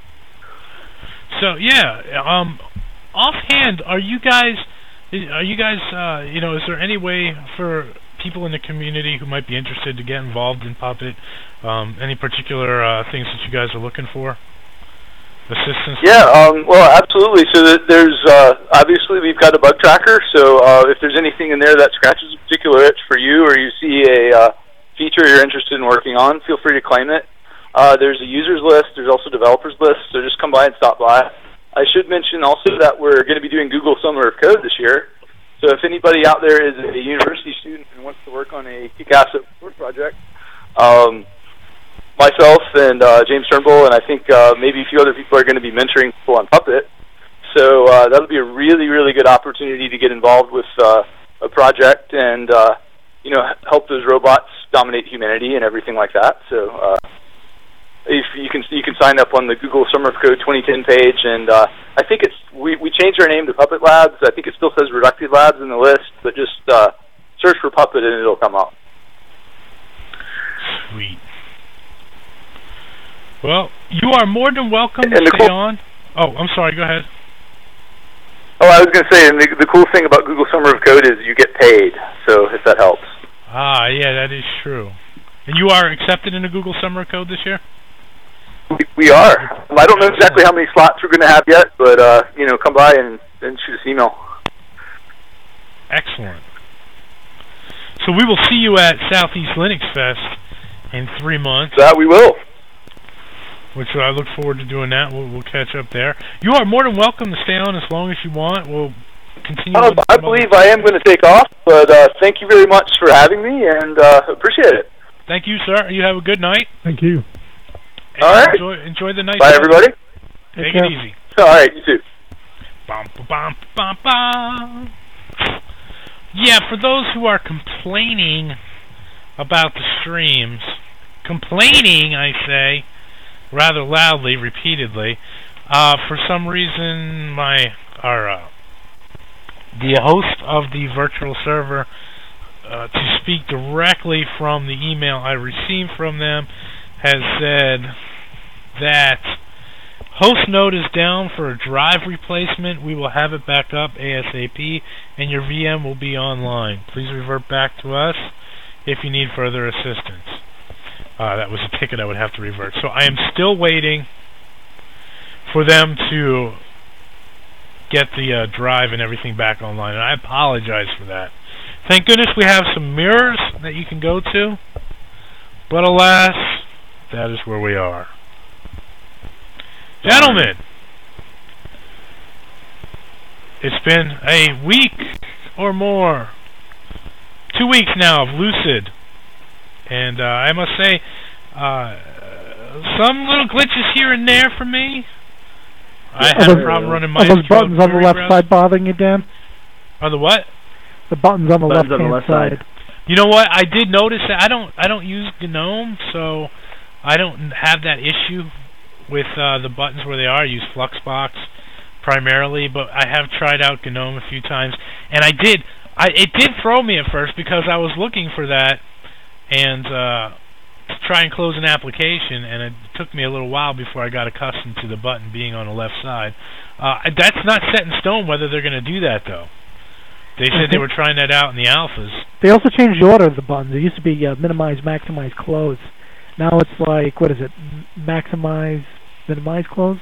So yeah, um, offhand, are you guys, are you guys, uh, you know, is there any way for people in the community who might be interested to get involved in Puppet? Um, any particular uh, things that you guys are looking for? Assistance? Yeah, um, well, absolutely. So that there's uh, obviously we've got a bug tracker. So uh, if there's anything in there that scratches a particular itch for you, or you see a uh, feature you're interested in working on, feel free to claim it. Uh, there's a users list. There's also developers list. So just come by and stop by. I should mention also that we're going to be doing Google Summer of Code this year. So if anybody out there is a university student and wants to work on a kick-ass open source project, um, myself and uh, James Turnbull, and I think uh, maybe a few other people are going to be mentoring people on Puppet. So uh, that'll be a really, really good opportunity to get involved with uh, a project and uh, you know, help those robots dominate humanity and everything like that. So uh, if you can, you can sign up on the Google Summer of Code twenty ten page, and uh, I think it's we we changed our name to Puppet Labs. I think it still says Reductive Labs in the list, but just uh, search for Puppet and it'll come up. Sweet. Well, you are more than welcome and to stay cool on. Oh, I'm sorry. Go ahead. Oh, I was going to say, and the, the cool thing about Google Summer of Code is you get paid, so if that helps. Ah, yeah, that is true. And you are accepted in the Google Summer of Code this year? We, we are. I don't know exactly how many slots we're going to have yet, but, uh, you know, come by and, and shoot us an email. Excellent. So we will see you at Southeast Linux Fest in three months. That we will. Which I look forward to doing that. We'll, we'll catch up there. You are more than welcome to stay on as long as you want. We'll continue. Uh, I believe I am going to take off, but uh, thank you very much for having me, and uh, appreciate it. Thank you, sir. You have a good night. Thank you. And All right. Enjoy, enjoy the night. Bye, show. everybody. Take Take it care. easy. All right, you too. Bum, bum, bum, bum. Yeah, for those who are complaining about the streams, complaining, I say, rather loudly, repeatedly, uh, for some reason, my our uh, the host of the virtual server, uh, to speak directly from the email I received from them, has said that host node is down for a drive replacement. We will have it back up ASAP, and your V M will be online. Please revert back to us if you need further assistance. Uh, that was a ticket I would have to revert. So I am still waiting for them to get the uh, drive and everything back online, and I apologize for that. Thank goodness we have some mirrors that you can go to, but alas, that is where we are. Gentlemen, it's been a week or more, two weeks now of Lucid. And uh, I must say, uh, some little glitches here and there for me. I Are had those, a problem running my Are those buttons on the left side bothering you, Dan? Are the what? The buttons on the Buttons left on the hand left side. side. You know what? I did notice that. I don't. I don't use GNOME, so I don't have that issue with uh, the buttons where they are. I use Fluxbox primarily, but I have tried out GNOME a few times, and I did. I it did throw me at first because I was looking for that. And uh, to try and close an application, and it took me a little while before I got accustomed to the button being on the left side. Uh, that's not set in stone whether they're going to do that, though. They said they were trying that out in the alphas. They also changed the order of the buttons. It used to be uh, minimize, maximize, close. Now it's like, what is it? M- maximize, minimize, close?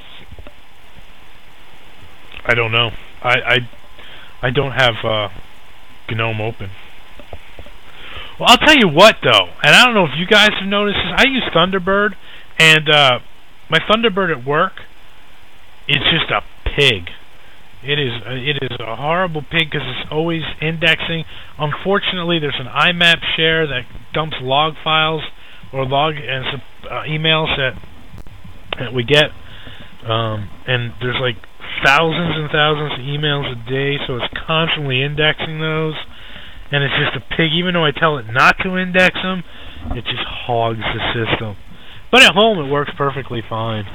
I don't know. I I, I don't have uh, GNOME open. Well, I'll tell you what, though, and I don't know if you guys have noticed this. I use Thunderbird, and uh, my Thunderbird at work is just a pig. It is a, it is a horrible pig because it's always indexing. Unfortunately, there's an I map share that dumps log files or log and some uh, emails that that we get, um, and there's like thousands and thousands of emails a day, so it's constantly indexing those. And it's just a pig. Even though I tell it not to index them, it just hogs the system. But at home, it works perfectly fine.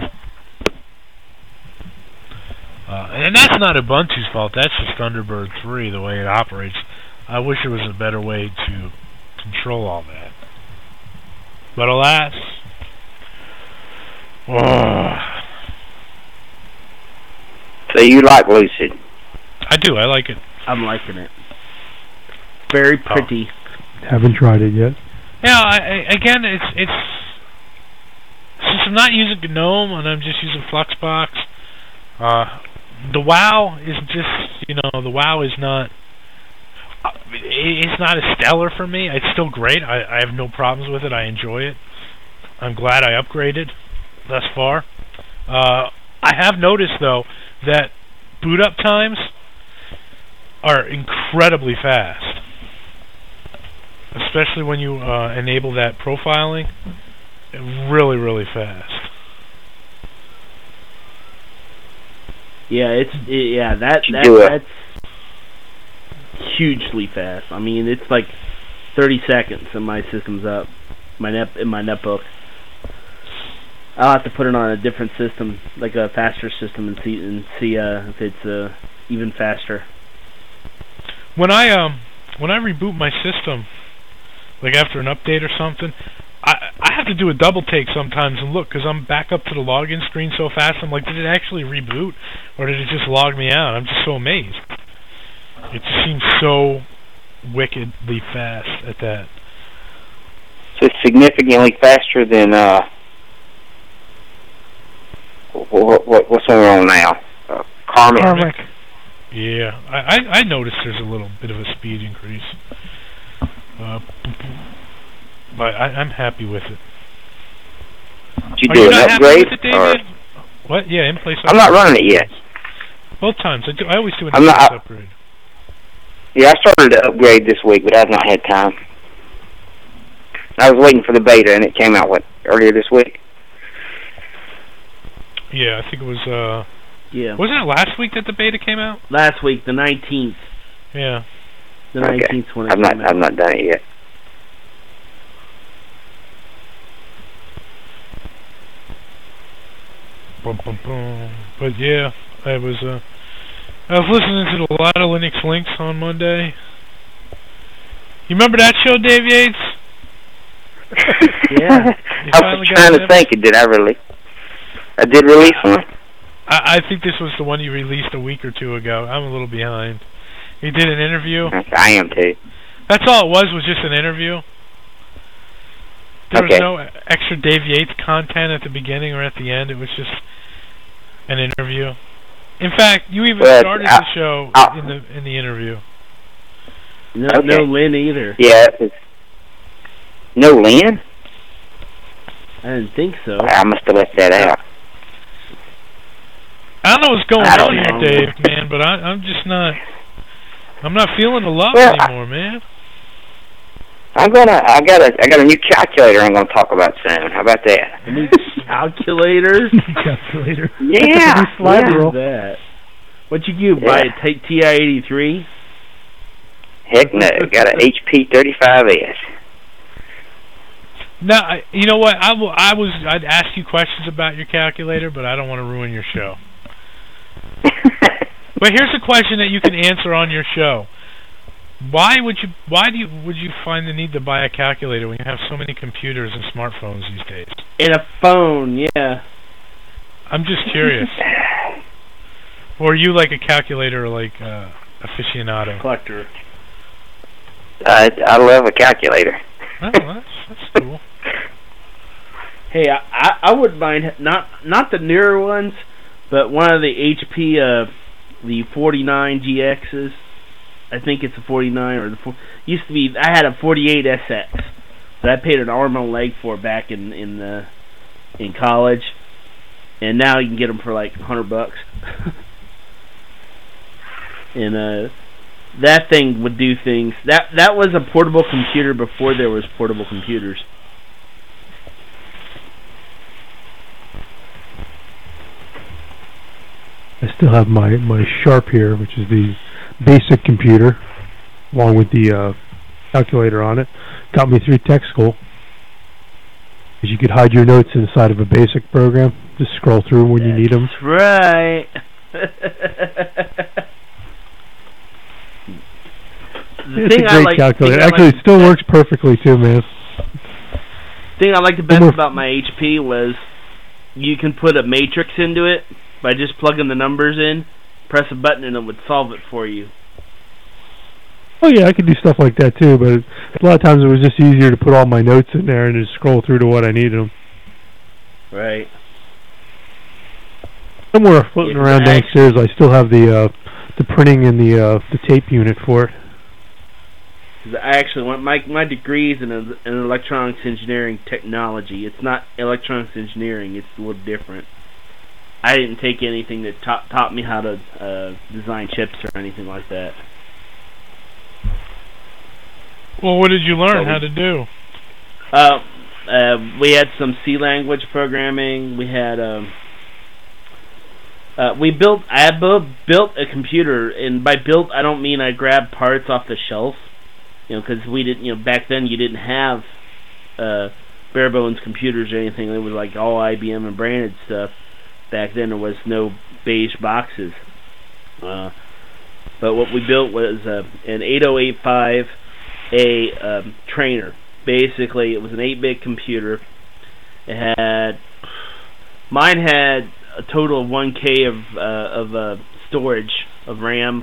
Uh, and that's not Ubuntu's fault. That's just Thunderbird three, the way it operates. I wish there was a better way to control all that. But alas... Oh. So you like Lucid? I do. I like it. I'm liking it. Very pretty. Oh. Haven't tried it yet. Yeah, I, I, again, it's it's since I'm not using GNOME and I'm just using Fluxbox. Uh, the WoW is just you know the WoW is not uh, it's not as stellar for me. It's still great. I, I have no problems with it. I enjoy it. I'm glad I upgraded thus far. Uh, I have noticed, though, that boot up times are incredibly fast, especially when you uh, enable that profiling. Really, really fast. Yeah, it's it, yeah that, You that do it. that's hugely fast. I mean, it's like thirty seconds and my system's up. My net in my netbook. I'll have to put it on a different system, like a faster system, and see and see uh, if it's uh, even faster. When I um when I reboot my system, like after an update or something, I I have to do a double take sometimes and look, because I'm back up to the login screen so fast. I'm like, did it actually reboot, or did it just log me out? I'm just so amazed. It just seems so wickedly fast at that. So it's significantly faster than uh, what, what, what's going on now? Uh, Karmic. Karmic. Yeah, I, I I noticed there's a little bit of a speed increase. Uh, but I, I'm happy with it. Did you Are do you an not happy upgrade? with it, Or? David? What? Yeah, in-place I'm not upgrade. running it yet. Both times. I, do, I always do an I'm not- in-place I- upgrade. Yeah, I started to upgrade this week, but I've not had time. I was waiting for the beta, and it came out, what, earlier this week? Yeah, I think it was, uh... Yeah. Wasn't it last week that the beta came out? Last week, the nineteenth. Yeah. The nineteenth when it I've not, came out. I've not done it yet. Bum, bum, bum. But yeah, I was, uh... I was listening to a lot of Linux Links on Monday. You remember that show, Dave Yates? Yeah. You I finally was got trying an to think, did I release? I did release one? I, I think this was the one you released a week or two ago. I'm a little behind. You did an interview. I am too. That's all it was, was just an interview. There Okay. was no extra Dave Yates content at the beginning or at the end. It was just an interview. In fact, you even Well, started I- the show I- in the in the interview. No, Okay. no Lynn either. Yeah. It's, no Lynn? I didn't think so. I must have left that out. I don't know what's going I on don't here, know. Dave, man, but I, I'm just not. I'm not feeling the love Well, I- anymore, man. I'm gonna. I got a. I got a new calculator. I'm gonna talk about soon. How about that? A new calculator? Calculator. Yeah. That's a new slide yeah. rule. that? What you do? Buy Yeah. a T I eighty-three? Heck no. Got an H P thirty-five S. No, I, you know what? I will. I was. I'd ask you questions about your calculator, but I don't want to ruin your show. But here's a question that you can answer on your show. Why would you? Why do you? Would you find the need to buy a calculator when you have so many computers and smartphones these days? And a phone, yeah. I'm just curious. Or are you like a calculator, like uh, aficionado? Collector. I I love a calculator. Oh, that's, that's cool. Hey, I, I I wouldn't mind not not the newer ones, but one of the H P uh the forty-nine G Xs. I think it's a forty-nine or the four, used to be. I had a forty-eight S X that I paid an arm and a leg for back in in the in college, and now you can get them for like a hundred bucks. And uh, that thing would do things. That that was a portable computer before there was portable computers. I still have my, my Sharp here, which is the basic computer, along with the uh, calculator on it. Got me through tech school. Because you could hide your notes inside of a basic program. Just scroll through when you need them. That's right. The It's thing a I great like, calculator. thing I Actually, like, it still works perfectly too, man. thing I liked the best more- about my H P was you can put a matrix into it by just plugging the numbers in, press a button, and it would solve it for you. Oh yeah, I could do stuff like that too, but a lot of times it was just easier to put all my notes in there and just scroll through to what I needed them. Right. Somewhere floating Yeah, around I downstairs, I still have the uh, the printing and the uh, the tape unit for it. Because I actually want my my degree is in, a, in electronics engineering technology. It's not electronics engineering. It's a little different. I didn't take anything that taught taught me how to uh, design chips or anything like that. Well, what did you learn So we- how to do? Uh, uh, we had some C language programming. We had um, uh, we built. I had bu- built a computer, and by built I don't mean I grabbed parts off the shelf. You know, because we didn't. You know, back then you didn't have uh, bare bones computers or anything. It was like all I B M and branded stuff. Back then there was no beige boxes. Uh, but what we built was uh, an eight oh eight five A um, trainer. Basically, it was an eight bit computer. It had mine had a total of one K of uh, of uh, storage of RAM.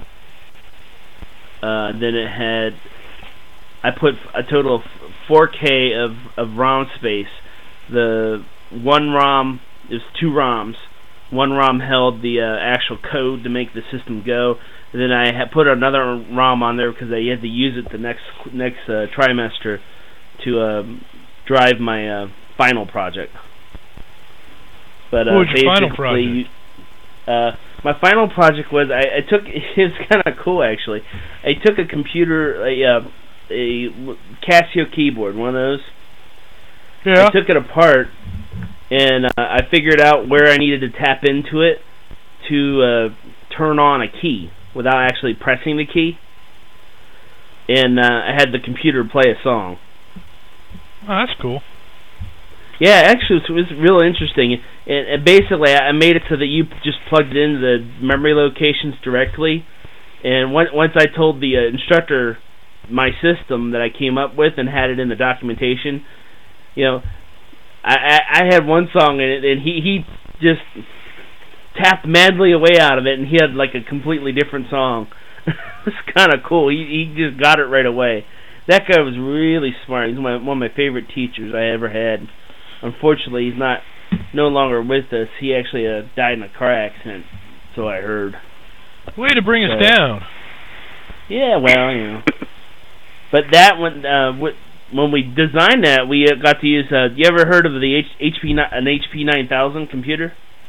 Uh, then it had I put a total of four K of of ROM space. The one ROM is two ROMs. One ROM held the uh, actual code to make the system go. And then I had put another ROM on there because I had to use it the next next uh, trimester to uh, drive my uh, final project. But uh, What was your final basically, uh, my final project was I, I took it's kind of cool actually. I took a computer, a, uh, a Casio keyboard, one of those. Yeah. I took it apart and uh, I figured out where I needed to tap into it to uh, turn on a key without actually pressing the key. And uh, I had the computer play a song. Oh, that's cool. Yeah, actually, it was real interesting. And, and basically, I made it so that you just plugged it into the memory locations directly. And once once I told the uh, instructor my system that I came up with and had it in the documentation, you know, I, I, I had one song in it, and he, he just tapped madly away out of it, and he had like a completely different song. It's kind of cool. He he just got it right away. That guy was really smart. He's my, one of my favorite teachers I ever had. Unfortunately, he's not no longer with us. He actually uh, died in a car accident, so I heard. Way to bring us So- down. Yeah, well, you know. But that one, uh, wh- when we designed that, we uh, got to use. Uh, you ever heard of the H- HP ni- an H P nine thousand computer?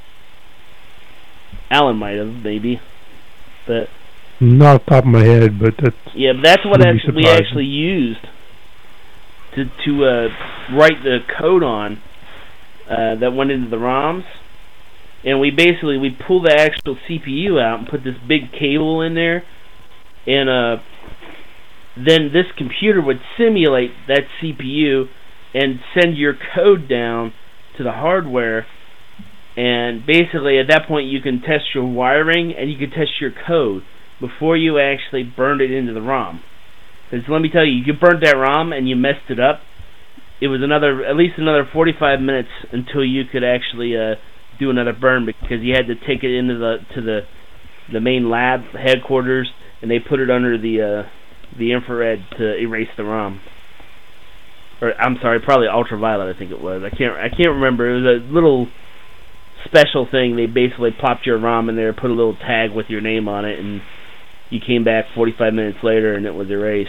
Alan might have, maybe. But Not off the top of my head, but that's yeah, but that's what wouldn't be actually, we surprising. actually used to to uh, write the code on uh, that went into the ROMs. And we basically we pull the actual C P U out and put this big cable in there, and uh, then this computer would simulate that C P U and send your code down to the hardware. And basically, at that point, you can test your wiring and you can test your code before you actually burned it into the ROM. Because let me tell you, you burned that ROM and you messed it up. It was another, at least another forty-five minutes until you could actually uh, do another burn, because you had to take it into the to the the main lab headquarters, and they put it under the uh, the infrared to erase the ROM. Or I'm sorry, probably ultraviolet. I think it was. I can't I can't remember. It was a little special thing. They basically plopped your ROM in there, put a little tag with your name on it, and you came back forty-five minutes later and it was erased.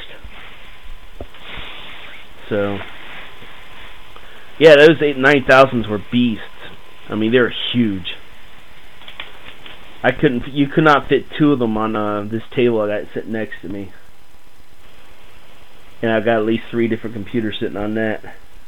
So yeah, those eight nine thousands were beasts. I mean, they were huge. I couldn't. You could not fit two of them on uh, this table I got sitting next to me, and I've got at least three different computers sitting on that.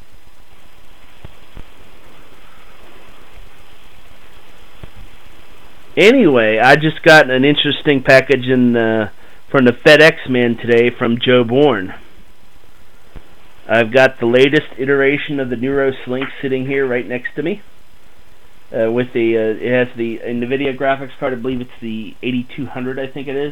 Anyway, I just got an interesting package in uh, from the FedEx man today from Joe Bourne. I've got the latest iteration of the Neuros Link sitting here right next to me. Uh, with the uh, it has the NVIDIA graphics card. I believe it's the eighty-two hundred. I think it is.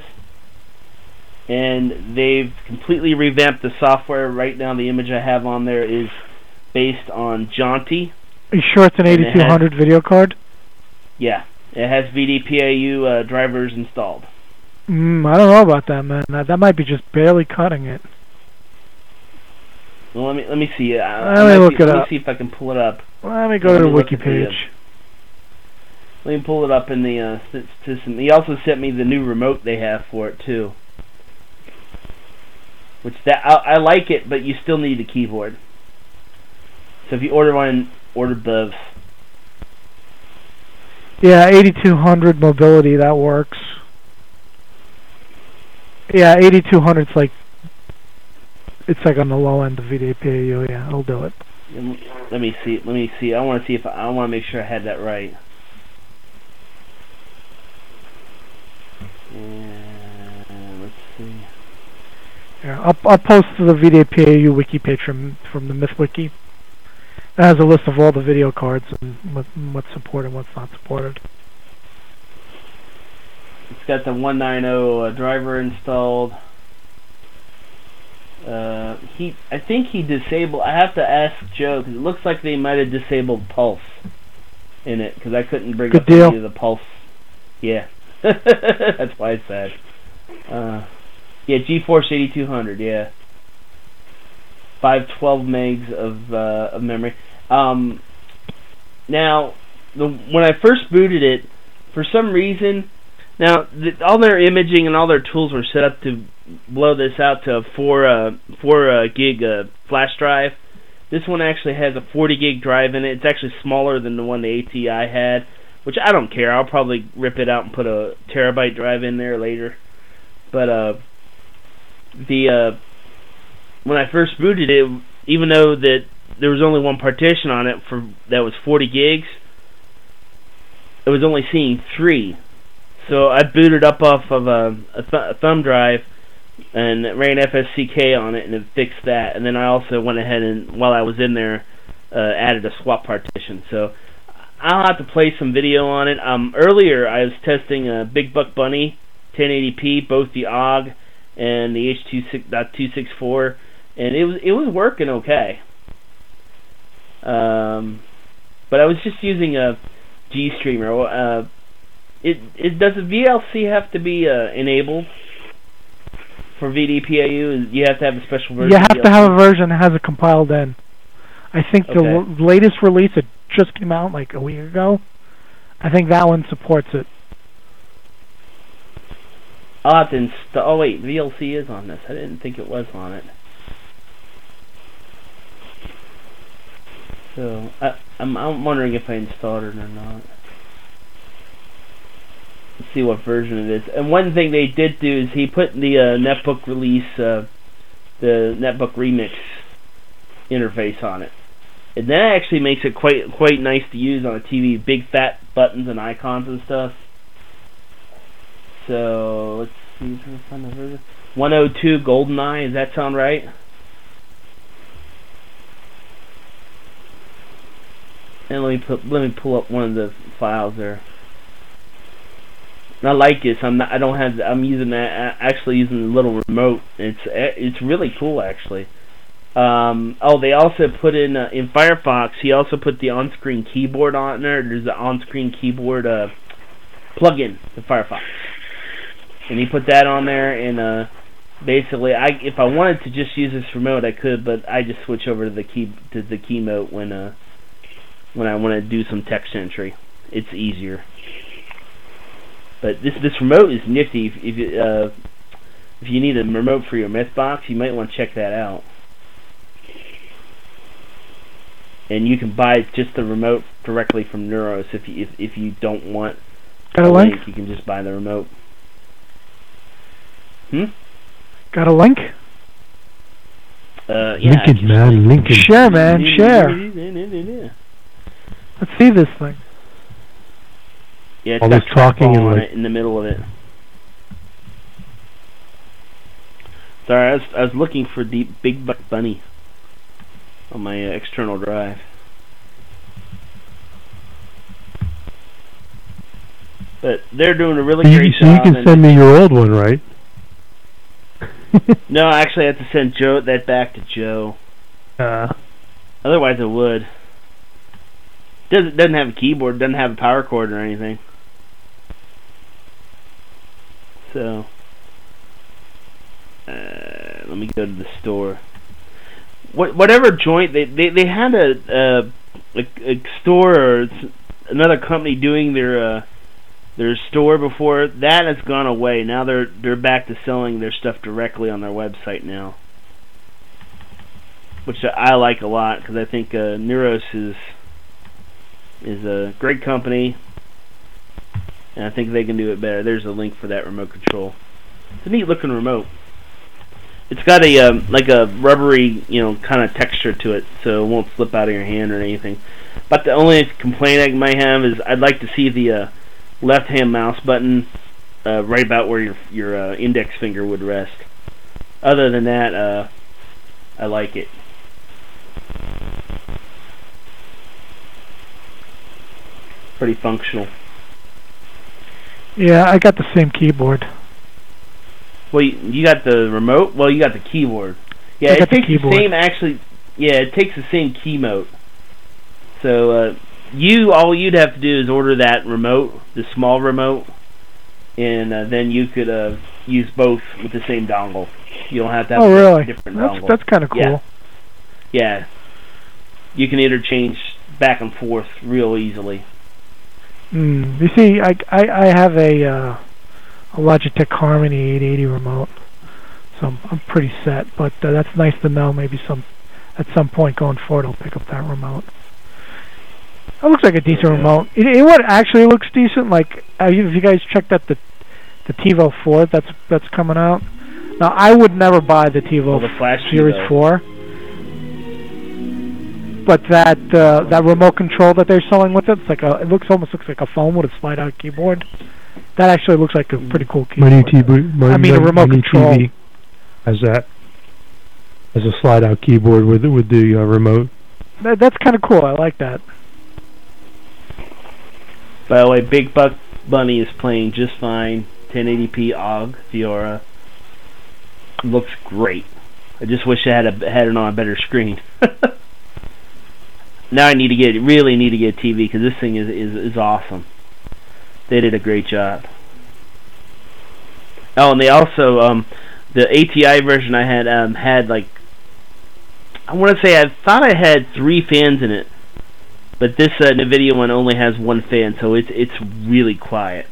And they've completely revamped the software. Right now, the image I have on there is based on Jaunty. Are you sure it's an And it eighty-two hundred video card? Yeah, it has V D P A U uh, drivers installed. Mm, I don't know about that, man. That, that might be just barely cutting it. Well, let me let me see. Uh, Let I me might look see, it let up. me see if I can pull it up. Let me go Let to me the look wiki at the, uh, page. Let me pull it up in the uh, s- system. He also sent me the new remote they have for it too. which that I, I like it, but you still need a keyboard. So if you order one, order both. Yeah, eighty-two hundred mobility, that works. Yeah, eighty-two hundred's like, it's like on the low end of V D A P A U, yeah, it'll do it. Let me see, let me see, I want to see if, I, I want to make sure I had that right. And let's see. Yeah, I'll, I'll post to the V D A P A U wiki page from, from the MythWiki. It has a list of all the video cards and what, what's supported and what's not supported. It's got the one ninety uh, driver installed. Uh, he, I think he disabled. I have to ask Joe because it looks like they might have disabled Pulse in it because I couldn't bring Good up deal. any of the Pulse. Yeah, that's why it's sad. Uh, yeah, GeForce eighty-two hundred. Yeah, five twelve megs of uh, of memory. Um, now, the when I first booted it, for some reason. Now, the, all their imaging and all their tools were set up to blow this out to a four uh, four uh, gig uh, flash drive. This one actually has a forty gig drive in it. It's actually smaller than the one the A T I had, which I don't care. I'll probably rip it out and put a terabyte drive in there later. But uh, the uh, when I first booted it, even though that there was only one partition on it for that was forty gigs, it was only seeing three. So I booted up off of a, a, th a thumb drive and ran F S C K on it and it fixed that. And then I also went ahead and, while I was in there, uh, added a swap partition. So I'll have to play some video on it. Um, earlier I was testing a Big Buck Bunny ten eighty p, both the O G and the H two sixty-four, and it was it was working okay. Um, but I was just using a GStreamer. Uh, It it does the V L C have to be uh, enabled for V D P A U? You have to have a special version. You have of to have a version that has it compiled in. I think the Okay. l latest release, it just came out like a week ago. I think that one supports it. I'll have to install. Oh wait, V L C is on this. I didn't think it was on it. So I, I'm I'm wondering if I installed it or not. Let's see what version it is. And one thing they did do is he put the uh, netbook release, uh, the netbook remix interface on it, and that actually makes it quite quite nice to use on a T V. Big fat buttons and icons and stuff. So let's see if I can find the version. one oh two GoldenEye. Does that sound right? And let me put let me pull up one of the files there. And I like this. I'm not. I don't have. I'm using that. Actually, using the little remote. It's it's really cool, actually. Um, oh, they also put in uh, in Firefox. He also put the on-screen keyboard on there. There's an on-screen keyboard uh, plugin to Firefox, and he put that on there. And uh, basically, I if I wanted to just use this remote, I could, but I just switch over to the key to the keynote when uh when I want to do some text entry. It's easier. But this this remote is nifty. If if you, uh, if you need a remote for your Mythbox, you might want to check that out. And you can buy just the remote directly from Neuros if you if if you don't want Got a link? You can just buy the remote. Hmm. Got a link? Uh, yeah. Lincoln, man, Lincoln. Share, man, share. Let's see this thing. Yeah, it's All got this talking trackball and on like it in the middle of it. Sorry, I was I was looking for the Big Buck Bunny on my uh, external drive. But they're doing a really so you, great so you job. can and- send me your old one, right? No, actually, I have to send Joe that back to Joe. Uh, Otherwise, I would. Doesn't doesn't have a keyboard, doesn't have a power cord or anything. So, uh, let me go to the store. What whatever joint they they they had a uh, a, a store or s- another company doing their uh, their store before. That has gone away. Now they're they're back to selling their stuff directly on their website now. which I like a lot because I think uh, Neuros is is a great company, and I think they can do it better. There's a link for that remote control. It's a neat looking remote. It's got a um, like a rubbery, you know, kind of texture to it, so it won't slip out of your hand or anything. But the only complaint I might have is I'd like to see the uh, left-hand mouse button uh, right about where your your uh, index finger would rest. Other than that, uh, I like it. Pretty functional. Yeah, I got the same keyboard. Well, you, you got the remote. Well, you got the keyboard. Yeah, I it got the takes the, keyboard. same actually. Yeah, it takes the same keynote. So uh, you all you'd have to do is order that remote, the small remote, and uh, then you could uh, use both with the same dongle. You don't have to have Oh, a really? different That's dongle. that's kind of cool. Yeah. Yeah. You can interchange back and forth real easily. Mm, you see, I, I, I have a uh, a Logitech Harmony eight eighty remote, so I'm, I'm pretty set. But uh, that's nice to know. Maybe some at some point going forward, I'll pick up that remote. It looks like a decent remote. You know what actually looks decent? Like, have you, have you guys checked out the the TiVo four that's that's coming out? Now, I would never buy the TiVo Oh, the Flash Series TiVo. four. But that uh, that remote control that they're selling with it, it's like a, it looks almost looks like a phone with a slide-out keyboard. That actually looks like a pretty cool My keyboard. new T V, my, I mean, my, a remote my new control. T V has that, has a slide-out keyboard with with the uh, remote. That, that's kind of cool. I like that. By the way, Big Buck Bunny is playing just fine. ten eighty p O G Fiora. Looks great. I just wish I had a had it on a better screen. Now I need to get really need to get a T V because this thing is, is is awesome. They did a great job. Oh, and they also um, the A T I version I had um, had like I want to say I thought I had three fans in it, but this uh, NVIDIA one only has one fan, so it's it's really quiet.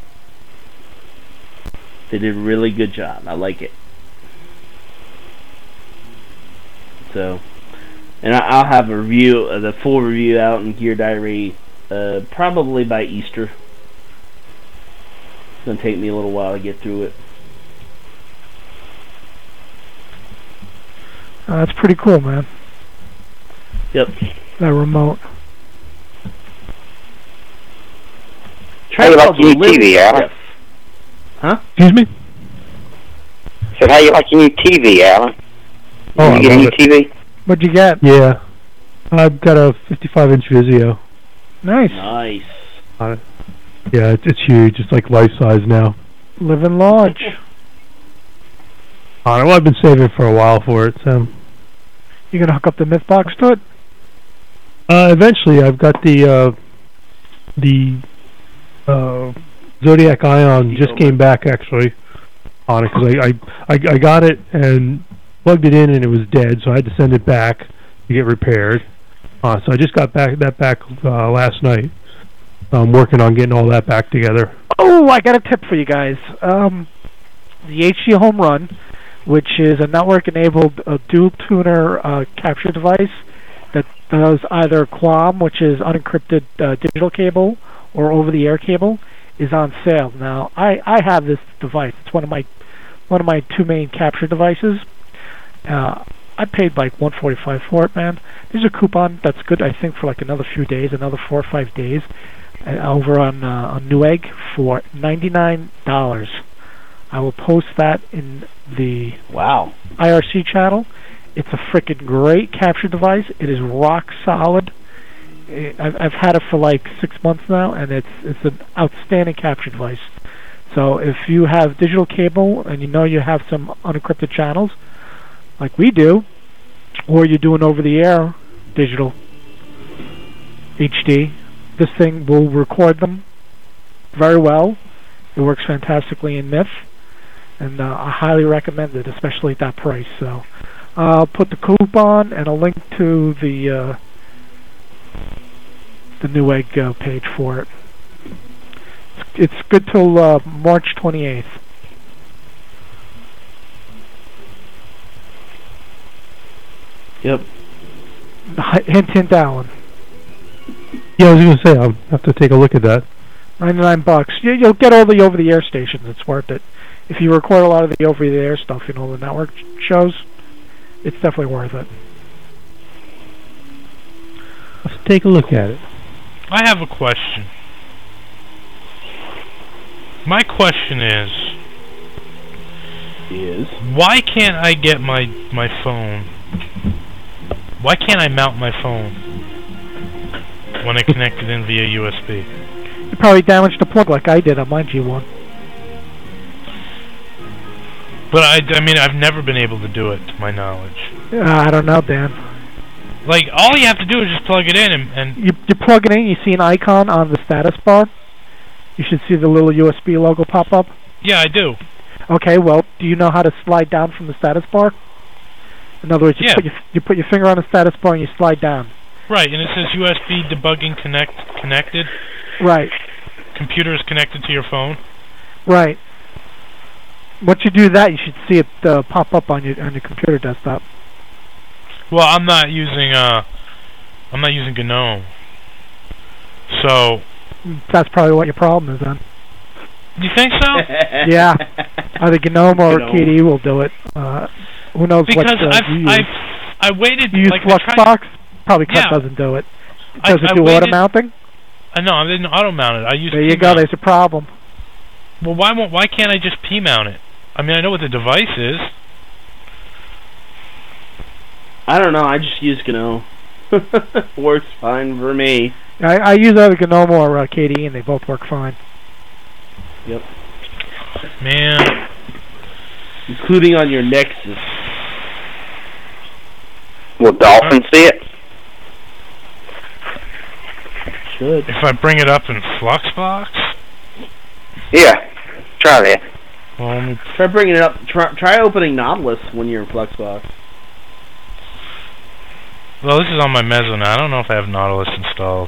They did a really good job. I like it. So. And I'll have a review, uh, the full review out in Gear Diary, uh, probably by Easter. It's going to take me a little while to get through it. Uh, that's pretty cool, man. Yep. That remote. How you like your new T V, Alan? Huh? Excuse me? Said, how you like your new T V, Alan? Oh, Did I you get a love new it. T V? What'd you get? Yeah, I've got a fifty-five inch Vizio Nice. Nice. on it. Yeah, it's, it's huge. It's like life size now. Living large. On it. Well, I've been saving for a while for it. So You gonna hook up the myth box to it? uh, eventually, I've got the uh, the uh, Zodiac Ion just came back actually on it because I, I I I got it and plugged it in and it was dead, so I had to send it back to get repaired. Uh, so I just got back that back uh, last night. I'm working on getting all that back together. Oh, I got a tip for you guys. Um, the H D Home Run, which is a network-enabled uh, dual tuner uh, capture device that does either QAM, which is unencrypted uh, digital cable, or over-the-air cable, is on sale now. I, I have this device. It's one of my one of my two main capture devices. Uh, I paid like one forty-five for it, man. There's a coupon that's good, I think, for like another few days, another four or five days, uh, over on uh, on Newegg for ninety-nine dollars. I will post that in the wow I R C channel. It's a freaking great capture device. It is rock solid. I've I've had it for like six months now, and it's it's an outstanding capture device. So if you have digital cable and you know you have some unencrypted channels, like we do, or you're doing over-the-air digital H D, this thing will record them very well. It works fantastically in Myth, and uh, I highly recommend it, especially at that price. So uh, I'll put the coupon and a link to the uh, the Newegg uh, page for it. It's, it's good till uh, March twenty-eighth. Yep. Hint, hint, Alan. Yeah, I was going to say, I'll have to take a look at that. ninety-nine bucks. You, you'll get all the over-the-air stations. It's worth it. If you record a lot of the over-the-air stuff, you know, the network shows, it's definitely worth it. Let's take a look at it. I have a question. My question is, is why can't I get my my phone? Why can't I mount my phone when I connect it in via U S B? You probably damaged the plug like I did on my G one. But I, I mean, I've never been able to do it, to my knowledge. Uh, I don't know, Dan. Like, all you have to do is just plug it in and... and you, you plug it in, you see an icon on the status bar. You should see the little U S B logo pop up. Yeah, I do. Okay, well, do you know how to slide down from the status bar? In other words, you, yeah. put, your, you put your finger on the status bar and you slide down. Right, and it says U S B debugging connect connected. Right. Computer is connected to your phone. Right. Once you do that, you should see it uh, pop up on your on your computer desktop. Well, I'm not using uh, I'm not using GNOME, so that's probably what your problem is then. You think so? Yeah, either GNOME or GNOME. K D E will do it. Uh, who knows because what uh, I've, you use? I've I waited. You use like, I tried- Fluxbox? Probably Yeah. doesn't do it. I- Does it I do waited- auto mounting? I know I didn't auto mount it. I used. There you P go. mount. There's a problem. Well, why won't? Why can't I just P mount it? I mean, I know what the device is. I don't know. I just use GNOME. Works fine for me. I, I use either GNOME or uh, K D E, and they both work fine. Yep. Man. Including on your Nexus. Will Dolphin see it? Should. If I bring it up in Fluxbox. Yeah. Try that. Well, let me Try bringing it up. Try, try opening Nautilus when you're in Fluxbox. Well, this is on my Mezzo now. I don't know if I have Nautilus installed.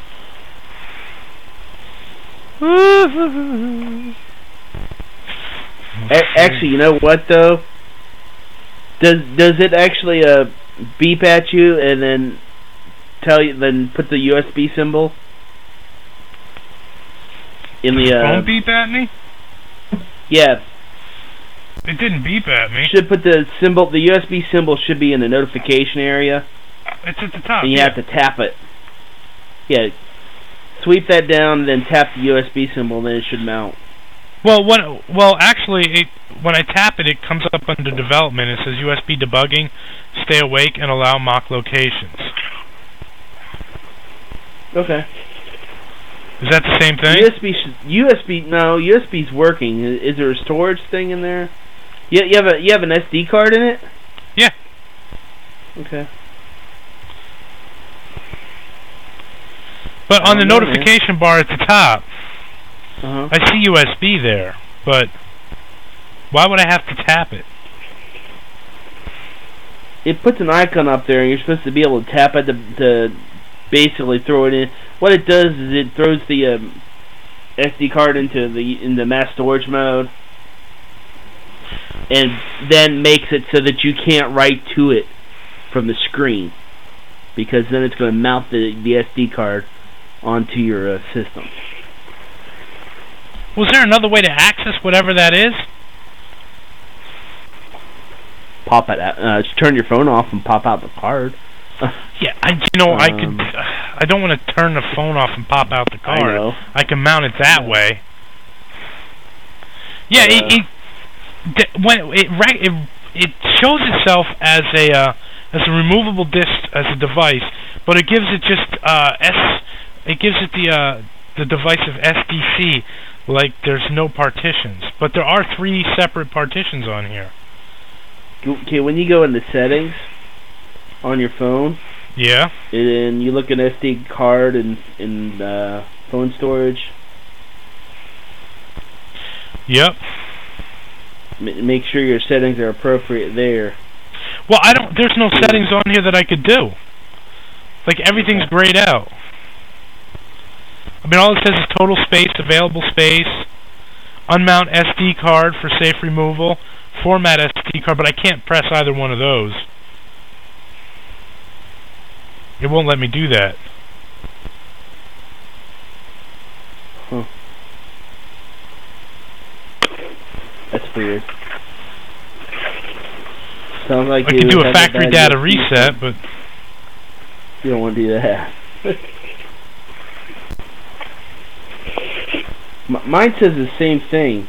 A- actually, you know what though? Does does it actually uh beep at you and then tell you, then put the U S B symbol in the uh? Phone beep at me? Yeah. It didn't beep at me. Should put the symbol. The U S B symbol should be in the notification area. It's at the top. And you yeah. have to tap it. Yeah. Sweep that down, then tap the U S B symbol, then it should mount. Well, when well actually, it, when I tap it, it comes up under development. It says U S B debugging, stay awake, and allow mock locations. Okay. Is that the same thing? U S B, sh- U S B, no, U S B's working. Is, is there a storage thing in there? You, you have a you have an S D card in it? Yeah. Okay. But on the know, notification bar at the top, Uh-huh. I see U S B there, but why would I have to tap it? It puts an icon up there, and you're supposed to be able to tap it to, to basically throw it in. What it does is it throws the um, S D card into the in the mass storage mode, and then makes it so that you can't write to it from the screen, because then it's going to mount the the S D card onto your uh, system. Was there another way to access whatever that is? Pop it out, uh, just turn your phone off and pop out the card. Yeah, I, you know, I could. Um, I don't want to turn the phone off and pop out the card. I know. I can mount it that way. Yeah, Uh, it, it d- when it re- it it shows itself as a uh, as a removable disk as a device, but it gives it just uh, S. It gives it the uh, the device of S D C, like there's no partitions, but there are three separate partitions on here. Okay, when you go into settings on your phone, Yeah. and you look at S D card and and uh, phone storage. Yep. M- make sure your settings are appropriate there. Well, I don't. There's no settings on here that I could do. Like everything's grayed out. I mean, all it says is total space, available space, unmount S D card for safe removal, format S D card, but I can't press either one of those. It won't let me do that. Huh. That's weird. Sounds like I you could do would a have factory bad data U S B reset, but you don't want to do that. M- mine says the same thing.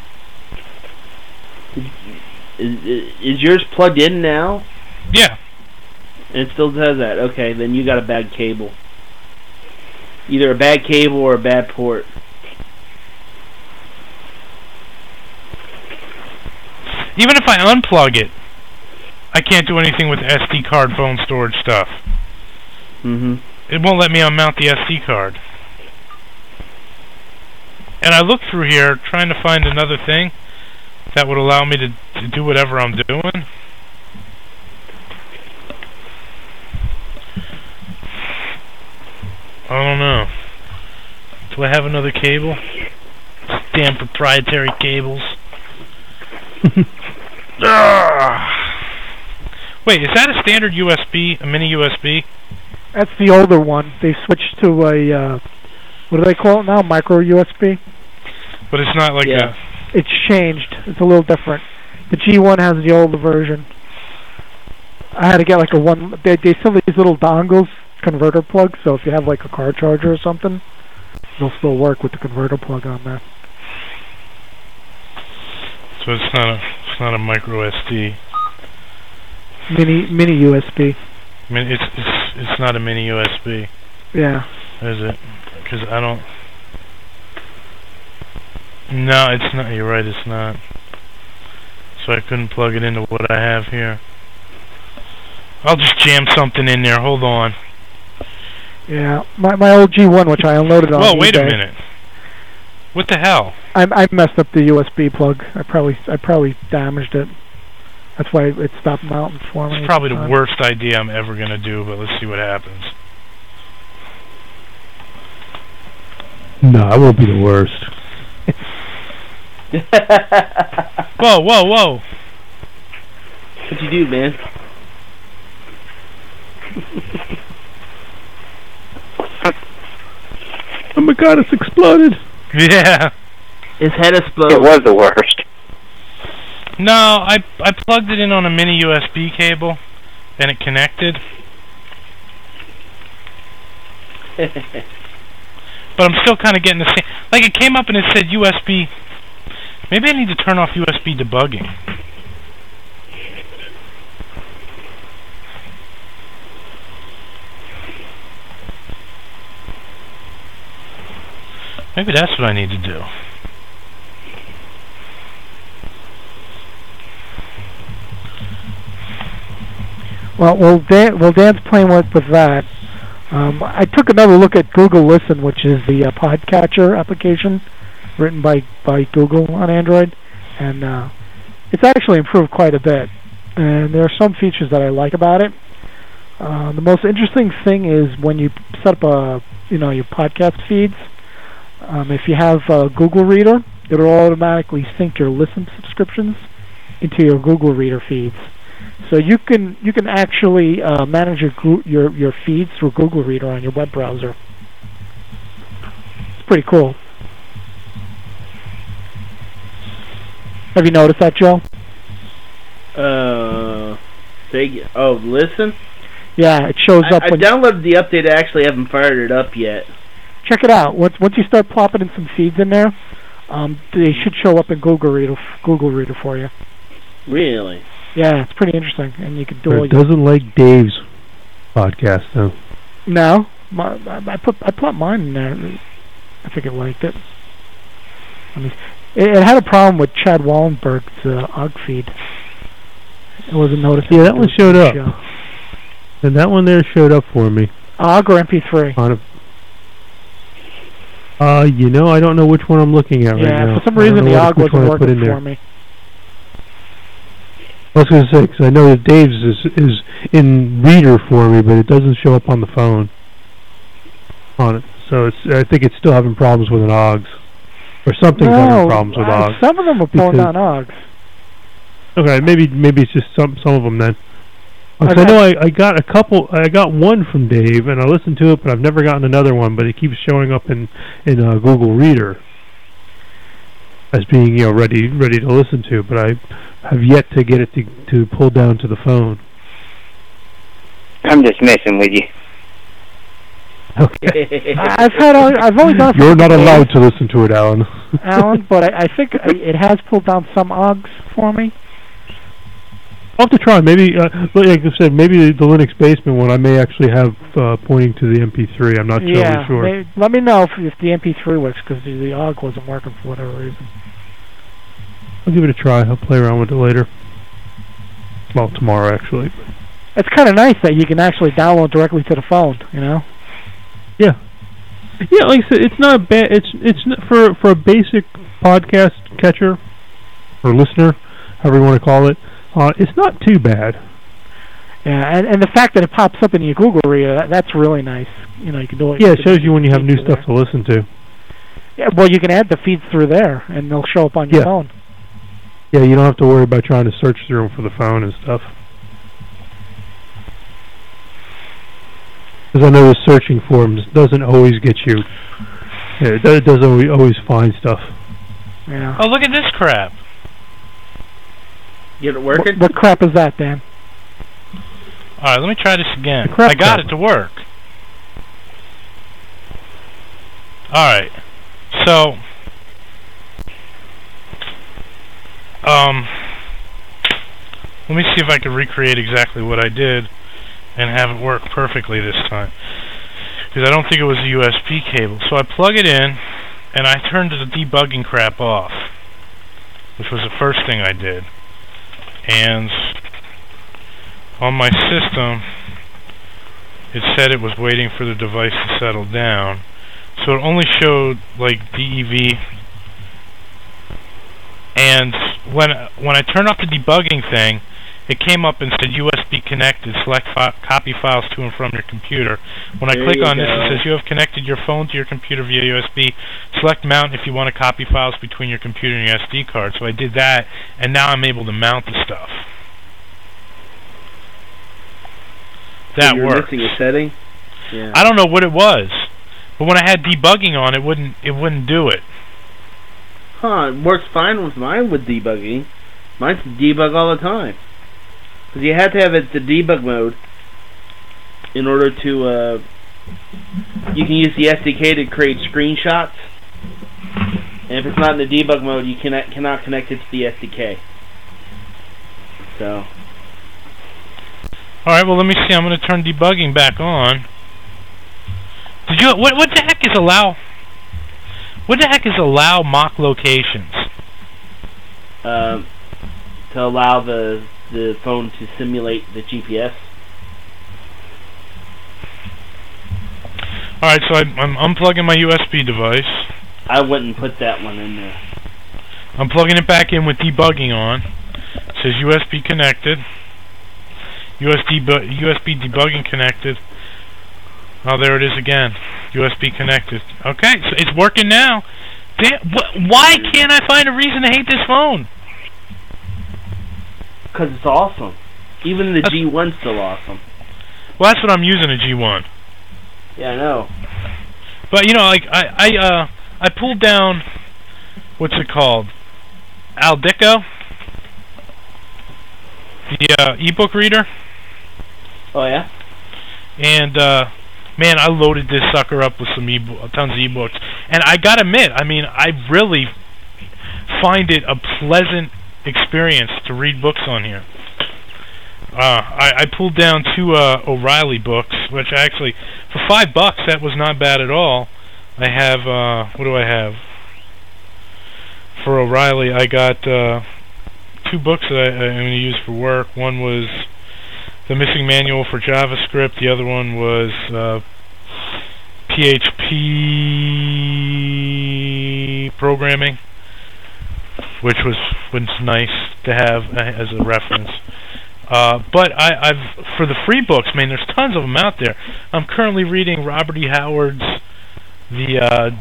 Is, is, is yours plugged in now? Yeah. And it still does that. Okay, then you got a bad cable. Either a bad cable or a bad port. even if I unplug it, I can't do anything with S D card phone storage stuff. Mm-hmm. It won't let me unmount the S D card. And I looked through here trying to find another thing that would allow me to, to do whatever I'm doing. I don't know. Do I have another cable? Damn proprietary cables. Wait, is that a standard U S B, a mini U S B? That's the older one. They switched to a, uh, what do they call it now? Micro U S B? But it's not like yeah. a... It's changed. It's a little different. The G one has the older version. I had to get like a one... They, they sell these little dongles, converter plugs, so if you have like a car charger or something, it'll still work with the converter plug on there. So it's not a, it's not a micro S D. Mini mini U S B. I mean, it's it's it's not a mini U S B. Yeah. Is it? Because I don't. No, it's not. You're right. It's not. So I couldn't plug it into what I have here. I'll just jam something in there. Hold on. Yeah, my my old G one, which I unloaded on Well, wait eBay. a minute. What the hell? I I messed up the U S B plug. I probably I probably damaged it. That's why it stopped mounting for me. It's probably the worst idea I'm ever gonna do, but let's see what happens. No, it won't be the worst. Whoa, whoa, whoa! What'd you do, man? Oh my god, it's exploded! Yeah. His head exploded. It was the worst. No, I I plugged it in on a mini U S B cable, and it connected. But I'm still kind of getting the same. Like it came up and it said U S B. Maybe I need to turn off U S B debugging. Maybe that's what I need to do. Well, well, Dan, well, Dan's playing with with that. Um, I took another look at Google Listen, which is the uh, podcatcher application written by by Google on Android, and uh, it's actually improved quite a bit. And there are some features that I like about it. Uh, the most interesting thing is when you set up a, you know, your podcast feeds. Um, if you have a Google Reader, it'll automatically sync your Listen subscriptions into your Google Reader feeds. So you can you can actually uh, manage your your your feeds through Google Reader on your web browser. It's pretty cool. Have you noticed that, Joe? Uh, they oh listen. Yeah, it shows I, up. I when downloaded the update. I actually haven't fired it up yet. Check it out. Once once you start plopping in some feeds in there, um, they should show up in Google Reader Google Reader for you. Really? Yeah, it's pretty interesting, and you can do But all it your... doesn't like Dave's podcast, though. No, my, I, I put I put mine in there. I think it liked it. I mean, it, it had a problem with Chad Wallenberg's uh, O G feed. It wasn't noticing. Yeah, that one showed up. Show. And that one there showed up for me. O G or M P three? On a, uh, you know, I don't know which one I'm looking at yeah, right now. Yeah, for some reason the O G wasn't working for there. me. I was going to say, because I know that Dave's is, is in Reader for me, but it doesn't show up on the phone on it. So it's, I think it's still having problems with an O G S. Or something's no, having problems with uh, O G S. Some of them are pulling down O G S. Okay, maybe maybe it's just some some of them then. I know I, I got a couple. I got one from Dave, and I listened to it, but I've never gotten another one. But it keeps showing up in in uh, Google Reader as being, you know, ready ready to listen to. But I have yet to get it to to pull down to the phone. I'm just messing with you. Okay. I've had all, I've only done. You're not allowed to listen to it, Alan. Alan, but I, I think it has pulled down some O G S for me. I'll have to try. Maybe, uh, like I said, maybe the, the Linux Basement one I may actually have uh, pointing to the M P three. I'm not yeah, totally sure. May, let me know if, if the M P three works, because the, the O G wasn't working for whatever reason. I'll give it a try. I'll play around with it later. Well, tomorrow, actually. It's kind of nice that you can actually download directly to the phone, you know? Yeah. Yeah, like I said, it's not bad. It's it's not for for a basic podcast catcher or listener, however you want to call it. Uh, it's not too bad. Yeah, and and the fact that it pops up in your Google Reader, that, that's really nice. You know, you can do it. Yeah, it shows you when you have new stuff there to listen to. Yeah, well, you can add the feeds through there, and they'll show up on your yeah. phone. Yeah, you don't have to worry about trying to search through them for the phone and stuff. Because I know the searching for them doesn't always get you. Yeah, it, does, it doesn't always, always find stuff. Yeah. Oh, look at this crap. Get it working? What, what crap is that, Dan? Alright, let me try this again. crap I got crap. it to work. Alright. So, um, let me see if I can recreate exactly what I did and have it work perfectly this time. Because I don't think it was a U S B cable. So I plug it in, and I turned the debugging crap off, which was the first thing I did. And on my system, it said it was waiting for the device to settle down. So it only showed like D E V. And when when I turned off the debugging thing, it came up and said U S B connected. Select fi copy files to and from your computer. When There I click you on this, go. it says you have connected your phone to your computer via U S B. Select mount if you want to copy files between your computer and your S D card. So I did that, and now I'm able to mount the stuff. That so you're works. missing a setting? Yeah. I don't know what it was, but when I had debugging on, it wouldn't it wouldn't do it. Huh, it works fine with mine with debugging. Mine's debug all the time. Because you have to have it the debug mode in order to, uh, you can use the S D K to create screenshots. And if it's not in the debug mode, you cannot, cannot connect it to the S D K. So. Alright, well let me see, I'm going to turn debugging back on. Did you, what, what the heck is allow, what the heck is allow mock locations? Um, to allow the the phone to simulate the G P S. Alright, so I, I'm unplugging my U S B device. I wouldn't put that one in there. I'm plugging it back in with debugging on. It says U S B connected. U S B U S B debugging connected. Oh, there it is again. U S B connected. Okay, so it's working now. Damn, wh why can't I find a reason to hate this phone? Because it's awesome. Even the G one's still awesome. Well, that's what I'm using, a G one. Yeah, I know. But you know, like I, I, uh, I pulled down, what's it called, Aldico, the uh, ebook reader. Oh yeah. And uh, man, I loaded this sucker up with some e tons of ebooks, and I gotta admit, I mean, I really find it a pleasant experience to read books on here. Uh, I, I pulled down two uh, O'Reilly books, which actually, for five bucks, that was not bad at all. I have, uh, what do I have? For O'Reilly, I got uh, two books that I, I'm going to use for work. One was The Missing Manual for JavaScript. The other one was uh, P H P Programming, which was, was nice to have as a reference. Uh, but I, I've for the free books, man, there's tons of them out there. I'm currently reading Robert E. Howard's the uh,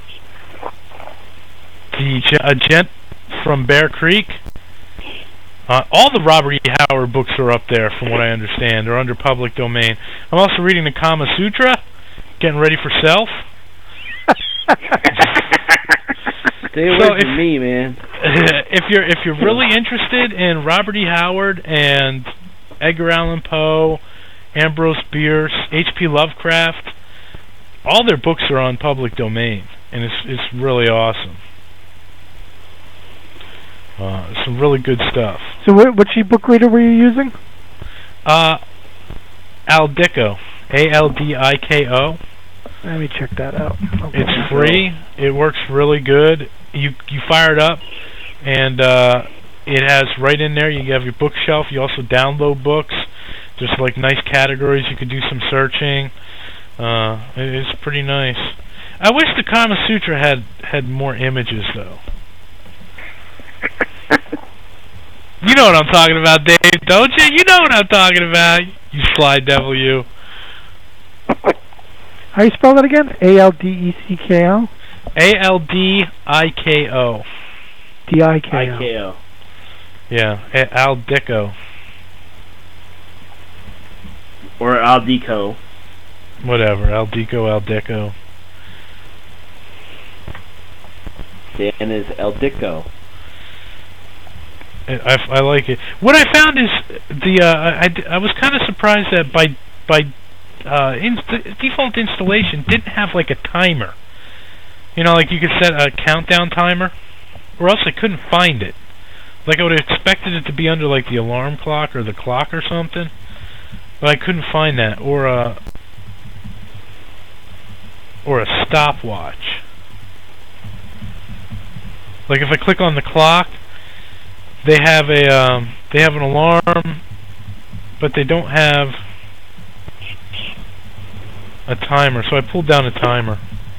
the A Gent from Bear Creek. Uh, all the Robert E. Howard books are up there, from what I understand. They're under public domain. I'm also reading the Kama Sutra, getting ready for self. Stay away So from if- me, man. if you're if you're really interested in Robert E. Howard and Edgar Allan Poe, Ambrose Bierce, H P Lovecraft, all their books are on public domain, and it's it's really awesome. Uh, some really good stuff. So wh- which e-book reader were you using? Uh, Aldiko, A L D I K O. Let me check that out. Okay. It's free. It works really good. You you fire it up, and uh, it has right in there. You have your bookshelf. You also download books. There's like nice categories. You could do some searching. Uh, it- it's pretty nice. I wish the Kama Sutra had had more images though. You know what I'm talking about, Dave, don't you? You know what I'm talking about. You sly devil, you. How you spell that again? A L D E C K O? A L D I K O. D I K O. I K O. Yeah, A- Aldiko. Or Aldico. Whatever, Aldiko, Aldiko. Dan is Aldico. I, I, I like it. What I found is the uh, I, I, I was kind of surprised that by by uh, inst- default installation didn't have like a timer. You know, like you could set a countdown timer, or else I couldn't find it. Like I would have expected it to be under like the alarm clock or the clock or something, but I couldn't find that, or a or a stopwatch. Like if I click on the clock, they have a um, they have an alarm, but they don't have a timer. So I pulled down a timer.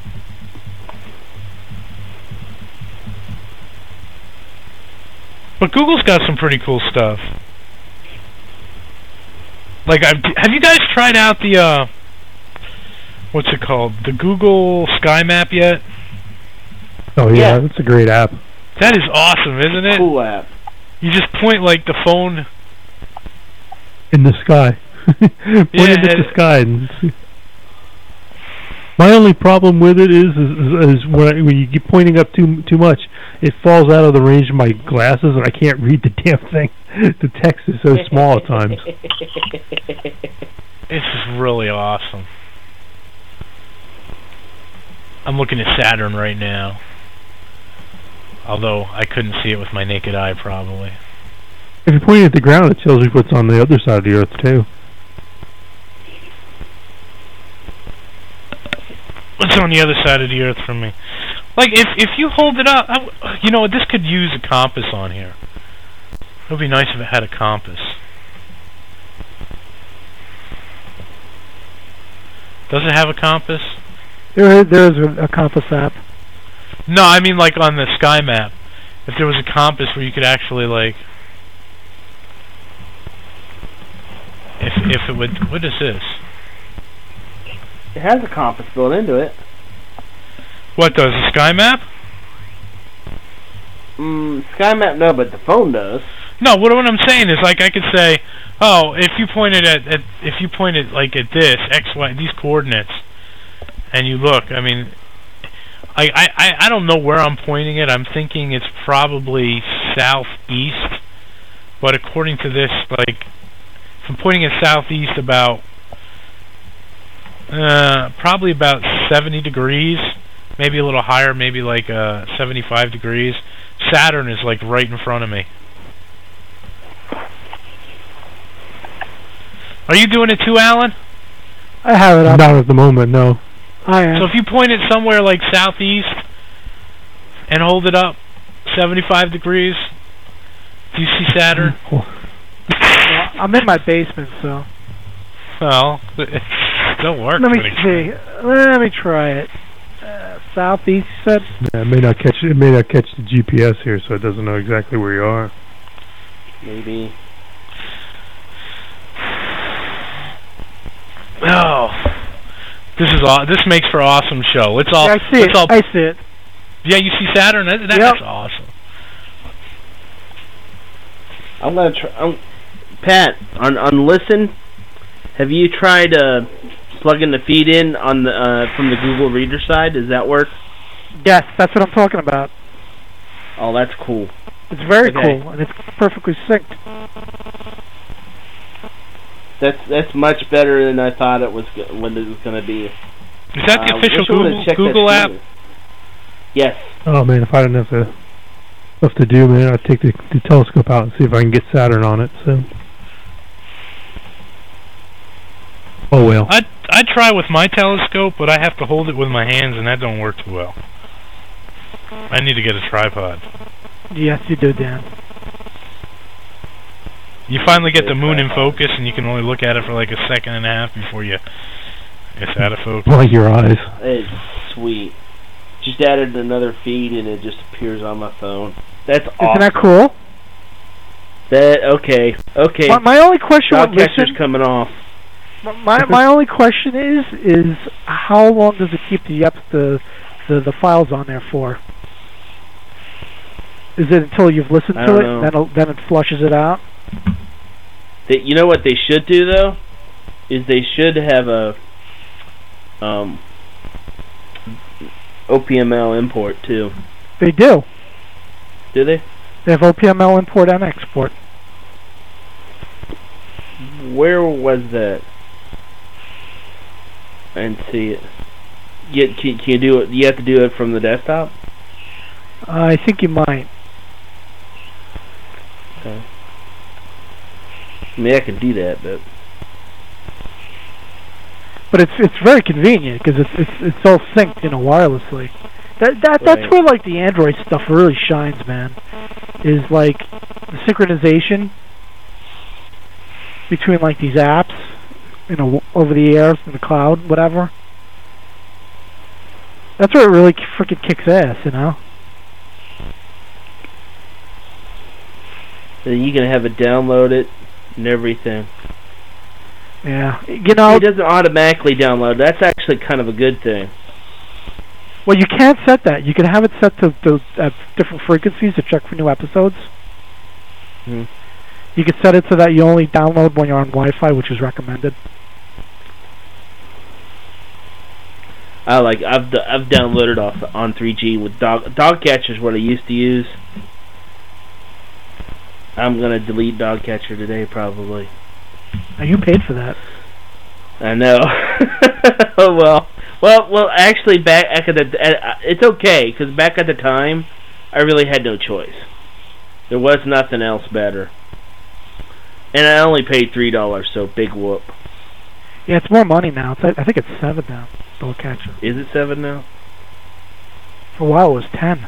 But Google's got some pretty cool stuff. Like, I've, have you guys tried out the uh, what's it called? The Google Sky Map yet? Oh yeah, Yeah. that's a great app. That is awesome, isn't it? Cool app. You just point like the phone. In the sky. Point Yeah, it at and- the sky. And see. My only problem with it is is, is, is when, I, when you keep pointing up too too much, it falls out of the range of my glasses, and I can't read the damn thing. The text is so small at times. This is really awesome. I'm looking at Saturn right now. Although I couldn't see it with my naked eye, probably. If you're pointing at the ground, it tells you what's on the other side of the Earth too. What's on the other side of the Earth from me? Like, if if you hold it up, I w you know, this could use a compass on here. It would be nice if it had a compass. Does it have a compass? There, there is a, a compass app. No, I mean like on the sky map. If there was a compass where you could actually like, if if it would, what is this? It has a compass built into it. What does the sky map? Mm, Sky Map, no, but the phone does. No, what what I'm saying is like I could say, oh, if you pointed at, at if you pointed like at this x y these coordinates, and you look, I mean, I I I don't know where I'm pointing it. I'm thinking it's probably southeast, but according to this, like, if I'm pointing at southeast about uh probably about seventy degrees, maybe a little higher, maybe like uh seventy-five degrees. Saturn is like right in front of me. Are you doing it too, Alan? I have it up. Not at the moment, no. I am. So if you point it somewhere like southeast and hold it up seventy-five degrees, do you see Saturn? Well, I'm in my basement, so. Well, it don't work. Let me pretty see. Let me try it. Uh, southeast, you said? Yeah, it may not catch it may not catch the G P S here, so it doesn't know exactly where you are. Maybe. Oh, this is aw this makes for awesome show. Let's all. Yeah, I see let's it. all, I see it. Yeah, you see Saturn. That, that's Yep. awesome. I'm gonna try. I'm, Pat, on on listen, have you tried uh, plugging the feed in on the uh, from the Google Reader side? Does that work? Yes, that's what I'm talking about. Oh, that's cool. It's very Okay. cool, and it's perfectly synced. That's that's much better than I thought it was go- what it was going to be. Is that the Uh, official wish I would've Google, checked Google that app? sooner. Yes. Oh man, if I didn't have to stuff to do, man, I'd take the, the telescope out and see if I can get Saturn on it. So, oh well. I I try with my telescope, but I have to hold it with my hands, and that don't work too well. I need to get a tripod. Yes, you do, Dan. You finally get the moon in focus, and you can only look at it for like a second and a half before you it's out of focus. Like your eyes. It's sweet. Just added another feed, and it just appears on my phone. That's awesome. Isn't that cool? That okay, okay. My, my only question with Dogcatcher's listen, coming off. my my only question is is how long does it keep the up the the, the files on there for? Is it until you've listened I to don't it, know. then it'll- then it flushes it out? They, you know what they should do though, is they should have a um, O P M L import too. They do. Do they? They have O P M L import and export. Where was that? I didn't see it. You, can, can you do it? You have to do it from the desktop. Uh, I think you might. Okay. I mean, I can do that, but But it's it's very convenient because it's it's it's all synced, you know, wirelessly. That that that's Right. where like the Android stuff really shines, man. Is like the synchronization between like these apps, you know, over the air in the cloud, whatever. That's where it really freaking kicks ass, you know. then you can have it download it and everything. Yeah, you know. It doesn't automatically download. That's actually kind of a good thing. Well, you can't set that. You can have it set to, to uh, different frequencies to check for new episodes. Hmm. You can set it so that you only download when you're on Wi-Fi, which is recommended. I like. I've d- I've downloaded off the, on three G with dog Dogcatcher is what I used to use. I'm gonna delete Dogcatcher today probably. Now you paid for that. I know. Oh well. Well, well. Actually, back at the at, it's okay because back at the time, I really had no choice. There was nothing else better, and I only paid three dollars. So big whoop. Yeah, it's more money now. It's, I think it's seven now. Dogcatcher. Is it seven now? For a while it was ten.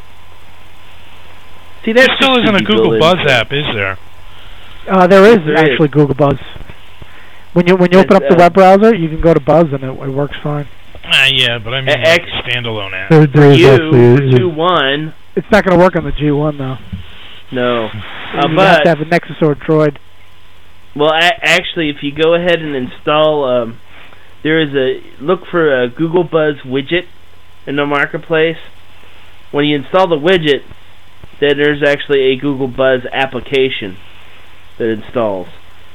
See, There that still should isn't a be Google built Buzz into it. app, is there? Uh, there is There is. actually Google Buzz. When you when you open up It's, the uh, web browser, you can go to Buzz and it, it works fine. Ah, yeah, but I mean X- like a standalone app. There, there is You actually for two one. It's not going to work on the G one though. No, uh, you have but to have a Nexus or a Droid. well, a- actually, if you go ahead and install, um, there is a look for a Google Buzz widget in the marketplace. When you install the widget, then there's actually a Google Buzz application that installs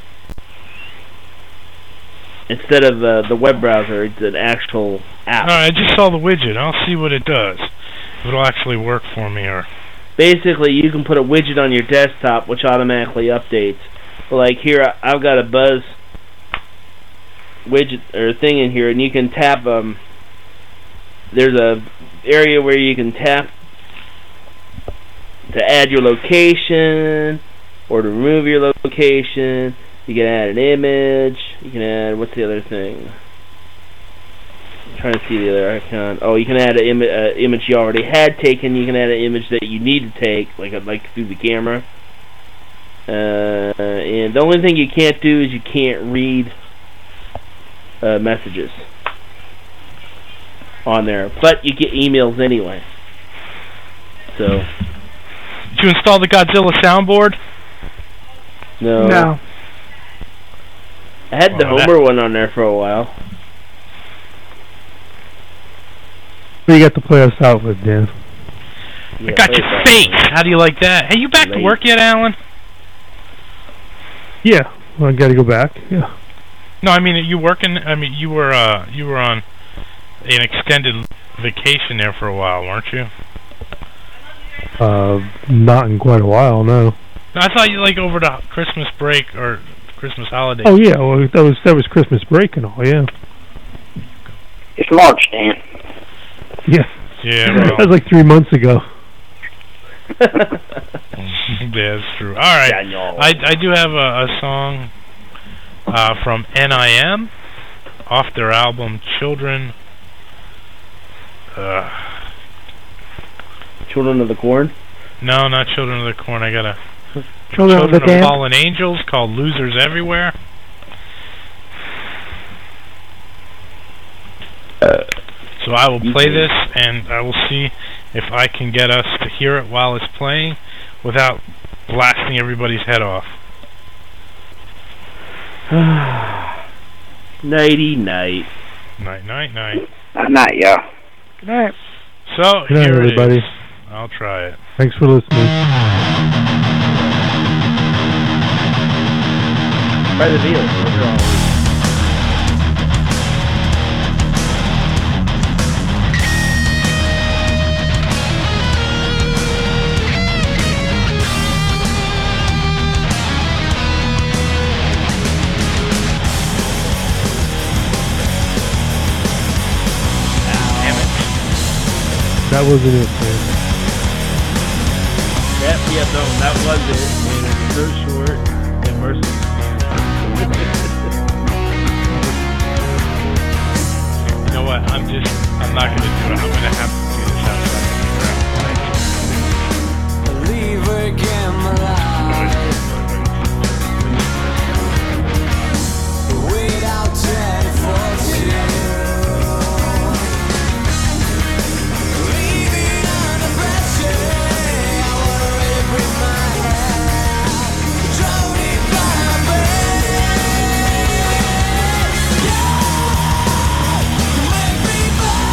instead of uh, the web browser. It's an actual app. Alright, I just saw the widget. I'll see what it does. If it'll actually work for me or... Basically, you can put a widget on your desktop which automatically updates. Like here, I- I've got a Buzz widget or thing in here, and you can tap. Um, there's a area where you can tap to add your location or to remove your location. You can add an image. You can add what's the other thing? I'm trying to see the other icon. Oh, you can add an Im- uh, image you already had taken. You can add an image that you need to take, like like through the camera. Uh, and the only thing you can't do is you can't read uh, messages on there, but you get emails anyway. So. Did you install the Godzilla soundboard? No. No. I had the Oh, that- Homer one on there for a while. What you got to play us out with, Dan? Yeah, I got play your that face! one. How do you like that? Hey, you back to Late. work yet, Alan? Yeah, well, I got to go back. Yeah. No, I mean you working. I mean you were uh, you were on an extended vacation there for a while, weren't you? Uh, not in quite a while, no. No, I thought you like over the Christmas break or Christmas holiday. Oh yeah, well that was that was Christmas break and all. Yeah. It's March, Dan. Yeah. Yeah. Well. That was like three months ago. Yeah, it's true. All right, I I do have a, a song uh, from N I M off their album Children. Uh, Children of the Corn? No, not Children of the Corn. I got a Children, Children of the of Damned. Fallen Angels called Losers Everywhere. Uh, so I will play this, and I will see if I can get us to hear it while it's playing without blasting everybody's head off. Nighty night. Night, night, night. Night, night, y'all. Good night. So, Good night, here everybody. it is. I'll try it. Thanks for listening. Try the deal. That wasn't it, man. Yep, yeah, no, that was it. And it was so short and merciful. You know what? I'm just, I'm not going to do it. I'm going to have to do this outside. Leave again, my life. Without any fortune. Leaving under pressure. I wanna really break my head. Drowning by my bed. Yeah, you make me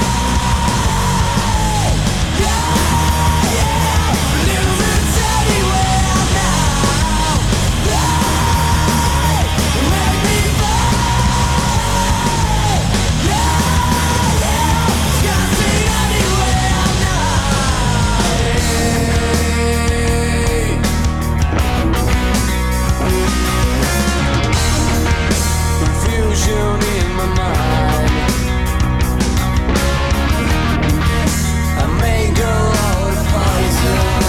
bad. Yeah, yeah, losing anywhere now. Yeah, you make me bad. Yeah, yeah, can't see anywhere now. Confusion in my mind. I may go all poison.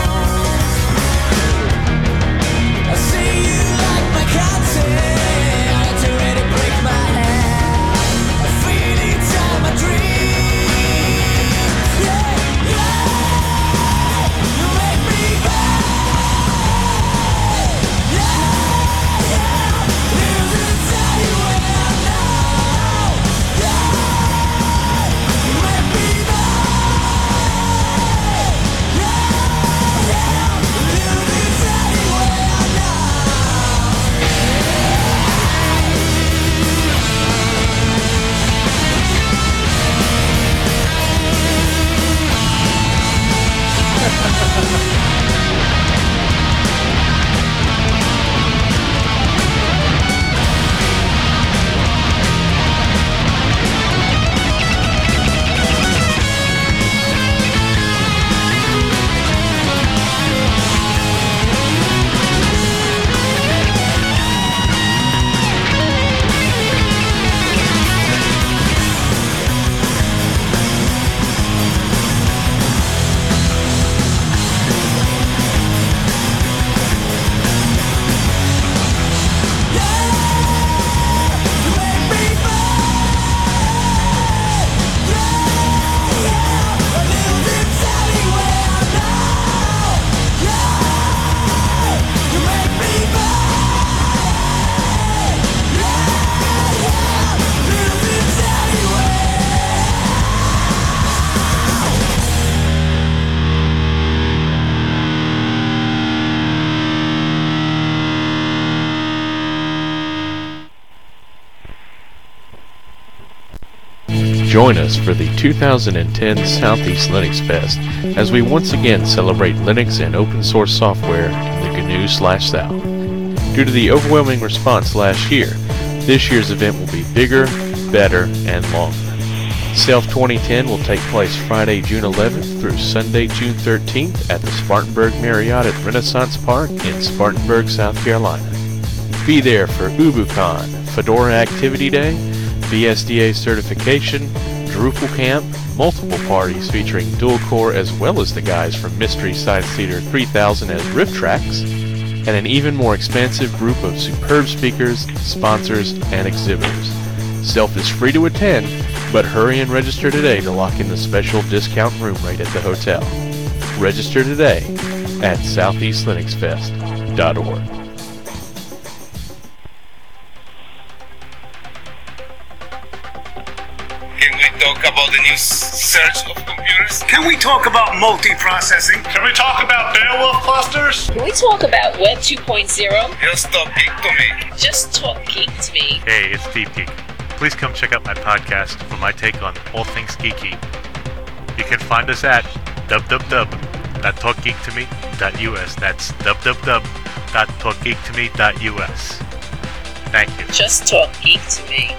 I see you like my content to really break my head. I feel inside my dreams. Yeah, yeah, you make me bad. Yeah, yeah, losing anywhere now. Yeah, you make me bad. Yeah, yeah, losing anywhere Join us for the two thousand ten Southeast Linux Fest as we once again celebrate Linux and open source software in the G N U slash South. Due to the overwhelming response last year, this year's event will be bigger, better, and longer. Self twenty ten will take place Friday, June eleventh through Sunday, June thirteenth at the Spartanburg Marriott at Renaissance Park in Spartanburg, South Carolina. Be there for UbuCon, Fedora Activity Day, B S D A certification, Drupal Camp, multiple parties featuring dual core as well as the guys from Mystery Science Theater three thousand as riff tracks, and an even more expansive group of superb speakers, sponsors, and exhibitors. Self is free to attend, but hurry and register today to lock in the special discount room rate at the hotel. Register today at southeast linux fest dot org. Can we talk about the new search of computers? Can we talk about multiprocessing? Can we talk about Beowulf clusters? Can we talk about Web two point oh? Just talk geek to me. Just talk geek to me. Hey, it's Deep Geek. Please come check out my podcast for my take on all things geeky. You can find us at w w w dot talk geek to me dot u s. That's w w w dot talk geek to me dot u s. Thank you. Just talk geek to me.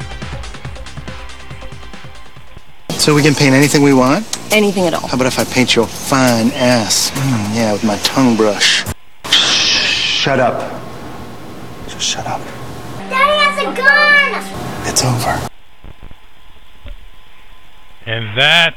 So we can paint anything we want? Anything at all. How about if I paint your fine ass? Mm, yeah, with my tongue brush. Shut up. Just shut up. Daddy has a gun! It's over. And that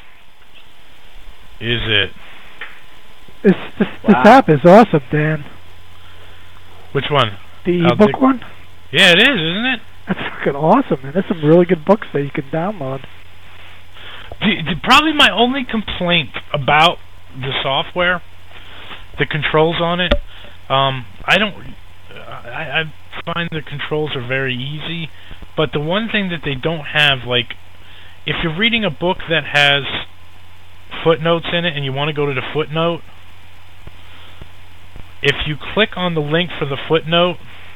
is it. This this, this app is awesome, Dan. Which one? The I'll ebook take- one? Yeah, it is, isn't it? That's fucking awesome, man. There's some really good books that you can download. The, the, probably my only complaint about the software, the controls on it, um, I don't, I, I find the controls are very easy, but the one thing that they don't have, like, if you're reading a book that has footnotes in it and you want to go to the footnote, if you click on the link for the footnote,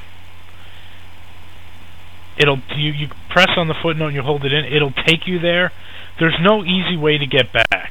it'll you, you press on the footnote and you hold it in, it'll take you there. There's no easy way to get back.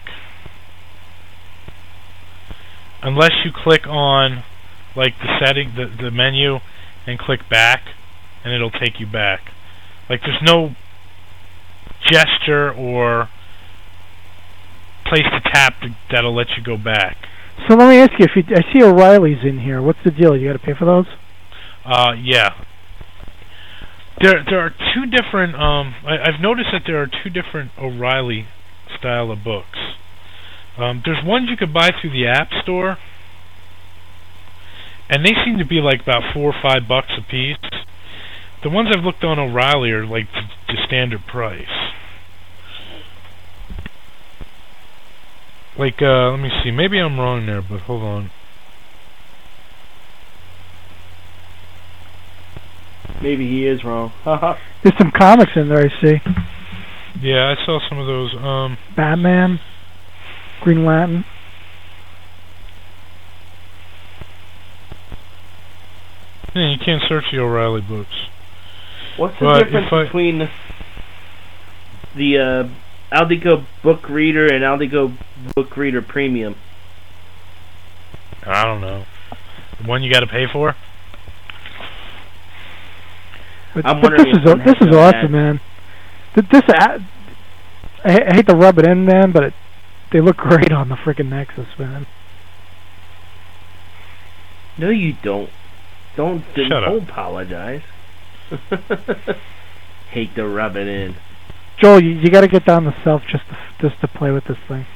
Unless you click on like the setting the, the menu and click back and it'll take you back. Like there's no gesture or place to tap to, that'll let you go back. So let me ask you, if you, I see O'Reilly's in here, what's the deal? You got to pay for those? Uh, yeah. There, there are two different. Um, I, I've noticed that there are two different O'Reilly style of books. Um, there's ones you could buy through the App Store, and they seem to be like about four or five bucks a piece. The ones I've looked on O'Reilly are like the, the standard price. Like, uh, let me see. Maybe I'm wrong there, but hold on. Maybe he is wrong. There's some comics in there, I see. Yeah, I saw some of those. Um, Batman, Green Lantern. yeah, you can't search the O'Reilly books. What's the But difference if I- between the, the uh, Aldico Book Reader and Aldico Book Reader Premium? I don't know. The one you got to pay for? But, I'm but wondering this if is one this has is no awesome, ads. man. Th- This ad, I, I hate to rub it in, man, but it, they look great on the freaking Nexus, man. No, you don't. Don't Shut up. don't apologize. Hate to rub it in. Joel, you, you got to get down the self just to, just to play with this thing.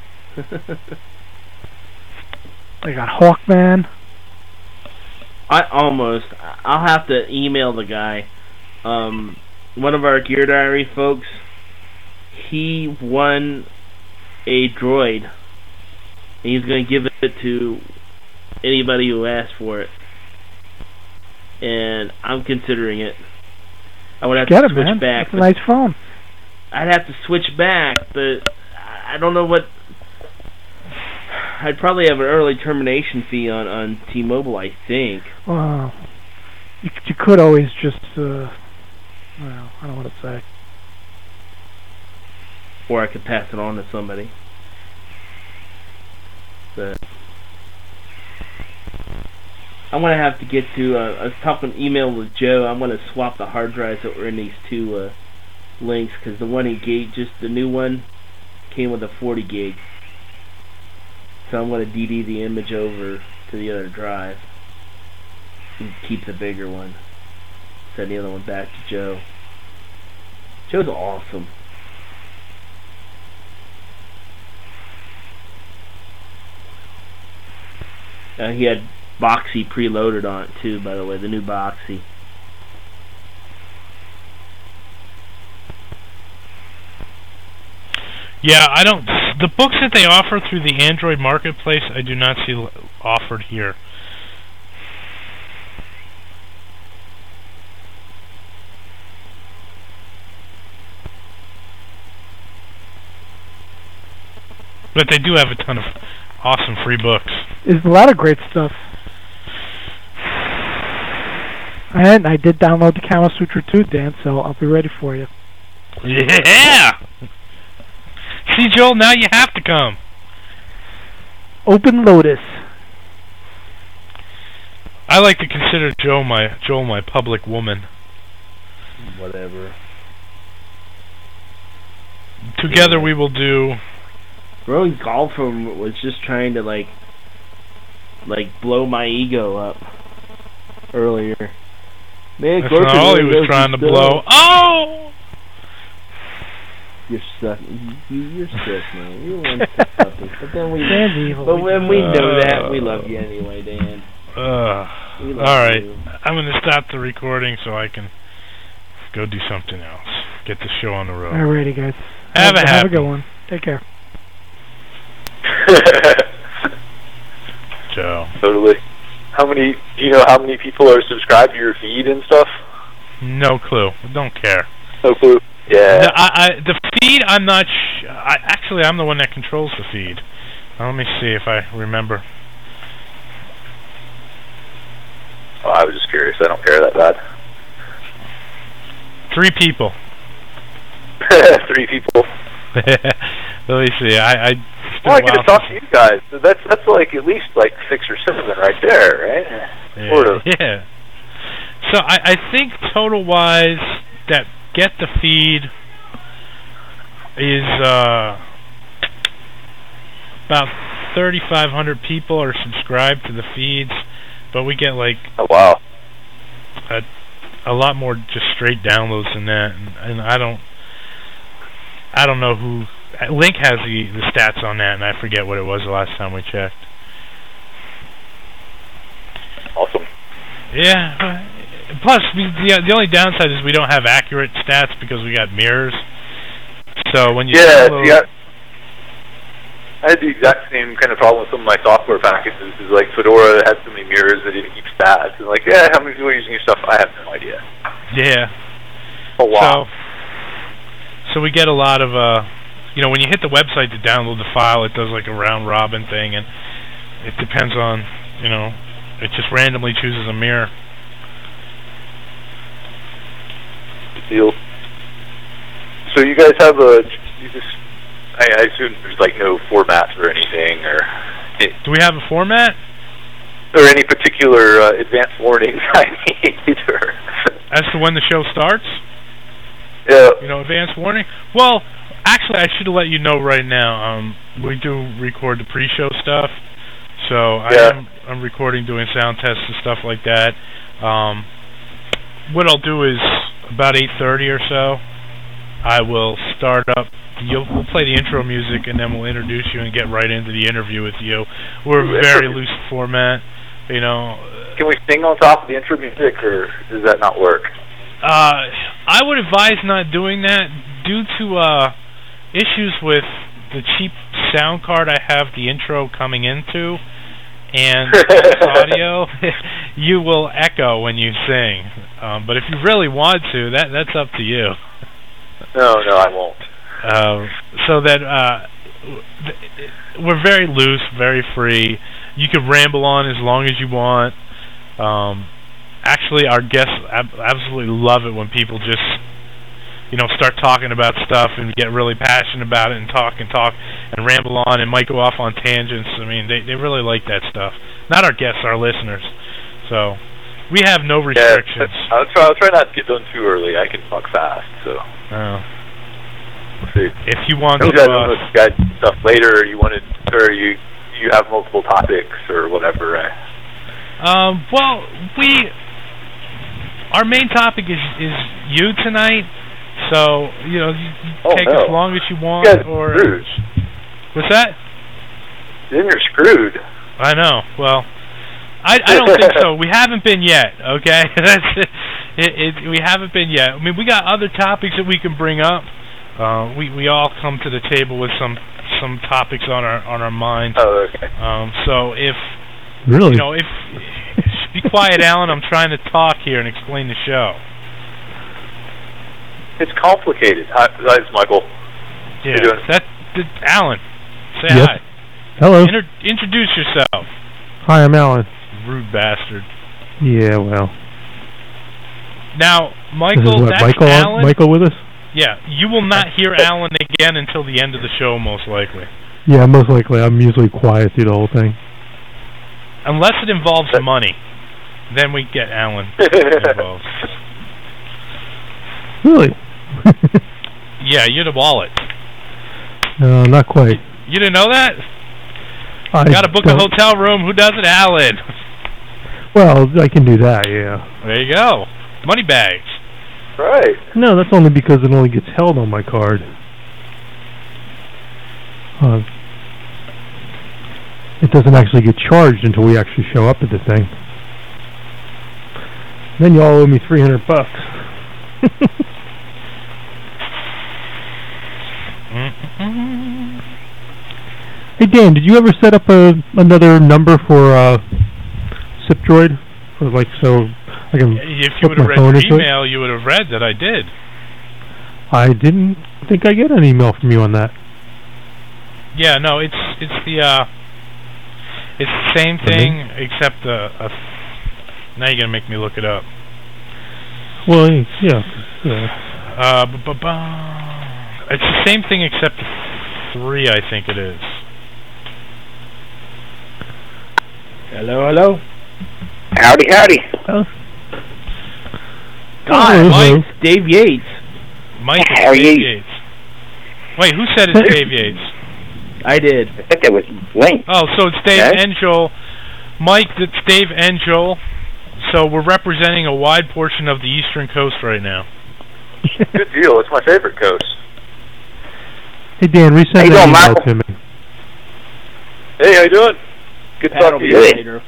They got Hawkman. I almost. I'll have to email the guy. Um, one of our Gear Diary folks. He won a droid. And he's going to give it to anybody who asks for it. And I'm considering it. I would have Get to it, switch man. back. That's a nice phone. I'd have to switch back, but I don't know what. I'd probably have an early termination fee on, on T-Mobile, I think. Well, you, you could always just, uh, well, I don't know what to say. Or I could pass it on to somebody. But I'm gonna have to get to. Uh, I was talking email with Joe. I'm gonna swap the hard drives that were in these two uh, links because the one he gave, just the new one, came with a forty gig. So I'm gonna D D the image over to the other drive and keep the bigger one. Send the other one back to Joe. Joe's awesome. Uh, he had Boxy preloaded on it too, by the way, the new Boxy. Yeah, I don't. The books that they offer through the Android marketplace, I do not see offered here. But they do have a ton of awesome free books. There's a lot of great stuff. And I did download the Kama Sutra too, Dan, so I'll be ready for you. Yeah! See, Joel, now you have to come. Open Lotus. I like to consider Joe my Joel my public woman. Whatever. Together we will do... Growing Golfer was just trying to like, like blow my ego up earlier. Man, That's not all he was trying to blow. Oh! You're stuck. You, you're sick, man. You're one step up. But then we, Dan's evil. but when we know Uh, that, we love you anyway, Dan. Uh, We love Alright, you. I'm going to stop the recording so I can go do something else. Get the show on the road. Alrighty, guys. Have, have a have happy. a good one. Take care. Joe. Totally. How many? Do you know how many people are subscribed to your feed and stuff? No clue. Don't care. No clue. Yeah. The, I, I, the feed, I'm not... Sh I, actually, I'm the one that controls the feed. Now, let me see if I remember. Oh, I was just curious. I don't care that bad. Three people. Three people. Let me see. I... I Well, I get to talk to you guys. So that's that's like at least like six or seven right there, right? Yeah. Sort of. Yeah. So I, I think total wise that get the feed is uh, about thirty-five hundred people are subscribed to the feeds, but we get like oh wow a, a lot more just straight downloads than that, and, and I don't I don't know who. Link has the, the stats on that, and I forget what it was the last time we checked. Awesome. Yeah. uh, Plus, we, the the only downside is we don't have accurate stats because we got mirrors. So when you yeah, download, see, I, I had the exact same kind of problem with some of my software packages. Is like Fedora had so many mirrors that didn't keep stats. And like, yeah, how many people are using your stuff? I have no idea. yeah. Oh wow. So, so we get a lot of uh. You know, when you hit the website to download the file, it does like a round robin thing, and it depends on, you know, it just randomly chooses a mirror. Good deal. So you guys have a, you just, I, I assume there's like no formats or anything, or do we have a format? Or any particular uh, advanced warnings I need, or as to when the show starts? Yeah. You know, advanced warning. Well. Actually, I should have let you know right now. Um, we do record the pre-show stuff, so I yeah. am I'm recording, doing sound tests and stuff like that. Um, what I'll do is about eight thirty or so, I will start up. You'll, we'll play the intro music, and then we'll introduce you and get right into the interview with you. We're a very loose format, you know. Can we sing on top of the intro music, or does that not work? Uh, I would advise not doing that due to uh. issues with the cheap sound card I have the intro coming into, and audio. You will echo when you sing. Um, but if you really want to, that that's up to you. No, no, I won't. Uh, so that uh, we're very loose, very free. You can ramble on as long as you want. Um, actually, our guests ab- absolutely love it when people just, you know, start talking about stuff and get really passionate about it and talk and talk and ramble on and might go off on tangents. I mean, they they really like that stuff. Not our guests, our listeners. So we have no restrictions. Yeah, I'll try. I'll try not to get done too early. I can talk fast, so. Oh. We'll see. If you want you to, guys uh, want to guide stuff later, or you wanted, or you you have multiple topics or whatever. Right? Um. Well, we our main topic is is you tonight. So you know, you, you Oh, take no. as long as you want. You guys are or screwed. what's that? Then you're screwed. I know. Well, I I don't think so. We haven't been yet. Okay, that's it, it, it. We haven't been yet. I mean, we got other topics that we can bring up. Uh, we we all come to the table with some some topics on our on our minds. Oh, okay. Um, so if Really? you know if be quiet, Alan. I'm trying to talk here and explain the show. It's complicated. Hi, hi, it's Michael. Yeah, How you doing? that, that Alan. Say Yes. hi. Hello. Inter- introduce yourself. Hi, I'm Alan. Rude bastard. Yeah, well. Now, This Michael, is what, that's Michael, Alan. Michael with us? Yeah, you will not hear Alan again until the end of the show, most likely. Yeah, most likely. I'm usually quiet through the whole thing. Unless it involves money. Then we get Alan involved. Really? Yeah, you're the wallet. No, not quite. You didn't know that? I Got to book a don't- hotel room. Who does it? Alan. Well, I can do that, yeah. There you go. Money bags. Right. No, that's only because it only gets held on my card. Uh, it doesn't actually get charged until we actually show up at the thing. Then you all owe me three hundred bucks. Hey Dan, did you ever set up a another number for uh, SipDroid? For like so I can If you put would have my read phone your into it? email, you would have read that I did. I didn't think I get an email from you on that. Yeah, no, it's it's the uh, it's the same thing except a, a. Now you're gonna make me look it up. Well, yeah. yeah. Uh, bu- bu- bu- it's the same thing except three, I think it is. Hello, hello. Howdy, howdy. Oh. God, hello. Mike, Dave Yates. Mike How are is Dave you? Yates. Wait, who said it's Dave Yates? I did. I think that was Link. Oh, so it's Dave Okay. and Joel. Mike, it's Dave and Joel. So we're representing a wide portion of the eastern coast right now. Good deal. It's my favorite coast. Hey Dan, resend How you that doing, email Michael? to me. Hey, how you doing? Good to Pat talk will to be you. later.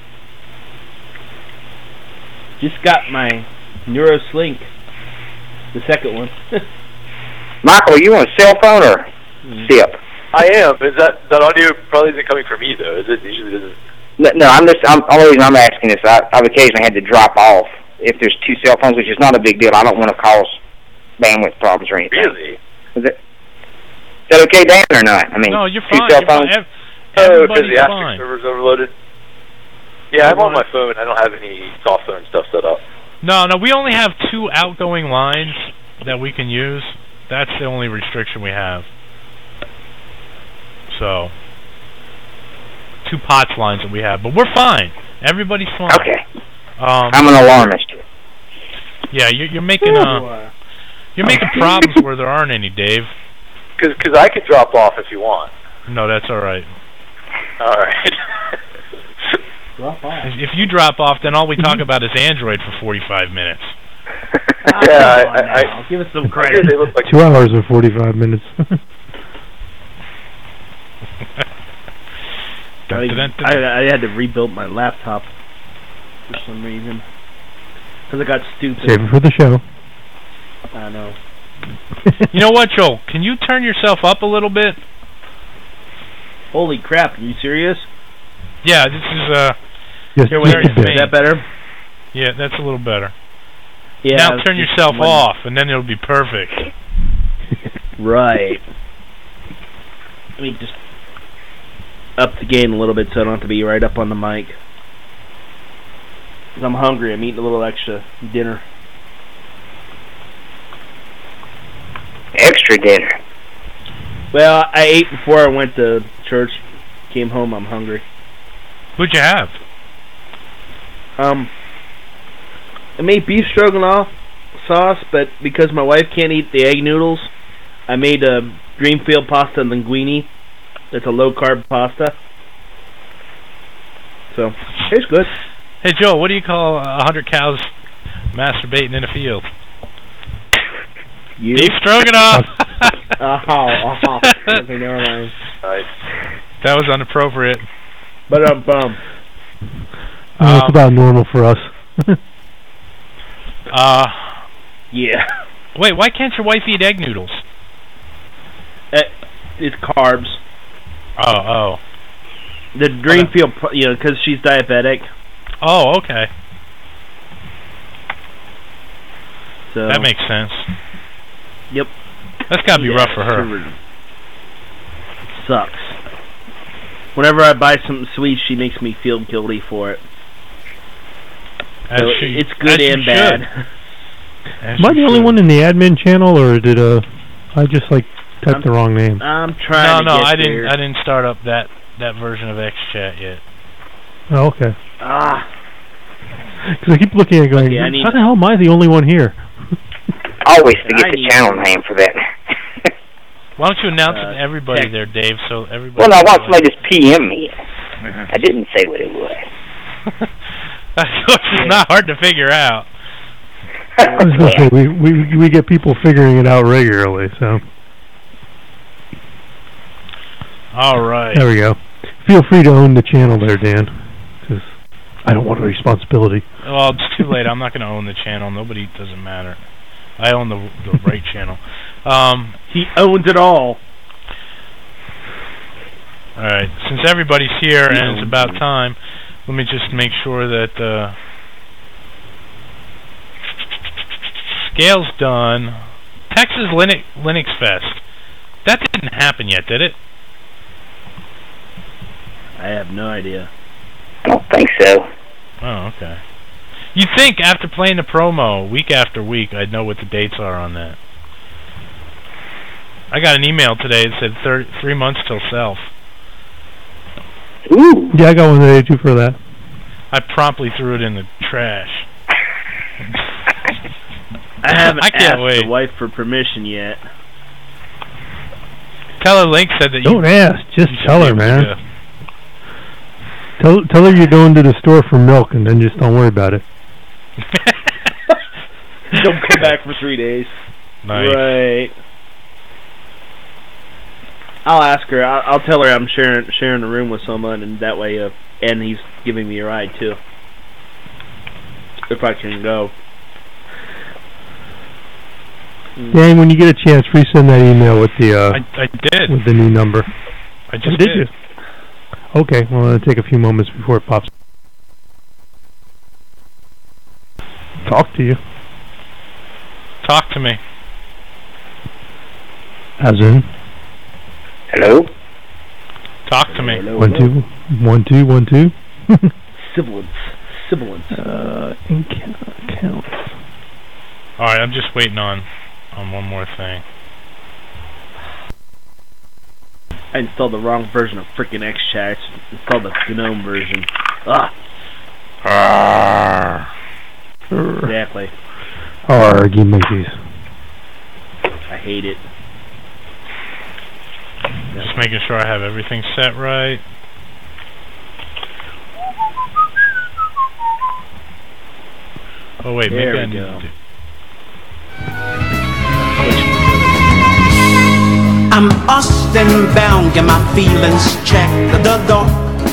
Just got my NeuroSlink, the second one. Michael, are you on a cell phone or SIP? I am. Is that that audio probably isn't coming from me though? Is it usually doesn't? No, no, I'm just. I'm, the only reason I'm asking this, I, I've occasionally had to drop off if there's two cell phones, which is not a big deal. I don't want to cause bandwidth problems or anything. Really? Is it? Is that okay, Dan, or not? I mean, No, you're two fine. cell You're fine. phones. Ev- Oh, because Everybody's the Asterisk fine. server's overloaded. Yeah, I'm on my phone. I don't have any soft phone stuff set up. No, no, we only have two outgoing lines that we can use. That's the only restriction we have. So, two POTS lines that we have, but we're fine. Everybody's fine. Okay. Um, I'm an alarmist. Yeah, you're, you're making uh, you're making problems where there aren't any, Dave. Because cause I could drop off if you want. No, that's all right. All right. Drop off. If, if you drop off, then all we talk about is Android for forty-five minutes. yeah, I, I, I give us some I hear credit. they look like Two hours and forty-five minutes. Dun, dun, dun, dun. I, I had to rebuild my laptop for some reason because I got stupid. Save it for the show. I know. You know what, Joel? Can you turn yourself up a little bit? Holy crap! Are you serious? Yeah, this is uh. Yes, Here, just where a is bit. me? Is that better? Yeah, that's a little better. Yeah. now it's turn just yourself one- off, and then it'll be perfect. Right. Let me just up the gain a little bit so I don't have to be right up on the mic. 'Cause I'm hungry. I'm eating a little extra dinner. Extra dinner. Well, I ate before I went to church. Came home. I'm hungry. What'd you have? Um, I made beef stroganoff sauce, but because my wife can't eat the egg noodles, I made a Dreamfield pasta linguine. It's a low-carb pasta. So, tastes good. Hey, Joe, what do you call a hundred cows masturbating in a field? You? Beef stroganoff! oh, oh, okay, never mind. Right. That was inappropriate. But um, bum. Uh, it's about normal for us. uh, yeah. Wait, why can't your wife eat egg noodles? It, it's carbs. Oh, oh. The Dreamfield, pro- you know, because she's diabetic. Oh, okay. So that makes sense. Yep. That's gotta be yeah, rough for her. It sucks. Whenever I buy something sweet, she makes me feel guilty for it. As so she, it's good as and you bad. As Am I you the only should. one in the admin channel, or did uh, I just like type I'm, the wrong name? I'm trying. No, to no, get I didn't. there. I didn't start up that that version of XChat yet. Oh, okay. Ah. Because I keep looking at it going, Okay, I need- how the hell am I the only one here? I always forget I the need- channel name for that. Why don't you announce Uh, it to everybody text. there, Dave? So everybody. Well, I can want know somebody to just P M me. I didn't say what it was. It's not hard to figure out. I was going to say, we, we, we get people figuring it out regularly, so. All right. There we go. Feel free to own the channel there, Dan, because I don't want a responsibility. Well, it's too late. I'm not going to own the channel. Nobody doesn't matter. I own the the right channel. Um, he owns it all. All right. Since everybody's here He and it's owns about it. time, let me just make sure that uh, Scale's done. Texas Linux Linux Fest. That didn't happen yet, did it? I have no idea. I don't think so. Oh, okay. You'd think after playing the promo week after week, I'd know what the dates are on that. I got an email today that said thir- three months till self. Ooh. Yeah, I got one today, too, for that. I promptly threw it in the trash. I haven't I can't asked wait. the wife for permission yet. Tell her Link said that you... Don't ask, just you should tell be her, able to man. go. Tell, tell her you're going to the store for milk, and then just don't worry about it. Don't come back for three days. Nice. Right. I'll ask her. I'll, I'll tell her I'm sharing sharing a room with someone, and that way, uh, and he's giving me a ride too. If I can go. Dan, when you get a chance, resend that email with the uh, I, I did. with the new number. I Oh, just did did. you? Okay, well, it'll take a few moments before it pops. Talk to you. Talk to me. As in? Hello? Talk to me. Hello, One, hello. two, one, two, one, two. Sibilance. Sibilance. Uh, account. All right, I'm just waiting on on one more thing. I installed the wrong version of freaking XChat. I installed the GNOME version. Ah. Exactly. Argy monkeys. I hate it. Just making sure I have everything set right. Oh wait, There maybe I we need go. to do. I'm Austin bound, get my feelings checked. The door.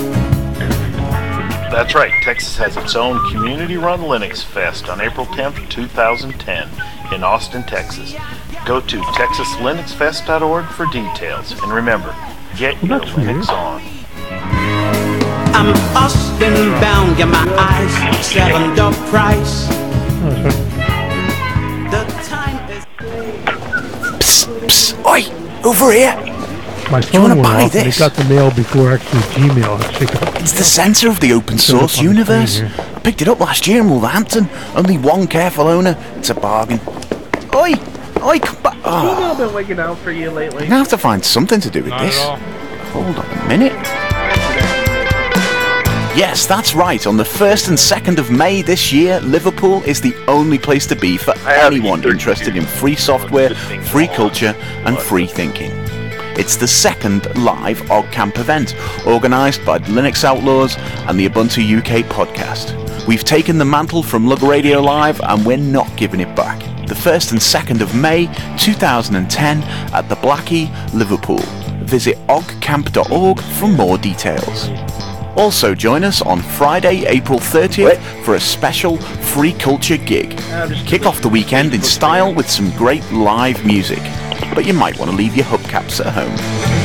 That's right, Texas has its own community-run Linux Fest on April tenth, two thousand ten in Austin, Texas. Go to texas linux fest dot org for details. And remember, get your Linux on. I'm Austin bound, get my eyes set on the price. The time is. Psst, psst, oi, over here. My you phone wanna went buy off and it this? got the mail before actually Gmail actually got It's the centre of the open Showed up source on the screen universe. here. I picked it up last year in Wolverhampton. Only one careful owner. It's a bargain. Oi, oi, come back. Oh, Email been waking out for you lately. I'm gonna have to find something to do with Not this. at all. Hold on a minute. Yes, that's right. On the first and second of May this year, Liverpool is the only place to be for anyone interested in free software, free culture, and free thinking. It's the second live OggCamp event, organised by the Linux Outlaws and the Ubuntu U K podcast. We've taken the mantle from Lug Radio Live and we're not giving it back. The first and second of May two thousand ten at the Blackie, Liverpool. Visit oggcamp dot org for more details. Also join us on Friday, April thirtieth for a special free culture gig. Kick off the weekend in style with some great live music. But you might want to leave your hubcaps at home.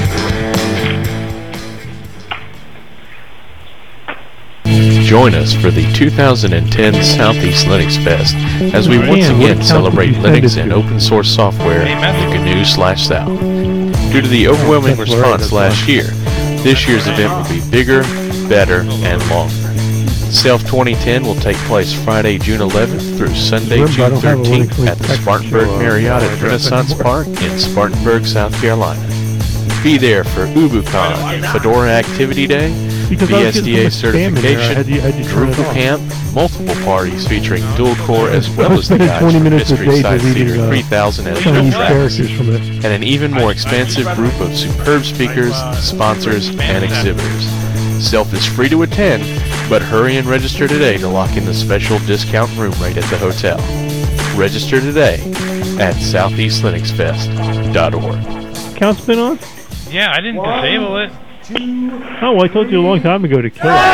Join us for the two thousand ten Southeast Linux Fest as we once again celebrate Linux and open source software in the G N U slash South. Due to the overwhelming response last year, this year's event will be bigger, better, and longer. Self twenty ten will take place Friday, June eleventh through Sunday, June thirteenth at the Spartanburg Marriott at Renaissance Park in Spartanburg, South Carolina. Be there for UbuCon, Fedora Activity Day, Because V I was S D getting A so much spam in there, I certification, had to- I had to turn it Drupal off. Camp, multiple parties featuring dual core as well I'm as the spending guys twenty from minutes a Mystery day Side deleting, Theater uh, three thousand and Chinese tracks, characters from it. and an even more expansive group of superb speakers, sponsors, and exhibitors. Self is free to attend, but hurry and register today to lock in the special discount room rate at the hotel. Register today at southeast linux fest dot org. Count's been on? Yeah, I didn't disable it. Oh, well, I told you a long time ago to kill it.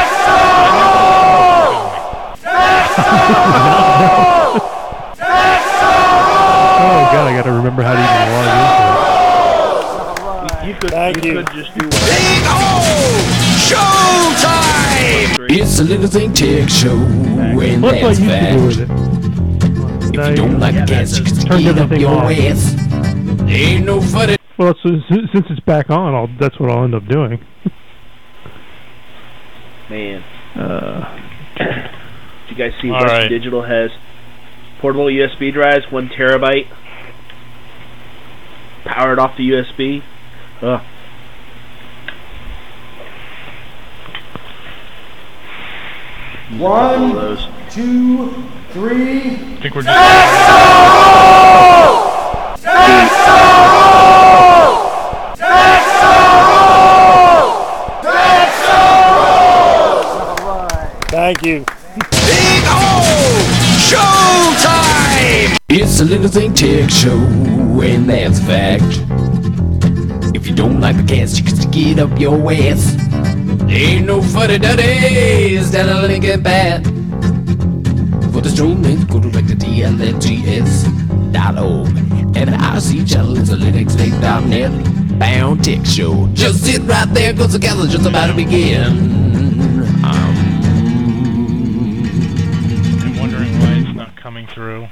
Oh, God, I gotta remember how to even log into it. You could, Thank you you. could just do Big O Showtime! It's a little thing tech show, and What's that's what I fact. used to do with it? If you don't like the cats, you can Turned get up everything your off. ass. Ain't no funny. Well, so, since since it's back on, I'll, that's what I'll end up doing. Man. Uh, Did you guys see All Western right. Digital has portable U S B drives, one terabyte, powered off the U S B? Ugh. All One, those. two, three. I think we're just. Thank you. Big O Showtime! It's a little thing tech show, and that's a fact. If you don't like the cats, you can stick it up your ass. Ain't no funny duddies down a Lincoln Path. For the stream link, go direct to T L N G S dot org. And the I C channel is a linux link dot net. Bound Tech Show. Just sit right there, cause the gathering's just about to begin. Um, I'm wondering why it's not coming through.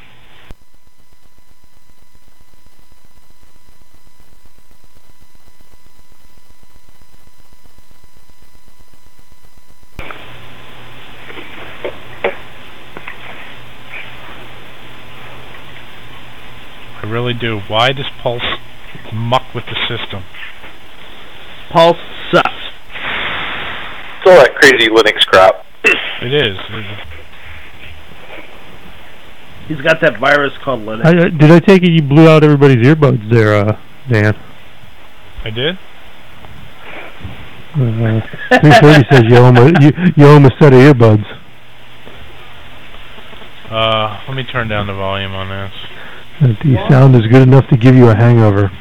I really do. Why does Pulse muck with the system? Pulse sucks. It's all that crazy Linux crap. It is. It- He's got that virus called Linux. I, I- did I take it you blew out everybody's earbuds there, uh, Dan? I did? Uh, three thirty says you owe, him a, you, you owe him a set of earbuds. Uh, let me turn down the volume on this. Uh, The sound is good enough to give you a hangover.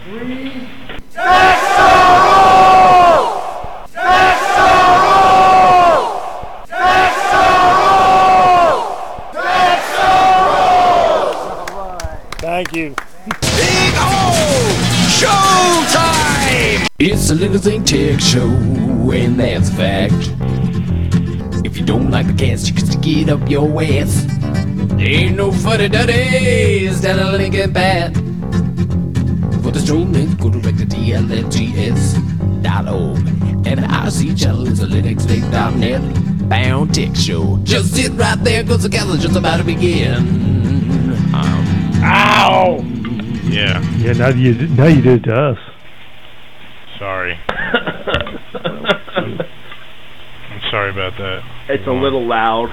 Thank you. Big O Showtime! It's a little thing tech show, and that's a fact. If you don't like the cats, you can stick it up your ass. Ain't no funny duddies down a Lincoln Path. For the stream link, go direct to T L N G S dot org. And the I C channel is a linux link dot net. Bound Tech Show. Just sit right there, cause the gathering's just about to begin. Um, Ow! Yeah, Yeah, now you now you did it to us. sorry. I'm sorry about that. It's a little loud.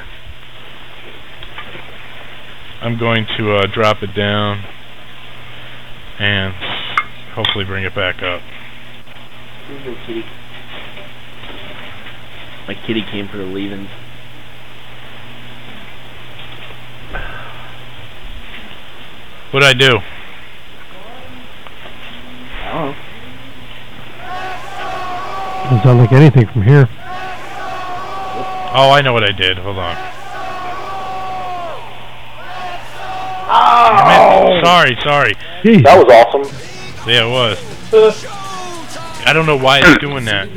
I'm going to uh, drop it down and hopefully bring it back up. Here's your kitty. My kitty came for the leavings. What'd I do? I don't know. Doesn't sound like anything from here. Oh, I know what I did. Hold on. Oh! Sorry, sorry. Jeez. That was awesome. Yeah, it was. I don't know why it's doing that.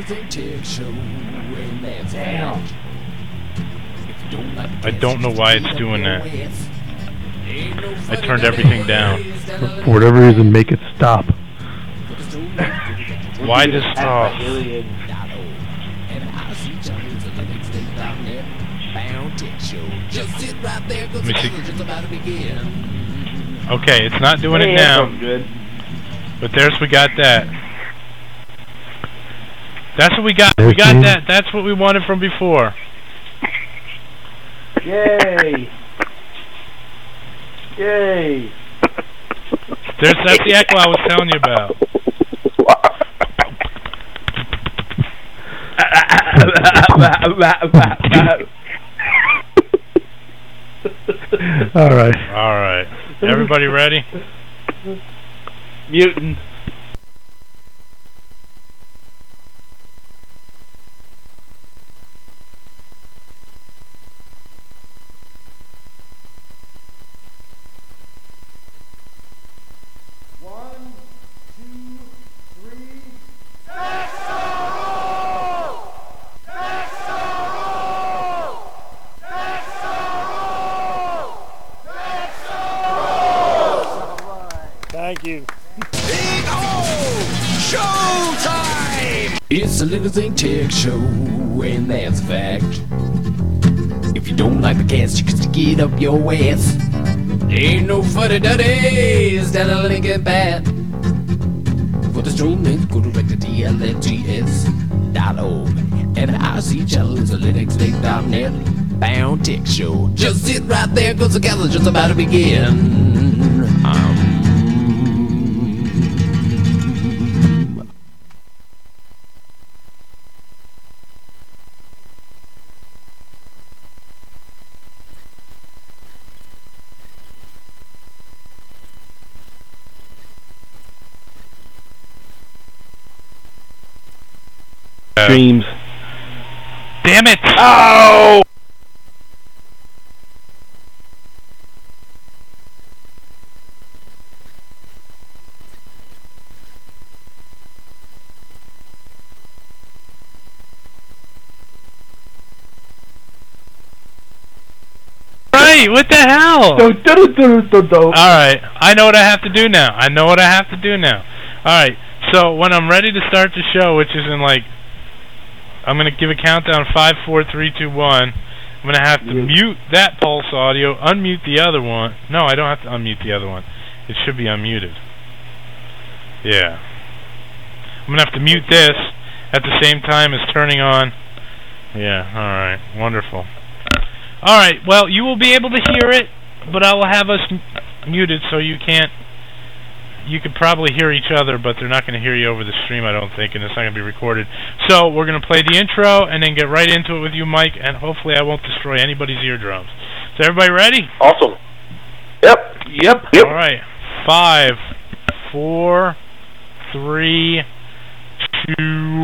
I don't know why it's doing that. I turned everything down. For whatever reason, make it stop. Why does stop? Let me see. Okay, it's not doing it now. Good. But there's we got that. That's what we got. There's We got me. that. That's what we wanted from before. Yay! Yay! There's that's the echo I was telling you about. All right. All right. Everybody ready? Mutant. One, two, three. Thank you. Showtime! It's a Little Thing Tech Show, and that's a fact. If you don't like the cast, you can stick it up your ass. Ain't no fuddy duddies down a Lincoln Path. For the stream links, go direct to T L N T S dot org. And the I C channel is a Linux Link dot net. Bound Tech Show. Just sit right there, cause the cast is just about to begin. Um, Dreams. Damn it! Oh! Right, what the hell? Do, do, do, do, do. Alright, I know what I have to do now. I know what I have to do now. Alright, so when I'm ready to start the show, which is in like, I'm going to give a countdown, five, four, three, two, one. I'm going to have to mute that pulse audio, unmute the other one. No, I don't have to unmute the other one. It should be unmuted. Yeah. I'm going to have to mute this at the same time as turning on. Yeah, alright, wonderful. Alright, well, you will be able to hear it, but I will have us m muted so you can't... You could probably hear each other, but they're not going to hear you over the stream, I don't think, and it's not going to be recorded. So, we're going to play the intro, and then get right into it with you, Mike, and hopefully I won't destroy anybody's eardrums. Is everybody ready? Awesome. Yep. Yep. Yep. Alright. Five, four, three, two,